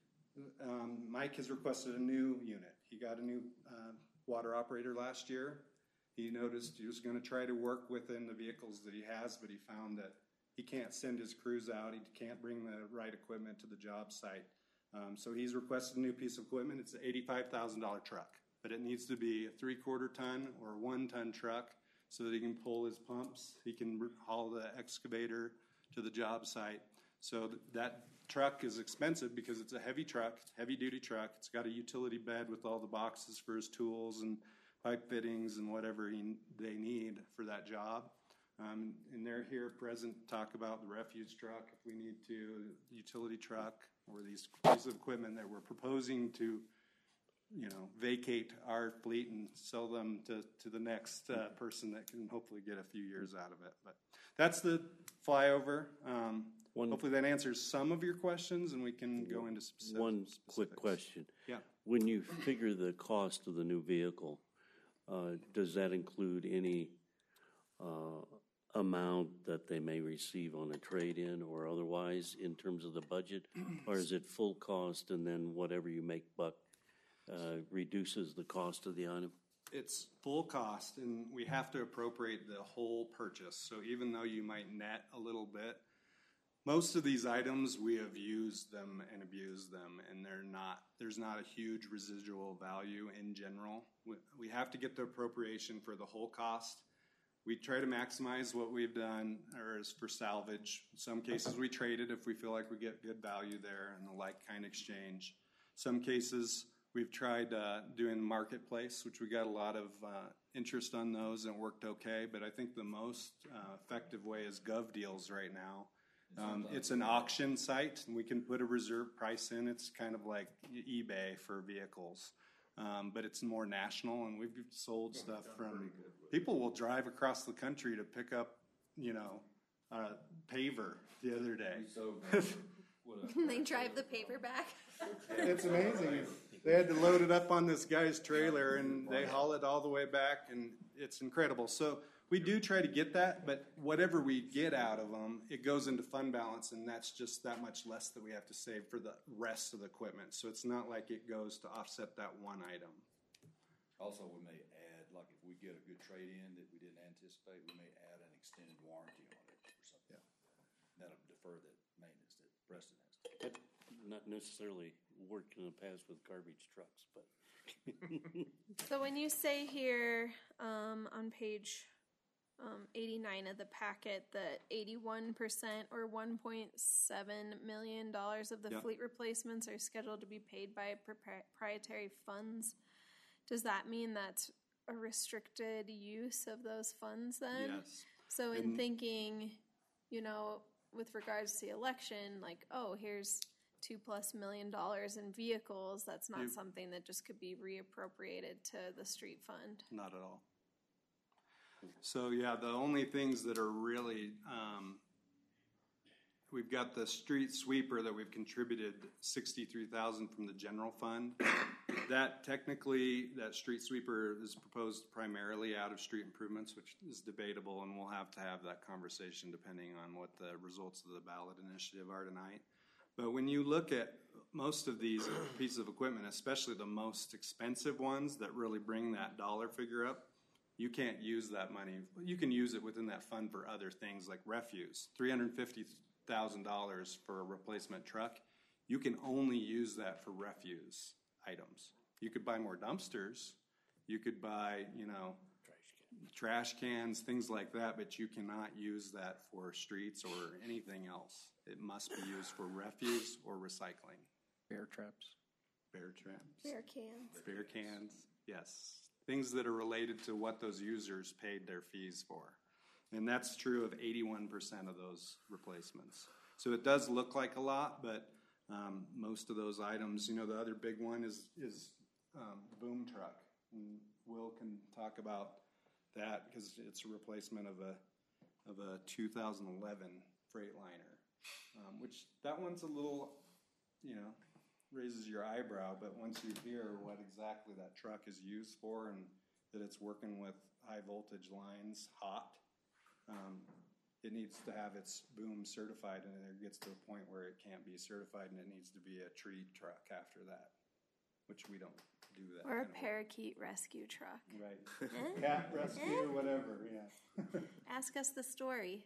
Mike has requested a new unit. He got a new water operator last year. He noticed he was going to try to work within the vehicles that he has, but he found that he can't send his crews out. He can't bring the right equipment to the job site. So he's requested a new piece of equipment. It's an $85,000 truck, but it needs to be a 3/4 ton or a 1 ton truck so that he can pull his pumps. He can haul the excavator to the job site. So that truck is expensive because it's a heavy truck, heavy-duty truck. It's got a utility bed with all the boxes for his tools and pipe fittings and whatever they need for that job. And they're here present to talk about the refuse truck if we need to, the utility truck, or these pieces of equipment that we're proposing to, vacate our fleet and sell them to the next person that can hopefully get a few years out of it. But that's the flyover. Hopefully that answers some of your questions, and we can go into specifics. One quick question. Yeah. When you figure the cost of the new vehicle, does that include any amount that they may receive on a trade-in or otherwise in terms of the budget? Or is it full cost and then whatever you make buck reduces the cost of the item? It's full cost, and we have to appropriate the whole purchase. So even though you might net a little bit, most of these items, we have used them and abused them, and there's not a huge residual value in general. We have to get the appropriation for the whole cost. We try to maximize what we've done, or as for salvage. In some cases, we trade it if we feel like we get good value there and the like-kind exchange. Some cases, we've tried doing marketplace, which we got a lot of interest on those and worked okay, but I think the most effective way is GovDeals right now. It's an auction site, and we can put a reserve price in. It's kind of like eBay for vehicles, but it's more national, and we've sold stuff from people will drive across the country to pick up, a paver the other day. They drive the paper back. It's amazing. They had to load it up on this guy's trailer, and they haul it all the way back, and it's incredible. So we do try to get that, but whatever we get out of them, it goes into fund balance, and that's just that much less that we have to save for the rest of the equipment. So it's not like it goes to offset that one item. Also, we may add, like if we get a good trade-in that we didn't anticipate, we may add an extended warranty on it or something. Yeah. That'll defer the maintenance that Preston has to do. That not necessarily worked in the past with garbage trucks, but. So when you say here on page 89 of the packet that 81% or $1.7 million of the fleet replacements are scheduled to be paid by proprietary funds, does that mean that's a restricted use of those funds then? Yes. So in thinking, you know, with regards to the election, like, oh, here's $2+ million in vehicles, that's not something that just could be reappropriated to the street fund. Not at all. So yeah, the only things that are really, we've got the street sweeper that we've contributed $63,000 from the general fund. That technically, that street sweeper is proposed primarily out of street improvements, which is debatable, and we'll have to have that conversation depending on what the results of the ballot initiative are tonight. But when you look at most of these pieces of equipment, especially the most expensive ones that really bring that dollar figure up, you can't use that money. You can use it within that fund for other things like refuse. $350,000 for a replacement truck. You can only use that for refuse items. You could buy more dumpsters. You could buy, you know, trash cans, things like that, but you cannot use that for streets or anything else. It must be used for refuse or recycling. Bear traps. Bear cans. Bear cans, yes. Things that are related to what those users paid their fees for. And that's true of 81% of those replacements. So it does look like a lot, but most of those items, you know, the other big one is boom truck. And Will can talk about that because it's a replacement of a 2011 Freightliner, which that one's a little, you know, raises your eyebrow, but once you hear what exactly that truck is used for and that it's working with high voltage lines hot, it needs to have its boom certified, and it gets to a point where it can't be certified and it needs to be a tree truck after that, which we don't do that. Or a parakeet rescue truck. Right. Cat rescue, whatever, yeah. Ask us the story.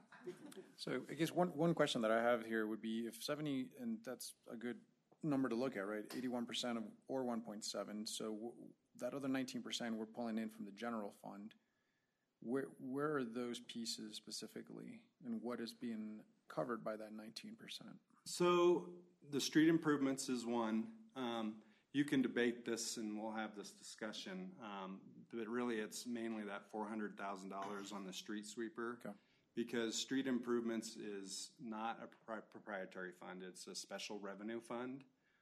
So I guess one question that I have here would be if 70, and that's a good number to look at, right? 81% of, or 1.7. So that other 19% we're pulling in from the general fund. Where are those pieces specifically, and what is being covered by that 19%? So the street improvements is one. You can debate this, and we'll have this discussion. But really, it's mainly that $400,000 on the street sweeper. Okay. Because street improvements is not a proprietary fund. It's a special revenue fund.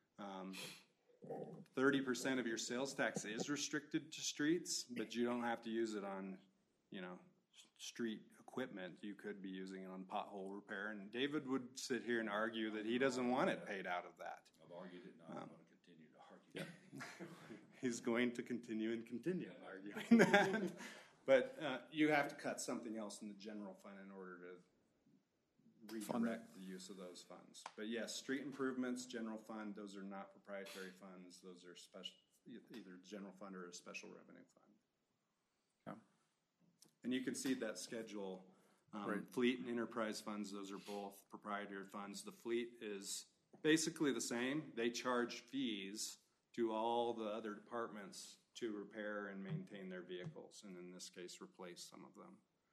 30% of your sales tax is restricted to streets, but you don't have to use it on, you know, street equipment. You could be using it on pothole repair. And David would sit here and argue that he doesn't want it paid out of that. I've argued it, and I'm going to continue to argue it. He's going to continue arguing that. But you have to cut something else in the general fund in order to redirect the use of those funds. But yes, street improvements, general fund, those are not proprietary funds. Those are special, either general fund or a special revenue fund. Okay. And you can see that schedule. Fleet and enterprise funds, those are both proprietary funds. The fleet is basically the same. They charge fees to all the other departments to repair and maintain their vehicles, and in this case, replace some of them.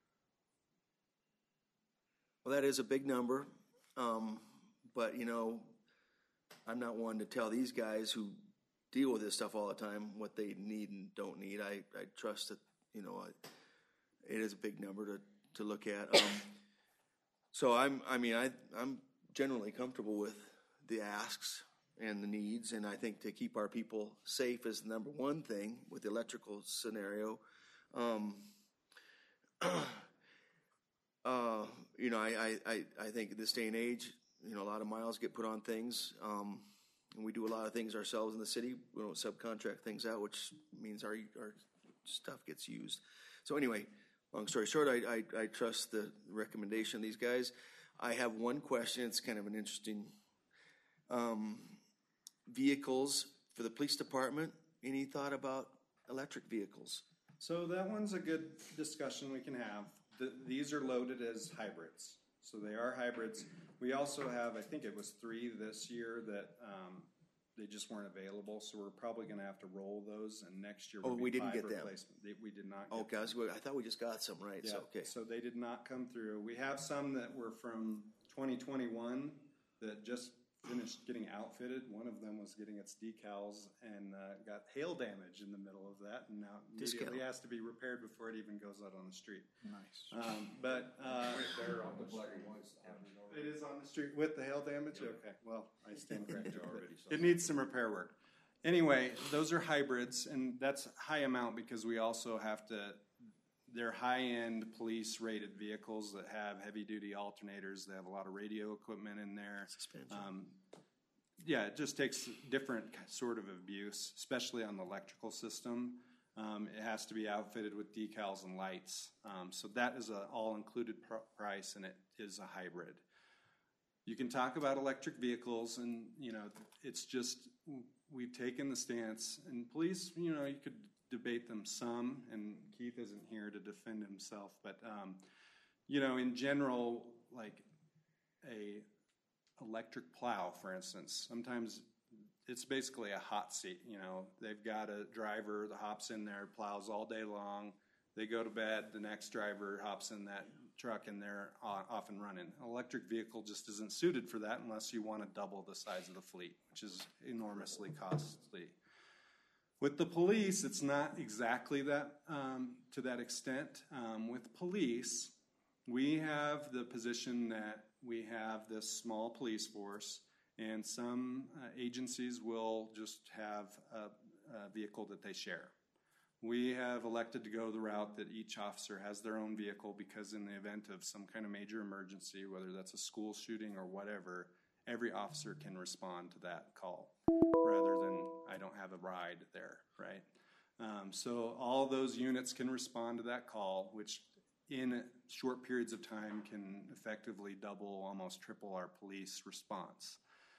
Well, that is a big number, but, you know, I'm not one to tell these guys who deal with this stuff all the time what they need and don't need. I trust that, you know, it is a big number to look at. So I'm generally comfortable with the asks and the needs, and I think to keep our people safe is the number one thing with the electrical scenario. You know, I think in this day and age, you know, a lot of miles get put on things. And we do a lot of things ourselves in the city. We don't subcontract things out, which means our stuff gets used. So anyway, long story short, I trust the recommendation of these guys. I have one question. It's kind of an interesting vehicles for the police department. Any thought about electric vehicles? So that one's a good discussion we can have. These are loaded as hybrids. So they are hybrids. We also have, I think it was 3 this year that they just weren't available. So we're probably going to have to roll those, and next year we didn't get them. We did not. Okay, I thought we just got some, right? Yeah. So, okay. So they did not come through. We have some that were from 2021 that just finished getting outfitted. One of them was getting its decals and got hail damage in the middle of that, and now immediately has to be repaired before it even goes out on the street. Nice. But They're on the black and white side. it is on the street with the hail damage? Okay, well, I stand corrected. Already. It needs some repair work. Anyway, those are hybrids, and that's high amount because we also have to, they're high-end police-rated vehicles that have heavy-duty alternators. They have a lot of radio equipment in there. Yeah, it just takes different sort of abuse, especially on the electrical system. It has to be outfitted with decals and lights. So that is an all-included price, and it is a hybrid. You can talk about electric vehicles, and, it's just we've taken the stance. And police, you could debate them some, and Keith isn't here to defend himself. But, in general, like a electric plow, for instance, sometimes it's basically a hot seat. They've got a driver that hops in there, plows all day long. They go to bed, the next driver hops in that truck, and they're off and running. An electric vehicle just isn't suited for that unless you want to double the size of the fleet, which is enormously costly. With the police, it's not exactly that to that extent. With police, we have the position that we have this small police force, and some agencies will just have a vehicle that they share. We have elected to go the route that each officer has their own vehicle because in the event of some kind of major emergency, whether that's a school shooting or whatever, every officer can respond to that call rather than I don't have a ride there, right? So all those units can respond to that call, which in short periods of time can effectively double, almost triple our police response.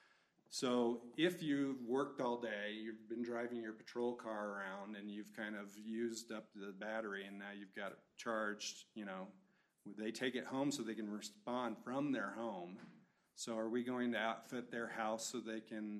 So if you've worked all day, you've been driving your patrol car around, and you've kind of used up the battery, and now you've got it charged, they take it home so they can respond from their home. So are we going to outfit their house so they can,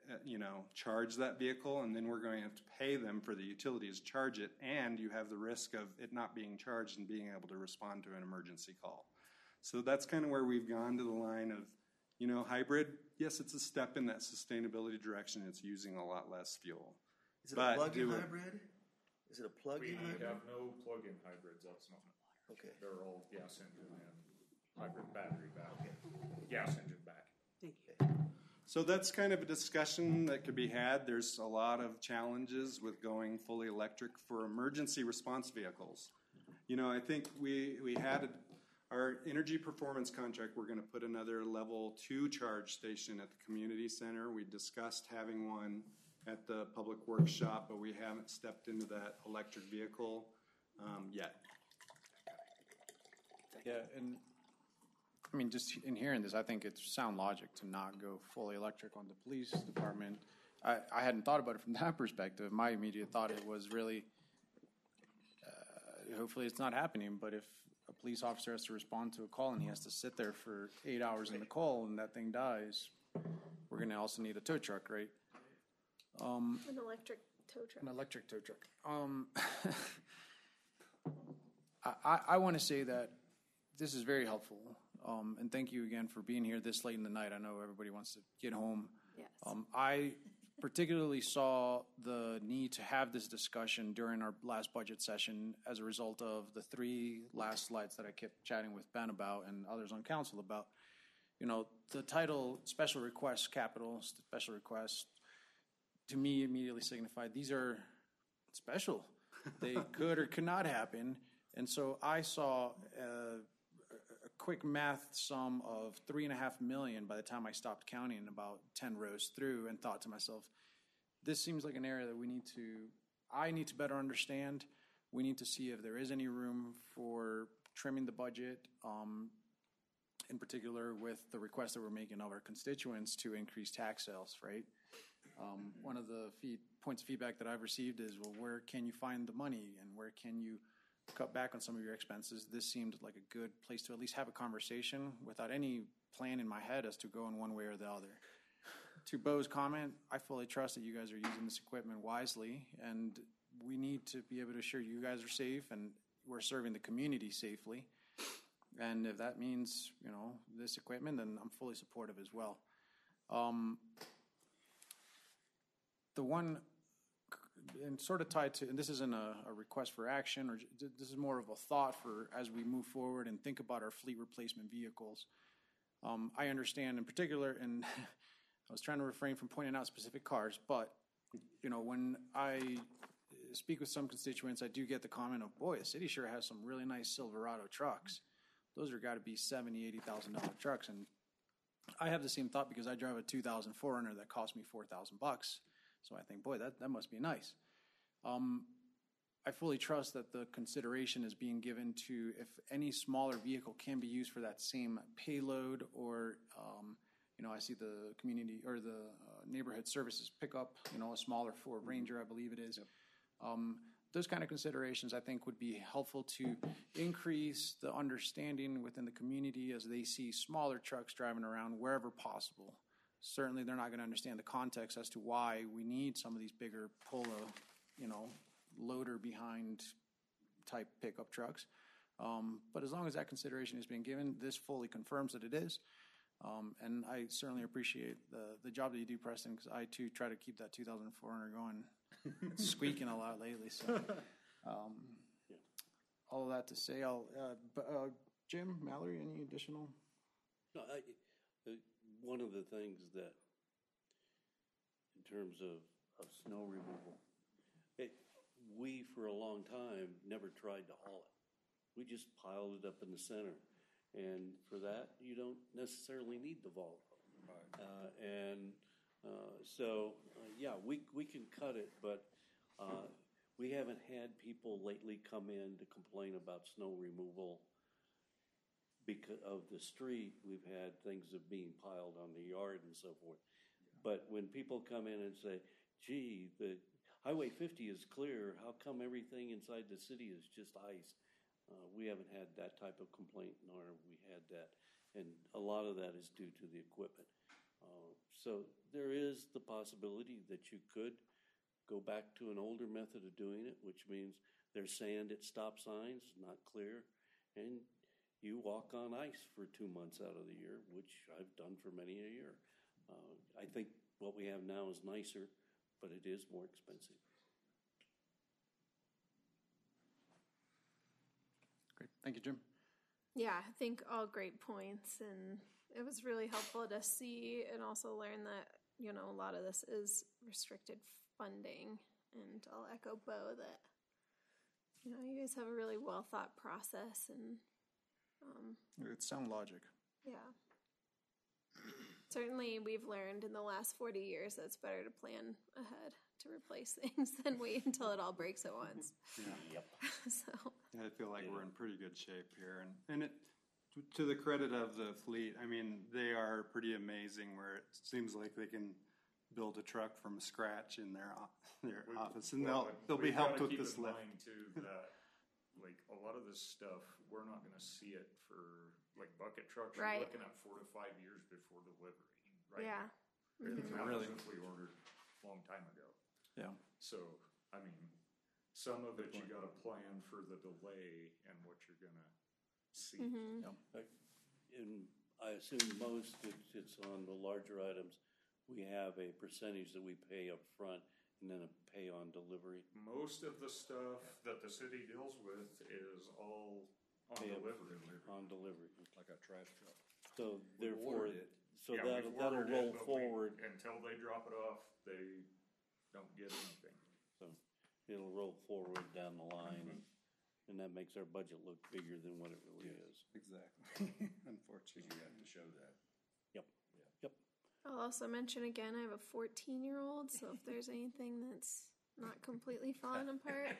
charge that vehicle, and then we're going to have to pay them for the utilities, charge it, and you have the risk of it not being charged and being able to respond to an emergency call. So that's kind of where we've gone to the line of, hybrid, yes, it's a step in that sustainability direction. It's using a lot less fuel. Is it a plug-in hybrid? Is it a plug-in hybrid? We have no plug-in hybrids. That's not. Okay. They're all gas engine and hybrid battery back. Okay. Gas engine back. Thank you. So that's kind of a discussion that could be had. There's a lot of challenges with going fully electric for emergency response vehicles. I think we had our energy performance contract. We're going to put another level 2 charge station at the community center. We discussed having one at the public works shop, but we haven't stepped into that electric vehicle yet. Yeah, and just in hearing this, I think it's sound logic to not go fully electric on the police department. I hadn't thought about it from that perspective. My immediate thought it was really, hopefully it's not happening, but if a police officer has to respond to a call and he has to sit there for 8 hours in the call and that thing dies, we're going to also need a tow truck, right? An electric tow truck. An electric tow truck. I want to say that this is very helpful, and thank you again for being here this late in the night. I know everybody wants to get home. Yes. I particularly saw the need to have this discussion during our last budget session as a result of the 3 last slides that I kept chatting with Ben about and others on council about. The title special requests, capital special requests, to me immediately signified these are special. They could or could not happen. And so I saw a a quick math sum of $3.5 million by the time I stopped counting about 10 rows through, and thought to myself, this seems like an area that I need to better understand. We need to see if there is any room for trimming the budget, in particular with the request that we're making of our constituents to increase tax sales, right? One of the points of feedback that I've received is, well, where can you find the money and where can you cut back on some of your expenses? This seemed like a good place to at least have a conversation without any plan in my head as to go in one way or the other. To Bo's comment, I fully trust that you guys are using this equipment wisely, and we need to be able to assure you guys are safe and we're serving the community safely. And if that means, this equipment, then I'm fully supportive as well. The one, and sort of tied to, and this isn't a request for action, or this is more of a thought for as we move forward and think about our fleet replacement vehicles. I understand in particular, and I was trying to refrain from pointing out specific cars, but, when I speak with some constituents, I do get the comment of, boy, the city sure has some really nice Silverado trucks. Those are got to be $70,000, $80,000 trucks. And I have the same thought because I drive a 2000 4Runner that cost me $4,000. So I think, boy, that must be nice. I fully trust that the consideration is being given to if any smaller vehicle can be used for that same payload, or, I see the community or the neighborhood services pick up, a smaller Ford Ranger, I believe it is. Yep. Those kind of considerations, I think, would be helpful to increase the understanding within the community as they see smaller trucks driving around wherever possible. Certainly, they're not going to understand the context as to why we need some of these bigger loader behind type pickup trucks. But as long as that consideration is being given, this fully confirms that it is. And I certainly appreciate the job that you do, Preston, because I too try to keep that 2000 4Runner going. It's squeaking a lot lately. So, all of that to say, Jim, Mallory, any additional? No, one of the things that, in terms of snow removal, we for a long time never tried to haul it. We just piled it up in the center, and for that you don't necessarily need the Volvo. Right. We can cut it, but we haven't had people lately come in to complain about snow removal because of the street. We've had things of being piled on the yard and so forth. But when people come in and say, gee, the Highway 50 is clear, how come everything inside the city is just ice? We haven't had that type of complaint, nor have we had that. And a lot of that is due to the equipment. So there is the possibility that you could go back to an older method of doing it, which means there's sand at stop signs, not clear, and you walk on ice for 2 months out of the year, which I've done for many a year. I think what we have now is nicer, but it is more expensive. Great. Thank you, Jim. Yeah, I think all great points, and it was really helpful to see and also learn that, a lot of this is restricted funding, and I'll echo Bo that, you guys have a really well thought process, and it's sound logic. Yeah. Certainly, we've learned in the last 40 years that it's better to plan ahead to replace things than wait until it all breaks at once. Yeah. Yep. So. I feel like we're in pretty good shape here, and it, to the credit of the fleet, I mean, they are pretty amazing. Where it seems like they can build a truck from scratch in their office, and they'll be helped with this lift. Keep in mind too that like a lot of this stuff, we're not going to see it for like bucket trucks. Right. You're looking at 4 to 5 years before delivery. Right. Yeah. It's not Really? since we ordered a long time ago. Yeah. So, I mean, some of it you got to plan for the delay and what you're going to see. Mm-hmm. Yep. And I assume most, it's on the larger items, we have a percentage that we pay up front and then a pay on delivery. Most of the stuff that the city deals with is all on Pay up delivery. On delivery. Like a trash truck. So We've therefore, ordered it. so Yeah, that'll we've ordered roll it, but forward. until they drop it off, they don't get anything. So it'll roll forward down the line. and that makes our budget look bigger than what it really is. Exactly. Unfortunately, you have to show that. Yep. Yep. I'll also mention again, I have a 14-year-old, so if there's anything that's not completely falling apart.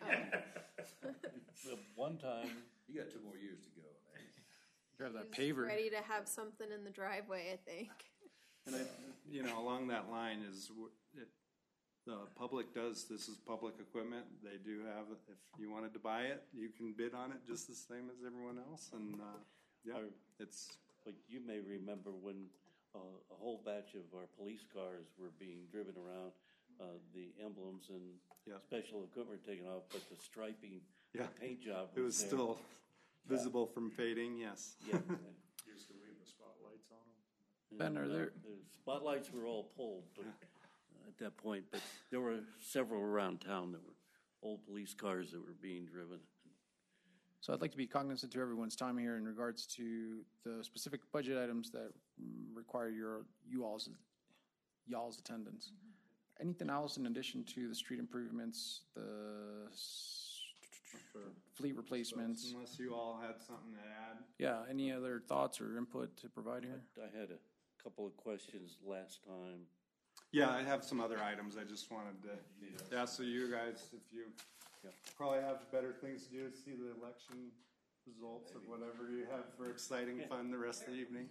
One time. You got 2 more years to go. Grab that He's paver. ready to have something in the driveway, I think. And along that line is the public does. This is public equipment. They do have. If you wanted to buy it, you can bid on it just the same as everyone else. And it's like you may remember when a whole batch of our police cars were being driven around, the emblems and special equipment taken off, but the striping, the paint job. It was there. still visible from fading. Yes. Yeah. Used to leave the spotlights on them. Ben, are there? The spotlights were all pulled at that point, but there were several around town that were old police cars that were being driven. So I'd like to be cognizant to everyone's time here in regards to the specific budget items that require y'all's attendance. Anything else in addition to the street improvements, the fleet replacements? Unless you all had something to add. Yeah, any other thoughts or input to provide here? I had a couple of questions last time. Yeah, I have some other items I just wanted to. Yeah, so you guys, if you probably have better things to do, see the election results of whatever you have for exciting fun the rest of the evening.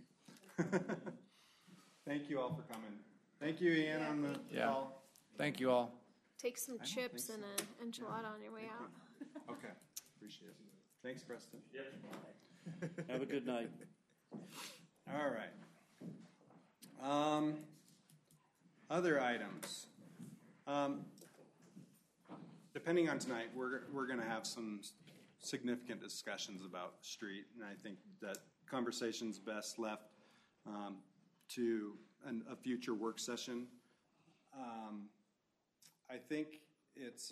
Thank you all for coming. Thank you, Ian, on the call. Thank you all. Take some chips and an enchilada on your way out. Okay, appreciate it. Thanks, Preston. Have a good night. All right. Other items. Depending on tonight, we're going to have some significant discussions about street, and I think that conversation's best left to a future work session. I think it's.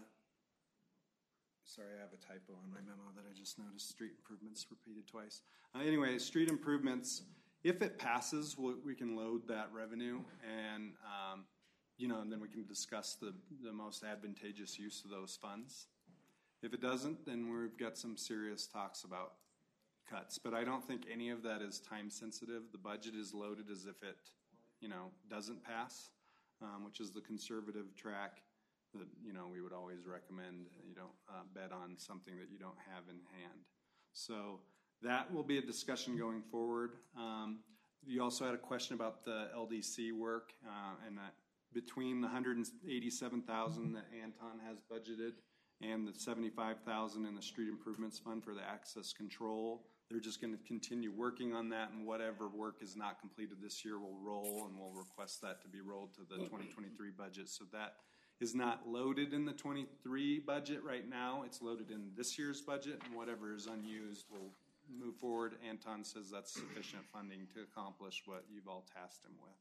Sorry, I have a typo on my memo that I just noticed. Street improvements repeated twice. Anyway, street improvements. If it passes, we can load that revenue, and and then we can discuss the most advantageous use of those funds. If it doesn't, then we've got some serious talks about cuts. But I don't think any of that is time sensitive. The budget is loaded as if it, doesn't pass, which is the conservative track that we would always recommend. You don't bet on something that you don't have in hand. So that will be a discussion going forward. You also had a question about the LDC work, and that between the $187,000 that Anton has budgeted and the $75,000 in the street improvements fund for the access control, they're just going to continue working on that, and whatever work is not completed this year will roll, and we'll request that to be rolled to the 2023 budget. So that is not loaded in the 23 budget right now. It's loaded in this year's budget, and whatever is unused will move forward. Anton says that's sufficient funding to accomplish what you've all tasked him with.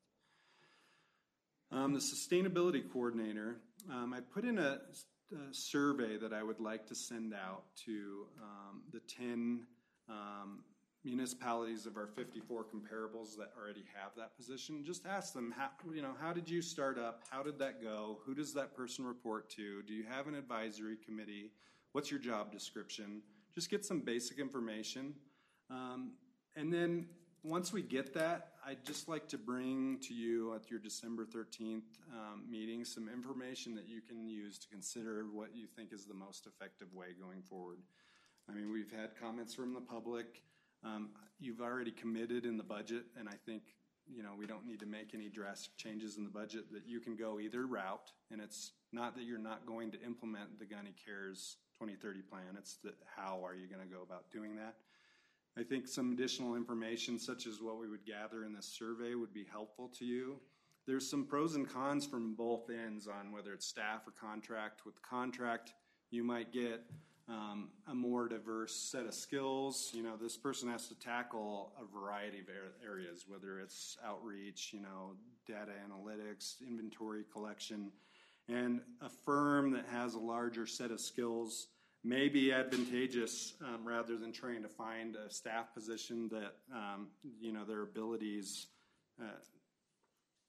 The sustainability coordinator, I put in a survey that I would like to send out to the 10 municipalities of our 54 comparables that already have that position. Just ask them, how did you start up? How did that go? Who does that person report to? Do you have an advisory committee? What's your job description? Just get some basic information. And then once we get that, I'd just like to bring to you at your December 13th meeting some information that you can use to consider what you think is the most effective way going forward. I mean, we've had comments from the public. You've already committed in the budget, and I think, we don't need to make any drastic changes in the budget, that you can go either route, and it's not that you're not going to implement the Gunny Cares 2030 plan, it's that how are you going to go about doing that. I think some additional information, such as what we would gather in this survey, would be helpful to you. There's some pros and cons from both ends on whether it's staff or contract. With contract, you might get a more diverse set of skills. This person has to tackle a variety of areas, whether it's outreach, data analytics, inventory collection. And a firm that has a larger set of skills may be advantageous rather than trying to find a staff position that, their abilities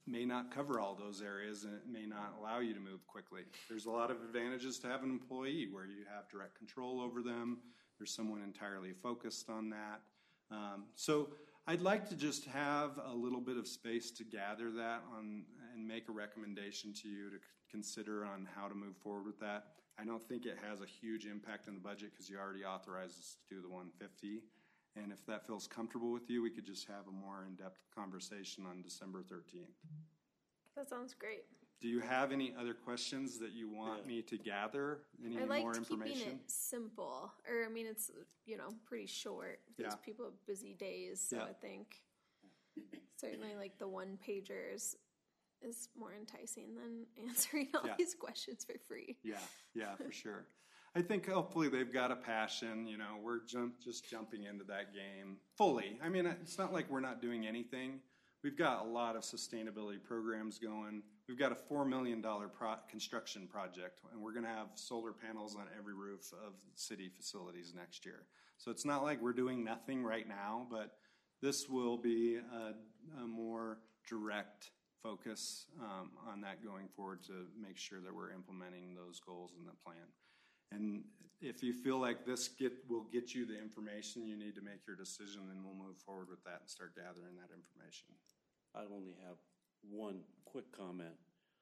may not cover all those areas, and it may not allow you to move quickly. There's a lot of advantages to have an employee where you have direct control over them. There's someone entirely focused on that. So I'd like to just have a little bit of space to gather that on and make a recommendation to you to consider on how to move forward with that. I don't think it has a huge impact on the budget because you already authorized us to do the 150. And if that feels comfortable with you, we could just have a more in-depth conversation on December 13th. That sounds great. Do you have any other questions that you want me to gather? Any I liked more information? keeping it simple. Or, I mean, it's, pretty short. These Yeah. people have busy days, so Yeah. I think certainly like the one-pagers is more enticing than answering all Yeah. these questions for free. Yeah, for sure. I think hopefully they've got a passion. We're just jumping into that game fully. I mean, it's not like we're not doing anything. We've got a lot of sustainability programs going. We've got a $4 million construction project, and we're going to have solar panels on every roof of city facilities next year. So it's not like we're doing nothing right now, but this will be a more direct focus on that going forward to make sure that we're implementing those goals in the plan. And if you feel like this will get you the information you need to make your decision, then we'll move forward with that and start gathering that information. I only have one quick comment.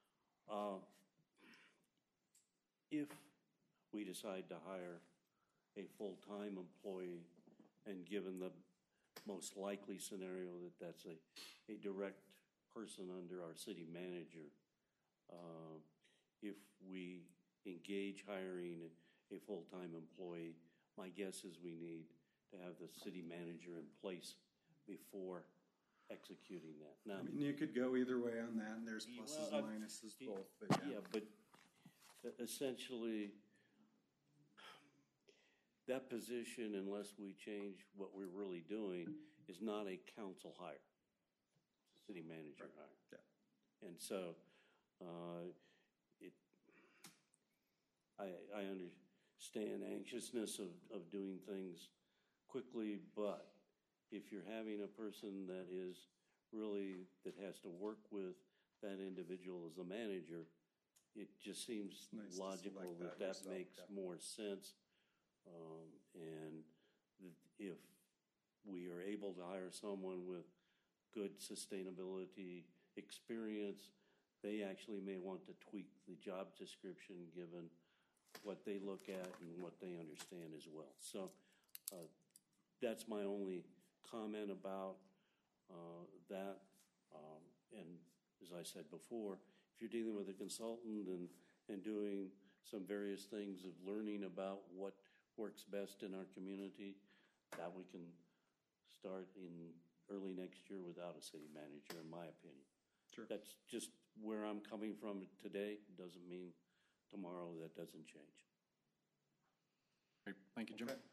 If we decide to hire a full-time employee, and given the most likely scenario that that's a direct person under our city manager, if we engage hiring a full-time employee, my guess is we need to have the city manager in place before executing that. Now, I mean, you could go either way on that, and there's pluses and minuses both. But essentially, that position, unless we change what we're really doing, is not a council hire. It's a city manager hire. Yeah. And so I understand anxiousness of doing things quickly, but if you're having a person that has to work with that individual as a manager, it just seems logical that makes more sense. And if we are able to hire someone with good sustainability experience, they actually may want to tweak the job description given what they look at and what they understand as well. So that's my only comment about that. And as I said before, if you're dealing with a consultant and doing some various things of learning about what works best in our community, that we can start in early next year without a city manager, in my opinion. Sure. That's just where I'm coming from today. Doesn't mean tomorrow that doesn't change. Great. Thank you, Jim. Okay.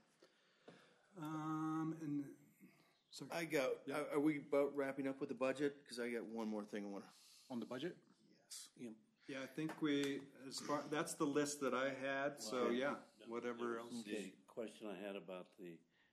Sorry. Are we about wrapping up with the budget? Because I got one more thing I want to. On the budget? Yes. Yeah, I think that's the list that I had. So yeah, whatever else. The question I had about the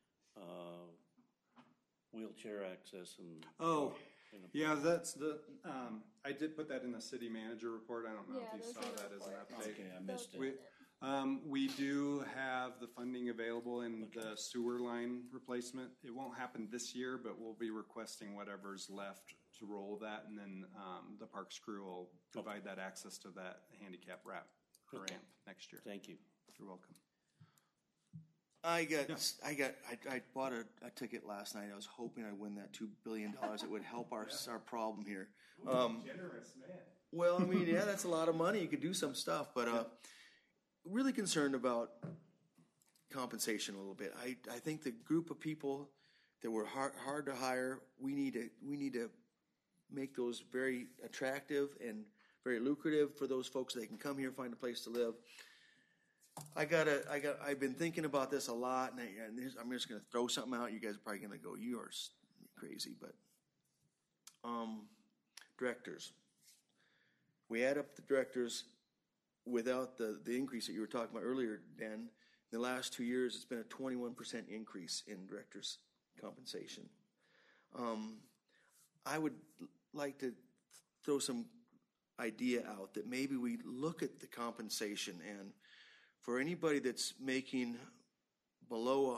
wheelchair access and. Oh, yeah, that's the. I did put that in the city manager report. I don't know if you saw that as an update. Okay, I missed it. We do have the funding available in the sewer line replacement. It won't happen this year, but we'll be requesting whatever's left to roll that, and then the parks crew will provide that access to that handicap ramp next year. Thank you. You're welcome. I bought a ticket last night. I was hoping I'd win that $2 billion. It would help our problem here. Generous man. Well, I mean, yeah, that's a lot of money. You could do some stuff, but really concerned about compensation a little bit. I think the group of people that were hard to hire, we need to make those very attractive and very lucrative for those folks so they can come here, find a place to live. I've been thinking about this a lot, and I'm just going to throw something out. You guys are probably going to go, you are crazy, but directors. We add up the directors without the increase that you were talking about earlier, Dan. In the last 2 years, it's been a 21% increase in directors' compensation. I would like to throw some idea out that maybe we look at the compensation, and for anybody that's making below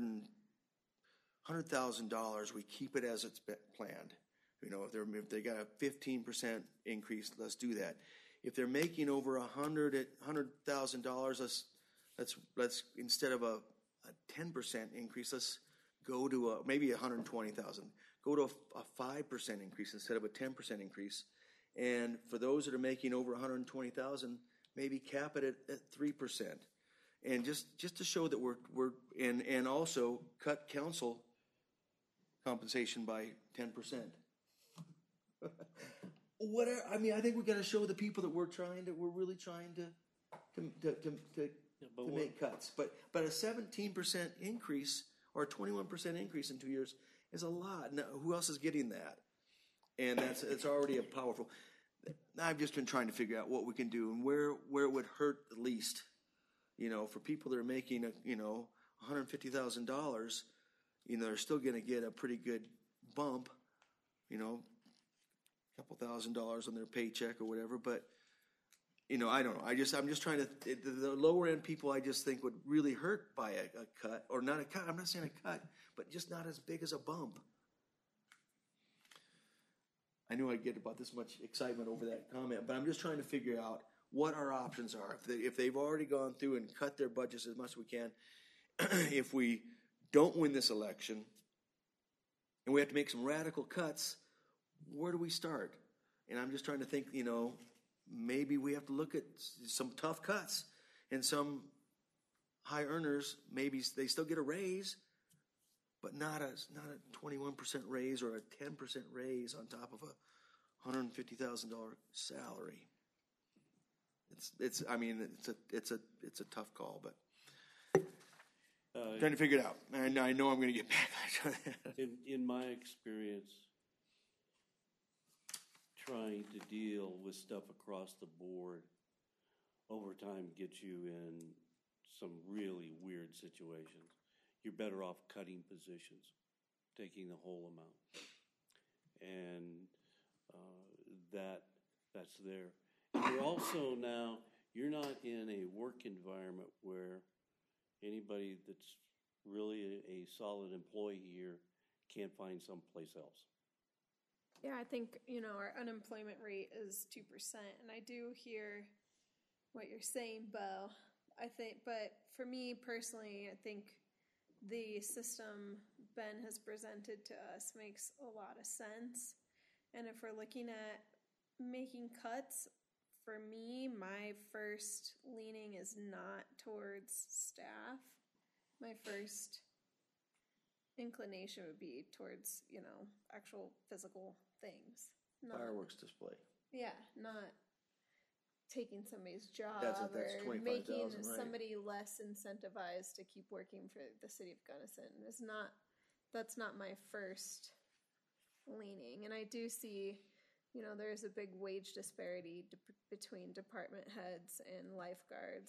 $100,000, we keep it as it's planned. You know, if they got a 15% increase, let's do that. If they're making over $100,000, let's instead of a 10% increase, let's go to maybe 120,000. Go to a 5% increase instead of a 10% increase. And for those that are making over 120,000, maybe cap it at 3%. And just to show that we're and also cut council compensation by 10%. Whatever. I mean, I think we got to show the people that we're really trying to make cuts. But a 17% increase or a 21% increase in 2 years is a lot. Now, who else is getting that? And it's already a powerful. I've just been trying to figure out what we can do and where it would hurt the least. You know, for people that are making $150,000, you know, they're still going to get a pretty good bump. You know, a couple $1,000s on their paycheck or whatever. But you know, I don't know. I'm just trying to the lower end people. I just think would really hurt by a cut or not a cut. I'm not saying a cut, but just not as big as a bump. I knew I'd get about this much excitement over that comment, but I'm just trying to figure out what our options are. If they've already gone through and cut their budgets as much as we can, if we don't win this election and we have to make some radical cuts, where do we start? And I'm just trying to think, you know, maybe we have to look at some tough cuts, and some high earners, maybe they still get a raise, but not a 21% raise or a 10% raise on top of a $150,000 salary. It's a tough call, but trying to figure it out. I know I'm going to get backlash on that. In my experience, trying to deal with stuff across the board over time gets you in some really weird situations. You're better off cutting positions, taking the whole amount, and that's there. And you're also now, you're not in a work environment where anybody that's really a solid employee here can't find someplace else. Yeah, I think, you know, our unemployment rate is 2%, and I do hear what you're saying, Bo. But for me personally, I think the system Ben has presented to us makes a lot of sense. And if we're looking at making cuts, for me, my first leaning is not towards staff. My first inclination would be towards, you know, actual physical things. Fireworks display. Yeah, not taking somebody's job That's or making right. somebody less incentivized to keep working for the city of Gunnison. That's not my first leaning. And I do see, you know, there's a big wage disparity between department heads and lifeguards,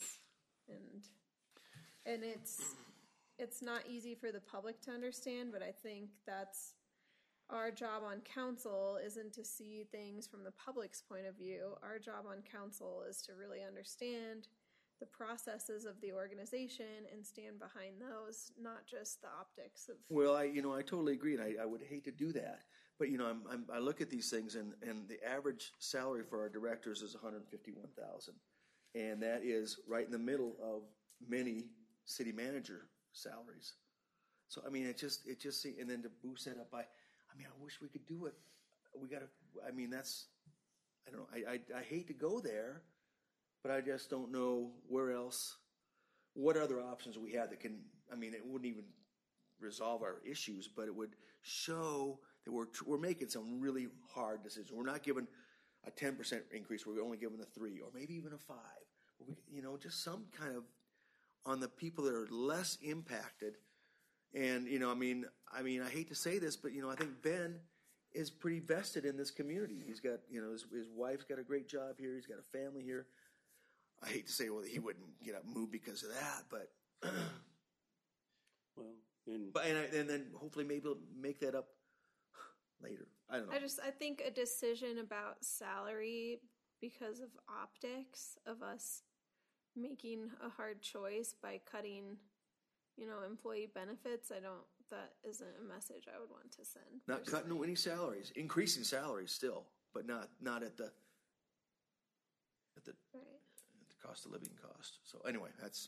and it's not easy for the public to understand, but I think that's our job on council isn't to see things from the public's point of view. Our job on council is to really understand the processes of the organization and stand behind those, not just the optics of. Well, I totally agree, and I would hate to do that. But you know, I look at these things, and the average salary for our directors is $151,000, and that is right in the middle of many city manager salaries. So I mean, it just and then to boost that up by. I mean, I wish we could do it. We got to. I mean, that's. I don't know. I hate to go there, but I just don't know where else. What other options we have that can? I mean, it wouldn't even resolve our issues, but it would show that we're making some really hard decisions. We're not giving a 10% increase. We're only giving a 3 or maybe even a 5. You know, just some kind of on the people that are less impacted. And, you know, I mean, I hate to say this, but, you know, I think Ben is pretty vested in this community. He's got, you know, his wife's got a great job here. He's got a family here. I hate to say, well, he wouldn't get up and move because of that, but. Well, and then hopefully maybe he'll make that up later. I don't know. I think a decision about salary because of optics of us making a hard choice by cutting, employee benefits, that isn't a message I would want to send. Not cutting any salaries, increasing salaries still, but not at the cost of living cost. So anyway, that is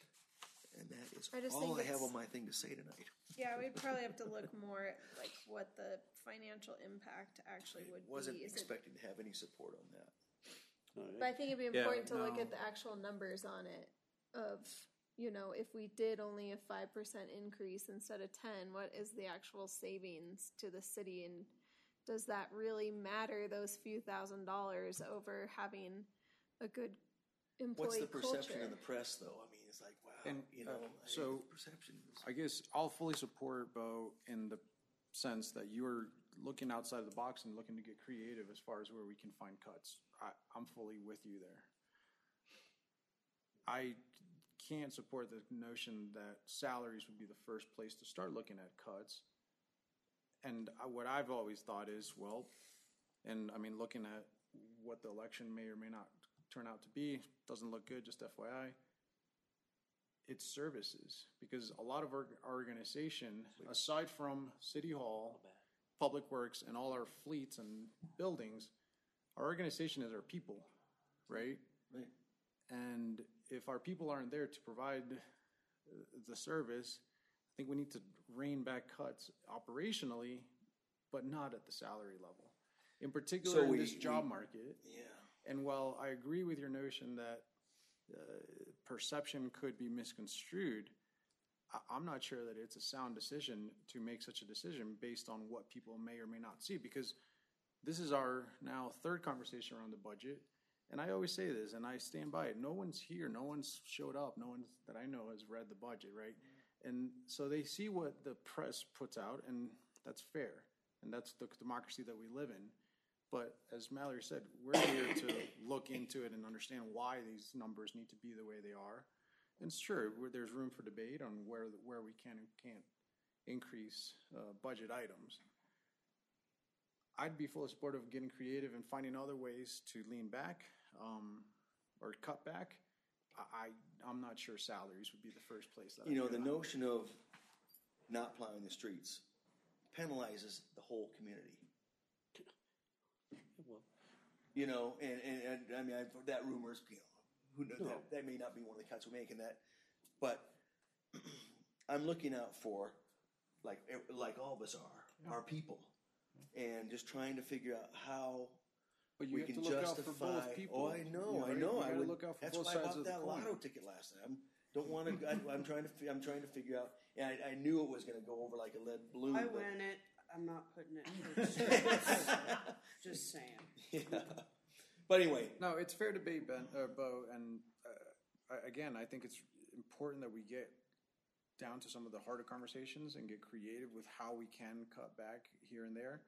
all I have on my thing to say tonight. Yeah, we'd probably have to look more at like what the financial impact actually would be. Wasn't expecting to have any support on that. But I think it'd be important to look at the actual numbers on it of, if we did only a 5% increase instead of 10, what is the actual savings to the city? And does that really matter, those few $1,000s over having a good employee What's the perception culture? in the press, though? I mean, it's like, wow, And, so perception is... I guess I'll fully support Bo in the sense that you're looking outside of the box and looking to get creative as far as where we can find cuts. I'm fully with you there. I can't support the notion that salaries would be the first place to start looking at cuts. And what I've always thought is, looking at what the election may or may not turn out to be, doesn't look good, just FYI. It's services, because a lot of our organization, aside from City Hall, Public Works, and all our fleets and buildings, our organization is our people, right? Right. And if our people aren't there to provide the service, I think we need to rein back cuts operationally, but not at the salary level. In particular, in this job market. Yeah. And while I agree with your notion that perception could be misconstrued, I'm not sure that it's a sound decision to make such a decision based on what people may or may not see, because this is our now third conversation around the budget. And I always say this, and I stand by it. No one's here. No one's showed up. No one that I know has read the budget, right? And so they see what the press puts out, and that's fair. And that's the democracy that we live in. But as Mallory said, we're here to look into it and understand why these numbers need to be the way they are. And sure, there's room for debate on where we can and can't increase budget items. I'd be fully supportive of getting creative and finding other ways to lean back or cut back. I'm not sure salaries would be the first place that the notion of not plowing the streets penalizes the whole community. Well, and I mean, that rumors, who knows, that may not be one of the cuts we're making that, but I'm looking out for, like all of us are, our people, and just trying to figure out how we can justify. Out for both people. Oh, I know. I would look out for both sides of the coin. That's why I bought that lotto ticket last night. Don't want to. I'm trying to figure out. And I knew it was going to go over like a lead balloon. I win it. I'm not putting it. Just saying. Yeah. But anyway, no, it's fair debate, Bo, and again, I think it's important that we get down to some of the harder conversations and get creative with how we can cut back here and there.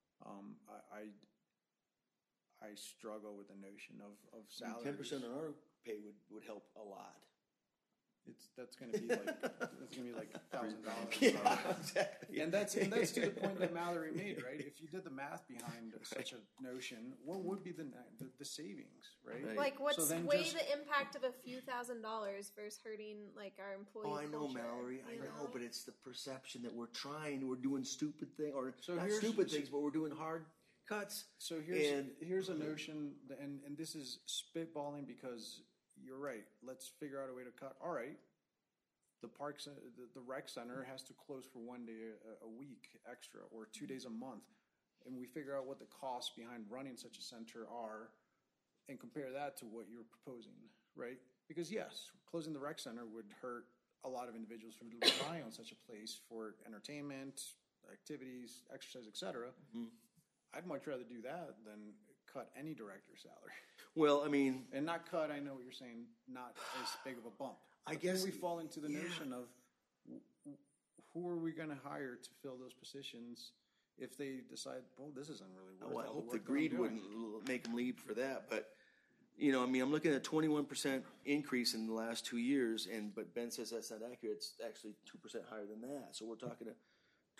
I struggle with the notion of salaries. 10% on our pay would help a lot. That's going to be like $1,000. Yeah, exactly. And that's to the point that Mallory made, right? If you did the math behind such a notion, what would be the savings, right? Like, what's the impact of a few $1,000s versus hurting like our employee? Oh, I know, culture, Mallory. I know, but it's the perception that we're doing stupid things, or not stupid things, but we're doing hard cuts. So here's a notion, and this is spitballing because you're right. Let's figure out a way to cut. All right. The parks, the rec center has to close for 1 day a week extra, or 2 days a month, and we figure out what the costs behind running such a center are, and compare that to what you're proposing, right? Because yes, closing the rec center would hurt a lot of individuals who rely on such a place for entertainment, activities, exercise, etc. Mm-hmm. I'd much rather do that than cut any director's salary. Well, I mean... And not cut, I know what you're saying, not as big of a bump. I guess we fall into the notion of who are we going to hire to fill those positions if they decide, well, this isn't really worth it. Well, I hope the greed wouldn't make them leave for that. But, I'm looking at a 21% increase in the last 2 years, but Ben says that's not accurate. It's actually 2% higher than that. So we're talking a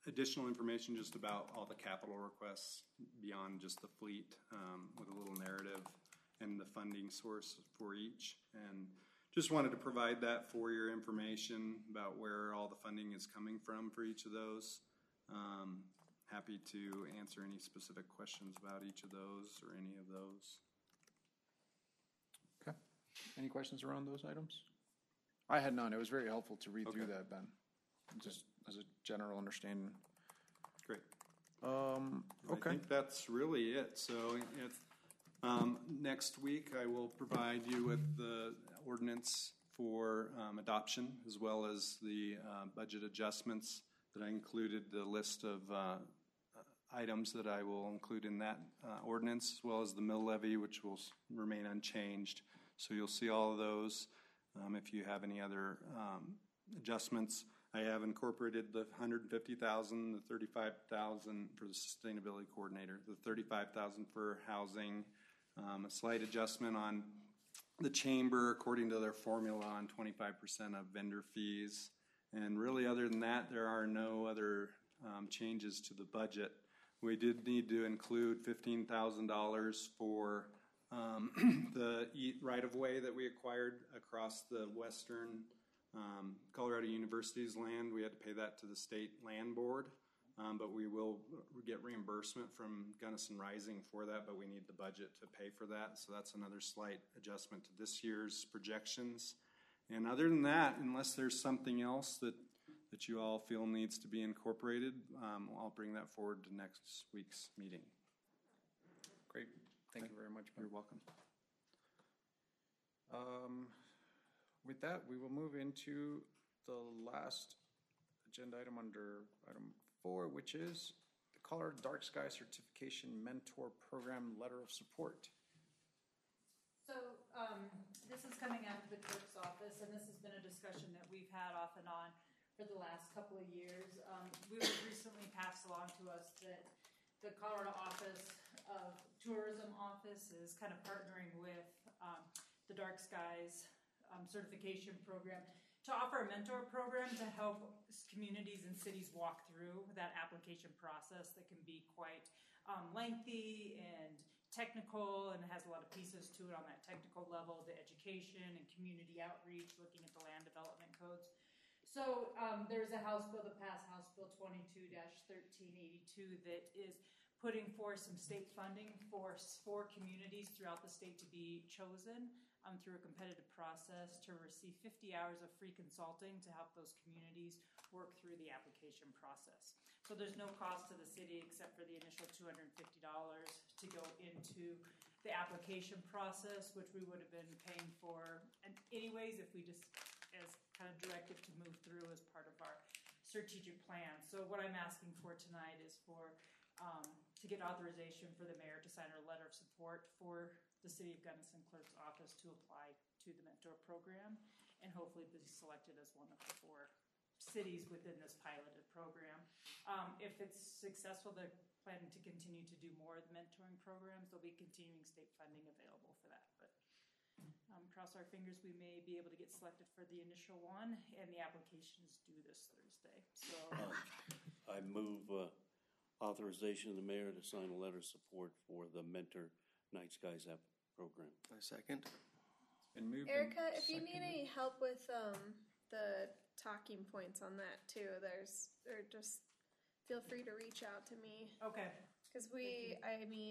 additional information just about all the capital requests beyond just the fleet, with a little narrative and the funding source for each. And just wanted to provide that for your information about where all the funding is coming from for each of those. Happy to answer any specific questions about each of those or any of those. Okay. Any questions around those items? I had none. It was very helpful to read through that, Ben. Just as a general understanding. Great. Okay. I think that's really it. So next week I will provide you with the ordinance for adoption, as well as the budget adjustments that I included, the list of items that I will include in that ordinance, as well as the mill levy, which will remain unchanged. So you'll see all of those. If you have any other adjustments, I have incorporated the $150,000, the $35,000 for the sustainability coordinator, the $35,000 for housing, a slight adjustment on the chamber according to their formula on 25% of vendor fees. And really, other than that, there are no other changes to the budget. We did need to include $15,000 for the right-of-way that we acquired across the western Colorado University's land. We had to pay that to the state land board, but we will get reimbursement from Gunnison Rising for that, but we need the budget to pay for that. So that's another slight adjustment to this year's projections. And other than that, unless there's something else that you all feel needs to be incorporated, I'll bring that forward to next week's meeting. Great. Thank you very much, Ben. You're welcome. With that, we will move into the last agenda item under item 4, which is the Colorado Dark Sky Certification Mentor Program Letter of Support. So this is coming out of the clerk's office, and this has been a discussion that we've had off and on for the last couple of years. We were recently passed along to us that the Colorado Office of Tourism Office is kind of partnering with the Dark Skies certification program to offer a mentor program to help communities and cities walk through that application process that can be quite lengthy and technical, and has a lot of pieces to it on that technical level, the education and community outreach, looking at the land development codes. So there's a House bill that passed, House Bill 22-1382, that is putting forth some state funding for communities throughout the state to be chosen through a competitive process to receive 50 hours of free consulting to help those communities work through the application process. So there's no cost to the city except for the initial $250 to go into the application process, which we would have been paying for anyways if we just as kind of directive to move through as part of our strategic plan. So what I'm asking for tonight is for to get authorization for the mayor to sign a letter of support for the City of Gunnison Clerk's Office to apply to the mentor program and hopefully be selected as one of the 4 cities within this piloted program. If it's successful, they're planning to continue to do more of the mentoring programs. There'll be continuing state funding available for that. But cross our fingers, we may be able to get selected for the initial one, and the application is due this Thursday. So I move authorization of the mayor to sign a letter of support for the Mentor Night Skies app program. I second. And move. Erica, if you need any help with the talking points on that too, or just feel free to reach out to me. Okay. Because we're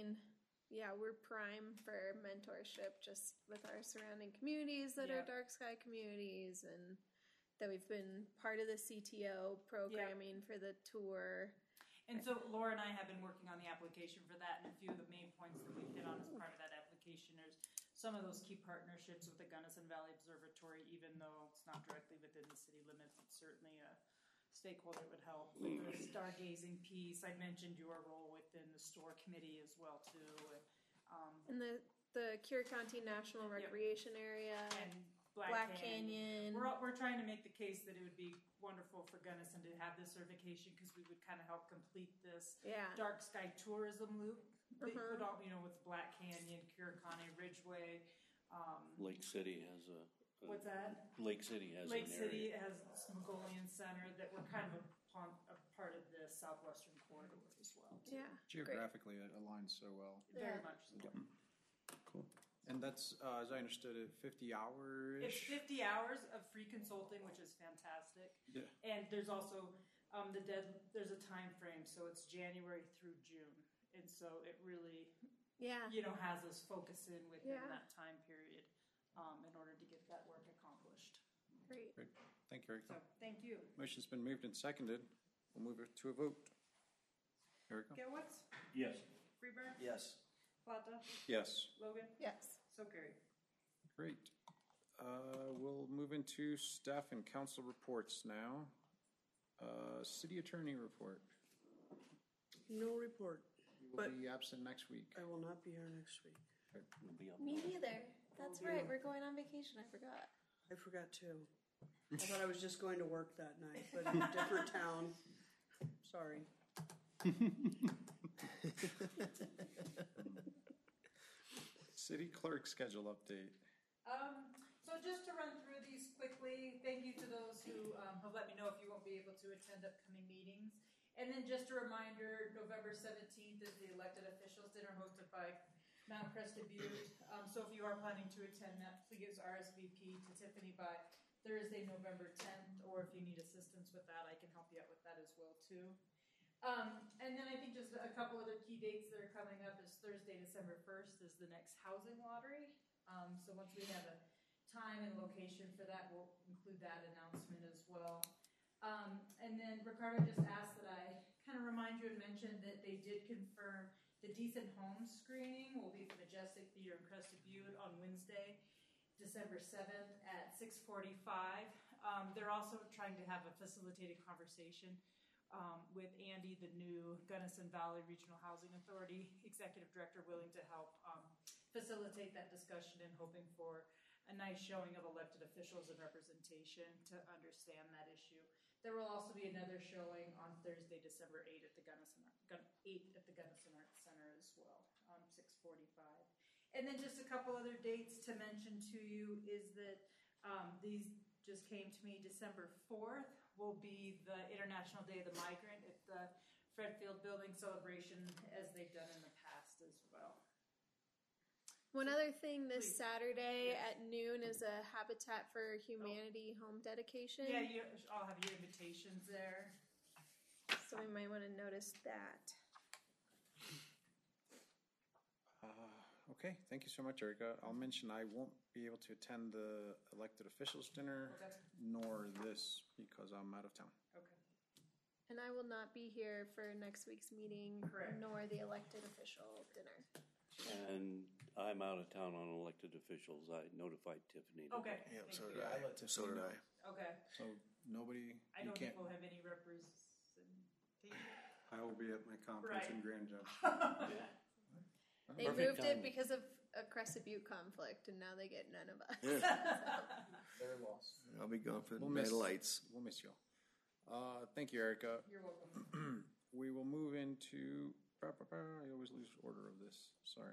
prime for mentorship just with our surrounding communities that are dark sky communities, and that we've been part of the CTO programming for the tour. And so Laura and I have been working on the application for that, and a few of the main points that we've hit on as part of that application is some of those key partnerships with the Gunnison Valley Observatory, even though it's not directly within the city limits, it's certainly a stakeholder that would help with the stargazing piece. I mentioned your role within the STORE committee as well too. And the Curaconte National Recreation Area. And Black Canyon. We're trying to make the case that it would be wonderful for Gunnison to have this certification because we would kind of help complete this dark sky tourism loop. That you would all, with Black Canyon, Curaconte, Ridgeway. Lake City has a. What's that? Lake City has Lake an City area. has Mongolian Center that we're kind of a part of the southwestern corridor as well. Too. Yeah. Geographically, it aligns so well. Very Yeah. much so. Cool. And that's, as I understood it, 50 hours? It's 50 hours of free consulting, which is fantastic. Yeah. And there's also there's a time frame, so it's January through June, and so it really, has us focus in within that time period in order to get that work accomplished. Great. Thank you, Erica. So thank you. Motion's been moved and seconded. We'll move it to a vote. Erica? Gilwitz? Yes. Freeburg? Yes. Plata? Yes. Logan? Yes. So carried. Great. We'll move into staff and council reports now. City attorney report. No report. You will be absent next week. I will not be here next week. Me neither. That's right. We're going on vacation. I forgot. I forgot too. I thought I was just going to work that night, but in a different town. Sorry. City clerk schedule update. So just to run through these quickly, thank you to those who have let me know if you won't be able to attend upcoming meetings. And then just a reminder, November 17th is the elected officials dinner hosted by Mount Crested Butte. So if you are planning to attend that, please RSVP to Tiffany by Thursday, November 10th, or if you need assistance with that, I can help you out with that as well too. And then I think just a couple other key dates that are coming up is Thursday, December 1st is the next housing lottery. So once we have a time and location for that, we'll include that announcement as well. And then Ricardo just asked that I kind of remind you and mention that they did confirm the Decent Homes screening will be at the Majestic Theater in Crested Butte on Wednesday, December 7th at 6:45. They're also trying to have a facilitated conversation with Andy, the new Gunnison Valley Regional Housing Authority Executive Director, willing to help facilitate that discussion and hoping for a nice showing of elected officials and representation to understand that issue. There will also be another showing on Thursday, December 8th at the Gunnison Arts Center as well, 6:45. And then just a couple other dates to mention to you is that these just came to me. December 4th will be the International Day of the Migrant at the Fred Field Building celebration, as they've done in the past as well. One other thing, this Saturday at noon is a Habitat for Humanity home dedication. Yeah, you all have your invitations there. So we might want to notice that. Okay, thank you so much, Erica. I'll mention I won't be able to attend the elected officials dinner, nor this, because I'm out of town. Okay. And I will not be here for next week's meeting, nor the elected official dinner. And I'm out of town on elected officials. I notified Tiffany. Okay. Yeah, Thank so you. did I. So did I. Okay. So nobody, I you don't can't. think we'll have any representation. I will be at my conference in Grand Junction. They moved it because of a Crested Butte conflict, and now they get none of us. They're lost. I'll be gone for the We'll night miss- of lights. We'll miss you. Thank you, Erica. You're welcome. We will move into. I always lose order of this. Sorry.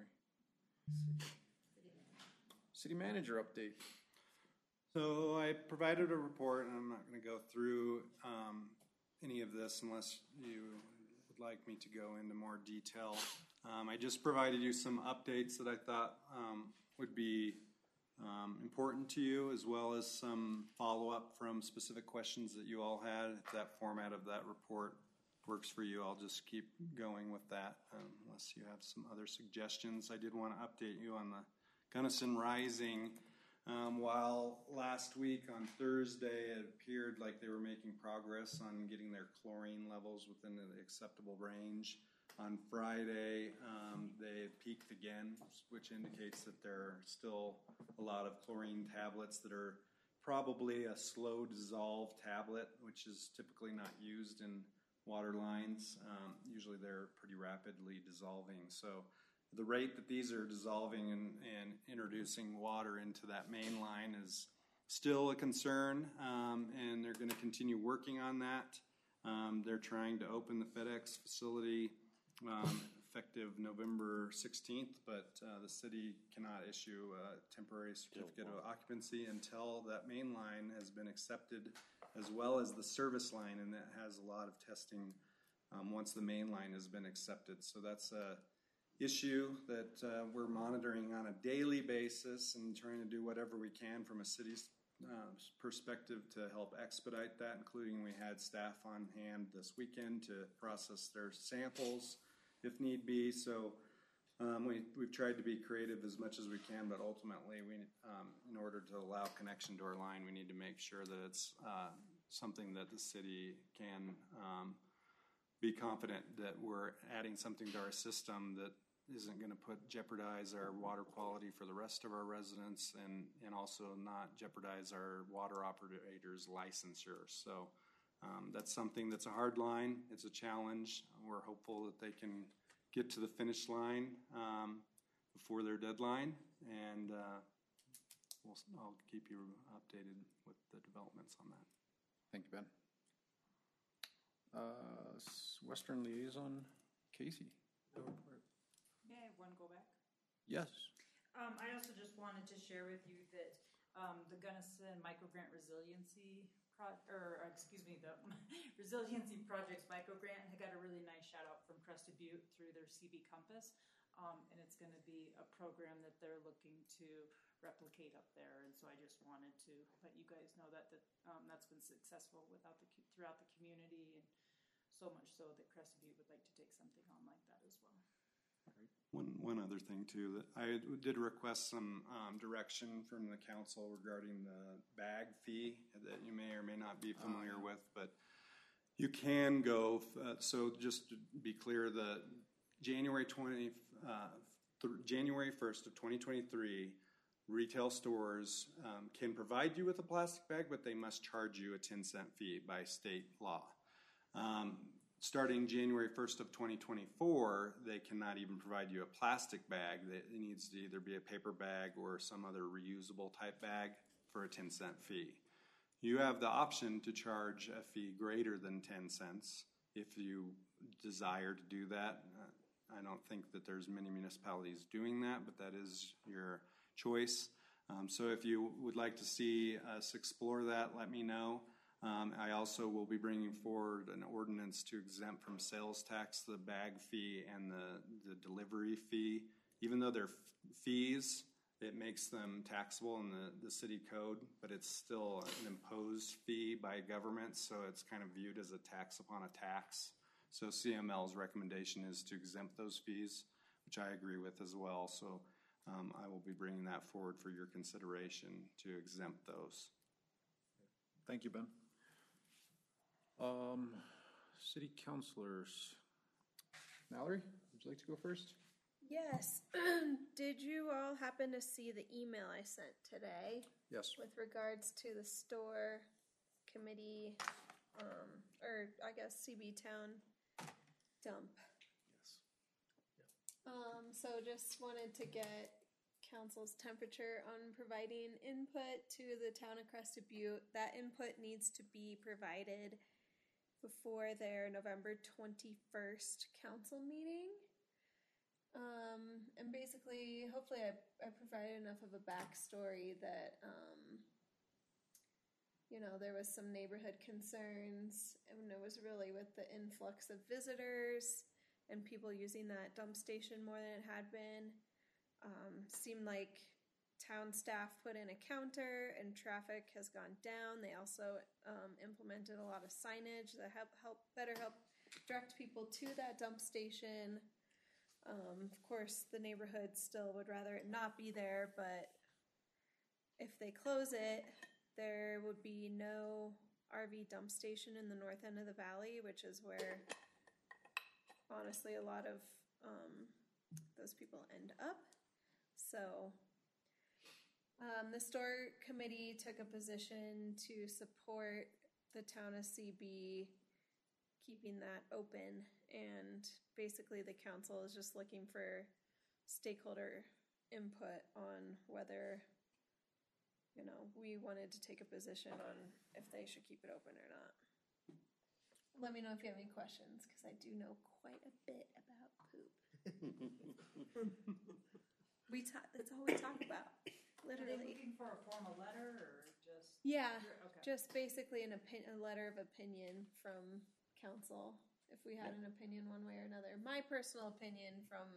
City manager update. So I provided a report, and I'm not going to go through any of this unless you would like me to go into more detail. I just provided you some updates that I thought would be important to you, as well as some follow-up from specific questions that you all had. If that format of that report works for you, I'll just keep going with that unless you have some other suggestions. I did want to update you on the Gunnison Rising. While last week on Thursday it appeared like they were making progress on getting their chlorine levels within the acceptable range, on Friday they peaked again, which indicates that there are still a lot of chlorine tablets that are probably a slow dissolve tablet, which is typically not used in water lines. Usually they're pretty rapidly dissolving. So the rate that these are dissolving and introducing water into that main line is still a concern, and they're going to continue working on that. They're trying to open the FedEx facility effective November 16th, but the city cannot issue a temporary certificate of occupancy until that main line has been accepted as well as the service line, and that has a lot of testing once the main line has been accepted. So that's a issue that we're monitoring on a daily basis and trying to do whatever we can from a city's perspective to help expedite that, including we had staff on hand this weekend to process their samples if need be. So we've tried to be creative as much as we can, but ultimately, in order to allow connection to our line, we need to make sure that it's something that the city can be confident that we're adding something to our system that isn't going to jeopardize our water quality for the rest of our residents, and also not jeopardize our water operators' licensure. So that's something that's a hard line. It's a challenge. We're hopeful that they can get to the finish line before their deadline, and I'll keep you updated with the developments on that. Thank you, Ben. Western Liaison, Casey. May I have one go back? Yes. I also just wanted to share with you that the Gunnison Microgrant Resiliency the Resiliency Projects Microgrant had got a really nice shout out from Crested Butte through their CB Compass, and it's going to be a program that they're looking to replicate up there. And so I just wanted to let you guys know that that's been successful throughout the community, and so much so that Crested Butte would like to take something on like that as well. One other thing too, that I did request some direction from the council regarding the bag fee that you may or may not be familiar with, but you can go. So just to be clear, the January 1st of 2023, retail stores can provide you with a plastic bag, but they must charge you a 10-cent fee by state law. Starting January 1st of 2024, they cannot even provide you a plastic bag. It needs to either be a paper bag or some other reusable type bag for a 10-cent fee. You have the option to charge a fee greater than 10 cents if you desire to do that. I don't think that there's many municipalities doing that, but that is your choice. So if you would like to see us explore that, let me know. I also will be bringing forward an ordinance to exempt from sales tax the bag fee and the delivery fee. Even though they're fees, it makes them taxable in the city code, but it's still an imposed fee by government, so it's kind of viewed as a tax upon a tax. So CML's recommendation is to exempt those fees, which I agree with as well. So I will be bringing that forward for your consideration to exempt those. Thank you, Ben. City councilors. Mallory, would you like to go first? Yes. Did you all happen to see the email I sent today? Yes. With regards to the store committee, or I guess CB Town dump? Yes. So just wanted to get council's temperature on providing input to the town of Crested Butte. That input needs to be provided before their November 21st council meeting. And basically, hopefully I provided enough of a backstory that, there was some neighborhood concerns, and it was really with the influx of visitors and people using that dump station more than it had been. Seemed like town staff put in a counter and traffic has gone down. They also implemented a lot of signage that better help direct people to that dump station. Of course, the neighborhood still would rather it not be there, but if they close it, there would be no RV dump station in the north end of the valley, which is where, honestly, a lot of those people end up. So the store committee took a position to support the town of CB keeping that open, and basically the council is just looking for stakeholder input on whether we wanted to take a position on if they should keep it open or not. Let me know if you have any questions, because I do know quite a bit about poop. That's all we talk about. Literally. Are they looking for a formal letter or just? Yeah, Okay. Just basically a letter of opinion from council, if we had an opinion one way or another. My personal opinion from,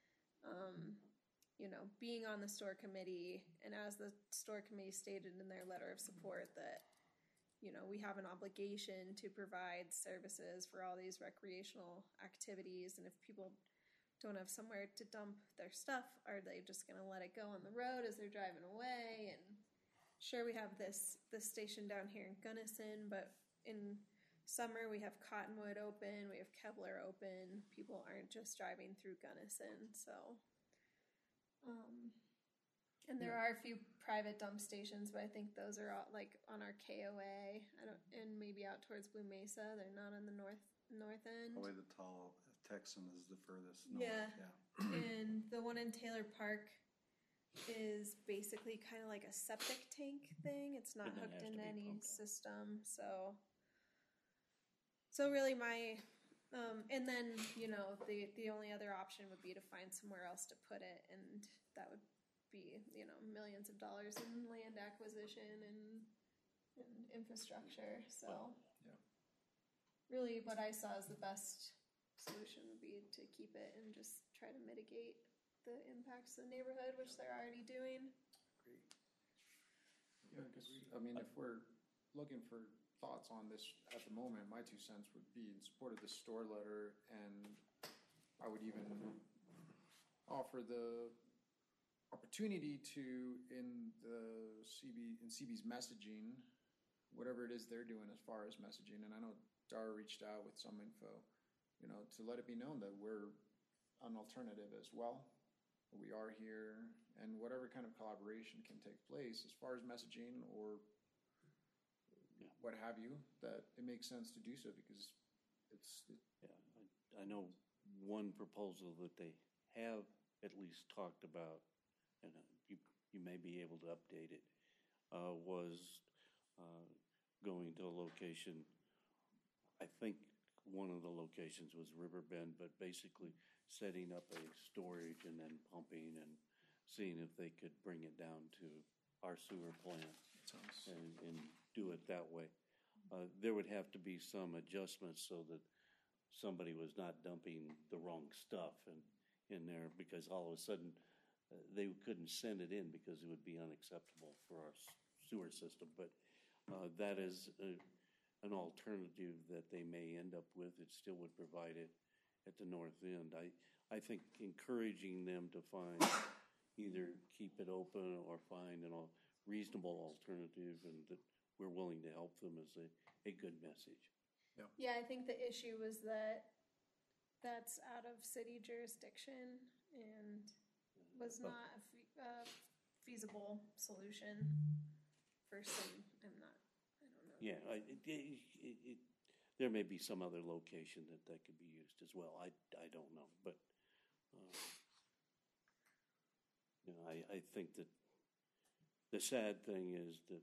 being on the store committee, and as the store committee stated in their letter of support, that, we have an obligation to provide services for all these recreational activities, and if people don't have somewhere to dump their stuff, are they just going to let it go on the road as they're driving away? And sure, we have this station down here in Gunnison, but in summer we have Cottonwood open, we have Kevlar open. People aren't just driving through Gunnison, so. And there are a few private dump stations, but I think those are all like on our KOA. And maybe out towards Blue Mesa. They're not on the north end. Probably the tall Texan is the furthest north. Yeah. And the one in Taylor Park is basically kind of like a septic tank thing. It's not hooked into any system. So really my, and then, the only other option would be to find somewhere else to put it. And that would be, millions of dollars in land acquisition and infrastructure. So really what I saw as the best solution would be to keep it and just try to mitigate the impacts of the neighborhood, which they're already doing. Yeah, because, if we're looking for thoughts on this at the moment, my 2 cents would be in support of the store letter, and I would even offer the opportunity to, in CB's messaging, whatever it is they're doing as far as messaging, and I know Dara reached out with some info, to let it be known that we're an alternative as well. We are here, and whatever kind of collaboration can take place as far as messaging or what have you, that it makes sense to do so, because I know one proposal that they have at least talked about, and you may be able to update it, was going to a location. I think one of the locations was Riverbend, but basically setting up a storage and then pumping and seeing if they could bring it down to our sewer plant and do it that way. There would have to be some adjustments so that somebody was not dumping the wrong stuff in there, because all of a sudden they couldn't send it in because it would be unacceptable for our sewer system. But that is an alternative that they may end up with. It still would provide it at the north end. I think encouraging them to find either keep it open or find a reasonable alternative, and that we're willing to help them, is a good message. Yeah, I think the issue was that that's out of city jurisdiction and was not a feasible solution for some. I don't know. Yeah, there may be some other location that could be used as well. I don't know, but I think that the sad thing is that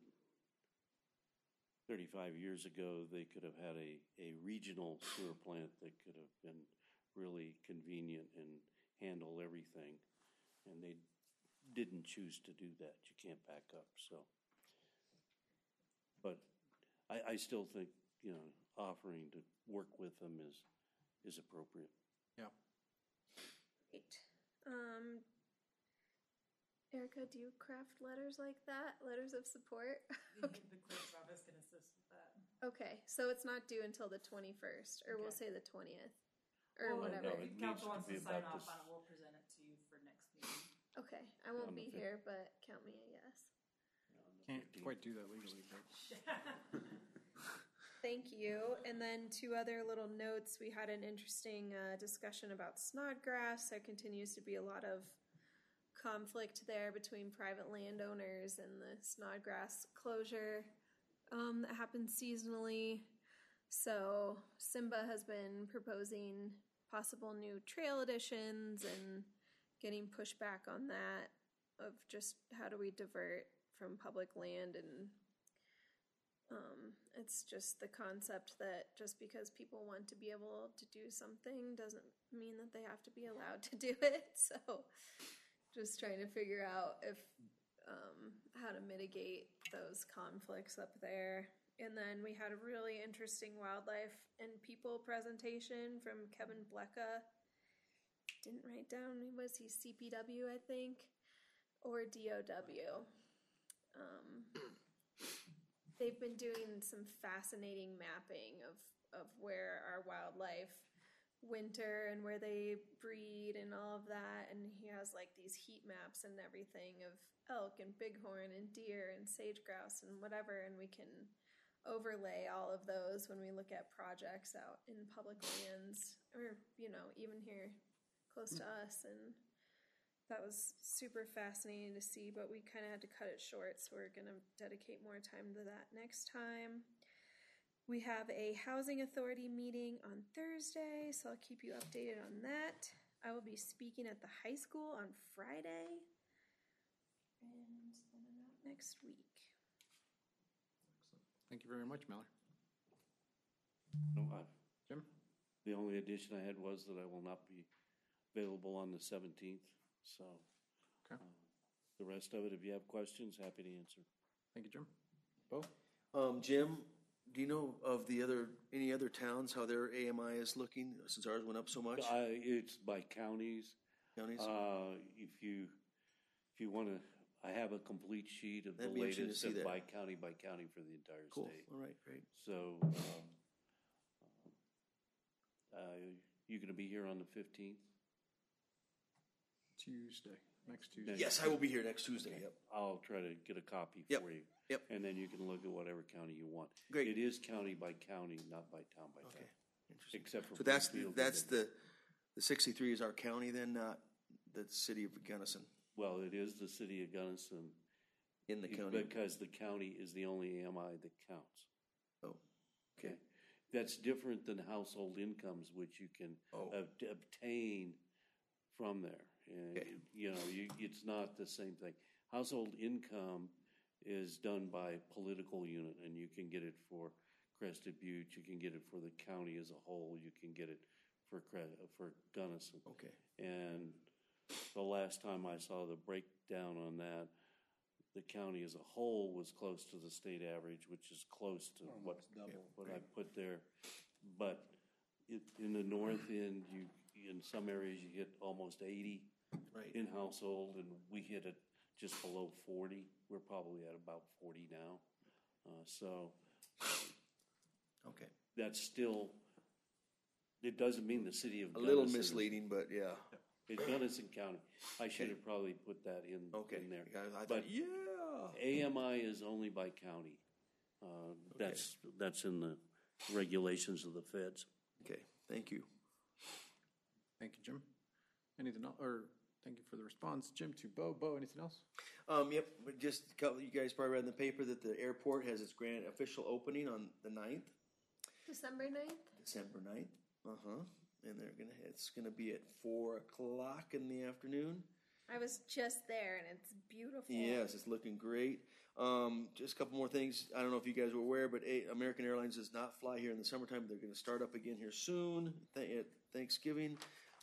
35 years ago they could have had a regional sewer plant that could have been really convenient and handle everything, and they didn't choose to do that. You can't back up. So, but I still think offering to work with them is appropriate. Yeah. Great. Erica, do you craft letters like that? Letters of support? The clerk's office can assist with that. Okay, so it's not due until the 21st, or we'll say the 20th, or whatever. If council wants to sign off on it, we'll present it to you for next meeting. Okay, I won't be here, but count me a yes. Can't quite do that legally, but. Thank you. And then 2 other little notes. We had an interesting discussion about Snodgrass. There continues to be a lot of conflict there between private landowners and the Snodgrass closure that happens seasonally. So Simba has been proposing possible new trail additions and getting pushback on that, of just how do we divert from public land. And it's just the concept that just because people want to be able to do something doesn't mean that they have to be allowed to do it. So just trying to figure out if how to mitigate those conflicts up there. And then we had a really interesting wildlife and people presentation from Kevin Blecka. Didn't write down, was he CPW, I think, or DOW? They've been doing some fascinating mapping of where our wildlife winter and where they breed and all of that. And he has like these heat maps and everything of elk and bighorn and deer and sage grouse and whatever. And we can overlay all of those when we look at projects out in public lands or, you know, even here close to us. And that was super fascinating to see, but we kind of had to cut it short, so we're going to dedicate more time to that next time. We have a housing authority meeting on Thursday, so I'll keep you updated on that. I will be speaking at the high school on Friday, and then I'm out next week. Thank you very much, Mallory. No, Jim? The only addition I had was that I will not be available on the 17th. So, the rest of it, if you have questions, happy to answer. Thank you, Jim. Bo? Jim, do you know of any other towns how their AMI is looking since ours went up so much? It's by counties. Counties. If you want to, I have a complete sheet of That'd the be interesting to latest see that. by county for the entire Cool. state. All right, great. So, you going to be here on the 15th? Tuesday, next Tuesday. Yes, I will be here next Tuesday. Yep. I'll try to get a copy Yep. for you. Yep. And then you can look at whatever county you want. Great. It is county by county, not by town by town. Interesting. Except for So that's Brookfield. the 63 is our county then, not the city of Gunnison. Well, it is the city of Gunnison. In the county. Because the county is the only AMI that counts. Oh, okay. That's different than household incomes, which you can obtain from there. And, you know, it's not the same thing. Household income is done by political unit, and you can get it for Crested Butte, you can get it for the county as a whole, you can get it for Gunnison. Okay. And the last time I saw the breakdown on that, the county as a whole was close to the state average, which is close to what I put there. But in the north end, in some areas you hit almost 80 in household, and we hit it just below 40. We're probably at about 40 now. Okay. That's still, it doesn't mean the city of A little Gunnison misleading, but yeah. It's Gunnison County. I should have probably put that in there. I But yeah. AMI is only by county. That's in the regulations of the feds. Okay, thank you. Thank you, Jim. Anything else? Or thank you for the response, Jim, to Bo. Bo, anything else? Yep, but just a couple, you guys probably read in the paper that the airport has its grand official opening on the 9th. December 9th? December 9th. And it's gonna be at 4:00 in the afternoon. I was just there, and it's beautiful. Yes, it's looking great. Just a couple more things. I don't know if you guys were aware, but American Airlines does not fly here in the summertime. They're going to start up again here soon at Thanksgiving.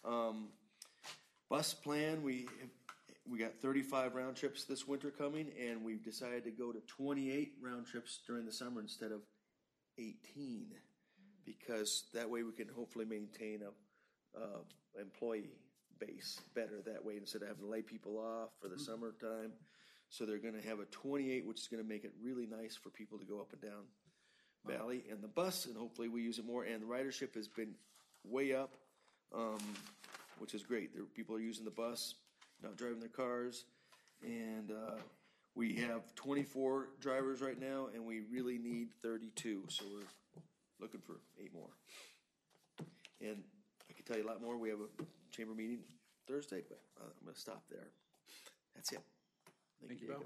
Bus plan, we got 35 round trips this winter coming, and we've decided to go to 28 round trips during the summer instead of 18, because that way we can hopefully maintain a employee base better that way instead of having to lay people off for the summertime. So they're going to have a 28, which is going to make it really nice for people to go up and down Valley and the bus, and hopefully we use it more. And the ridership has been way up, which is great. People are using the bus, not driving their cars. And we have 24 drivers right now, and we really need 32. So we're looking for 8 more. And I can tell you a lot more. We have a chamber meeting Thursday, but I'm going to stop there. That's it. Thank you, Bo.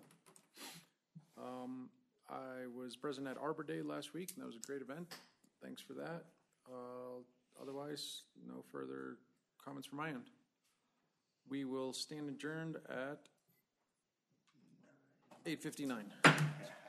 I was present at Arbor Day last week, and that was a great event. Thanks for that. Otherwise, no further comments from my end. We will stand adjourned at 8:59.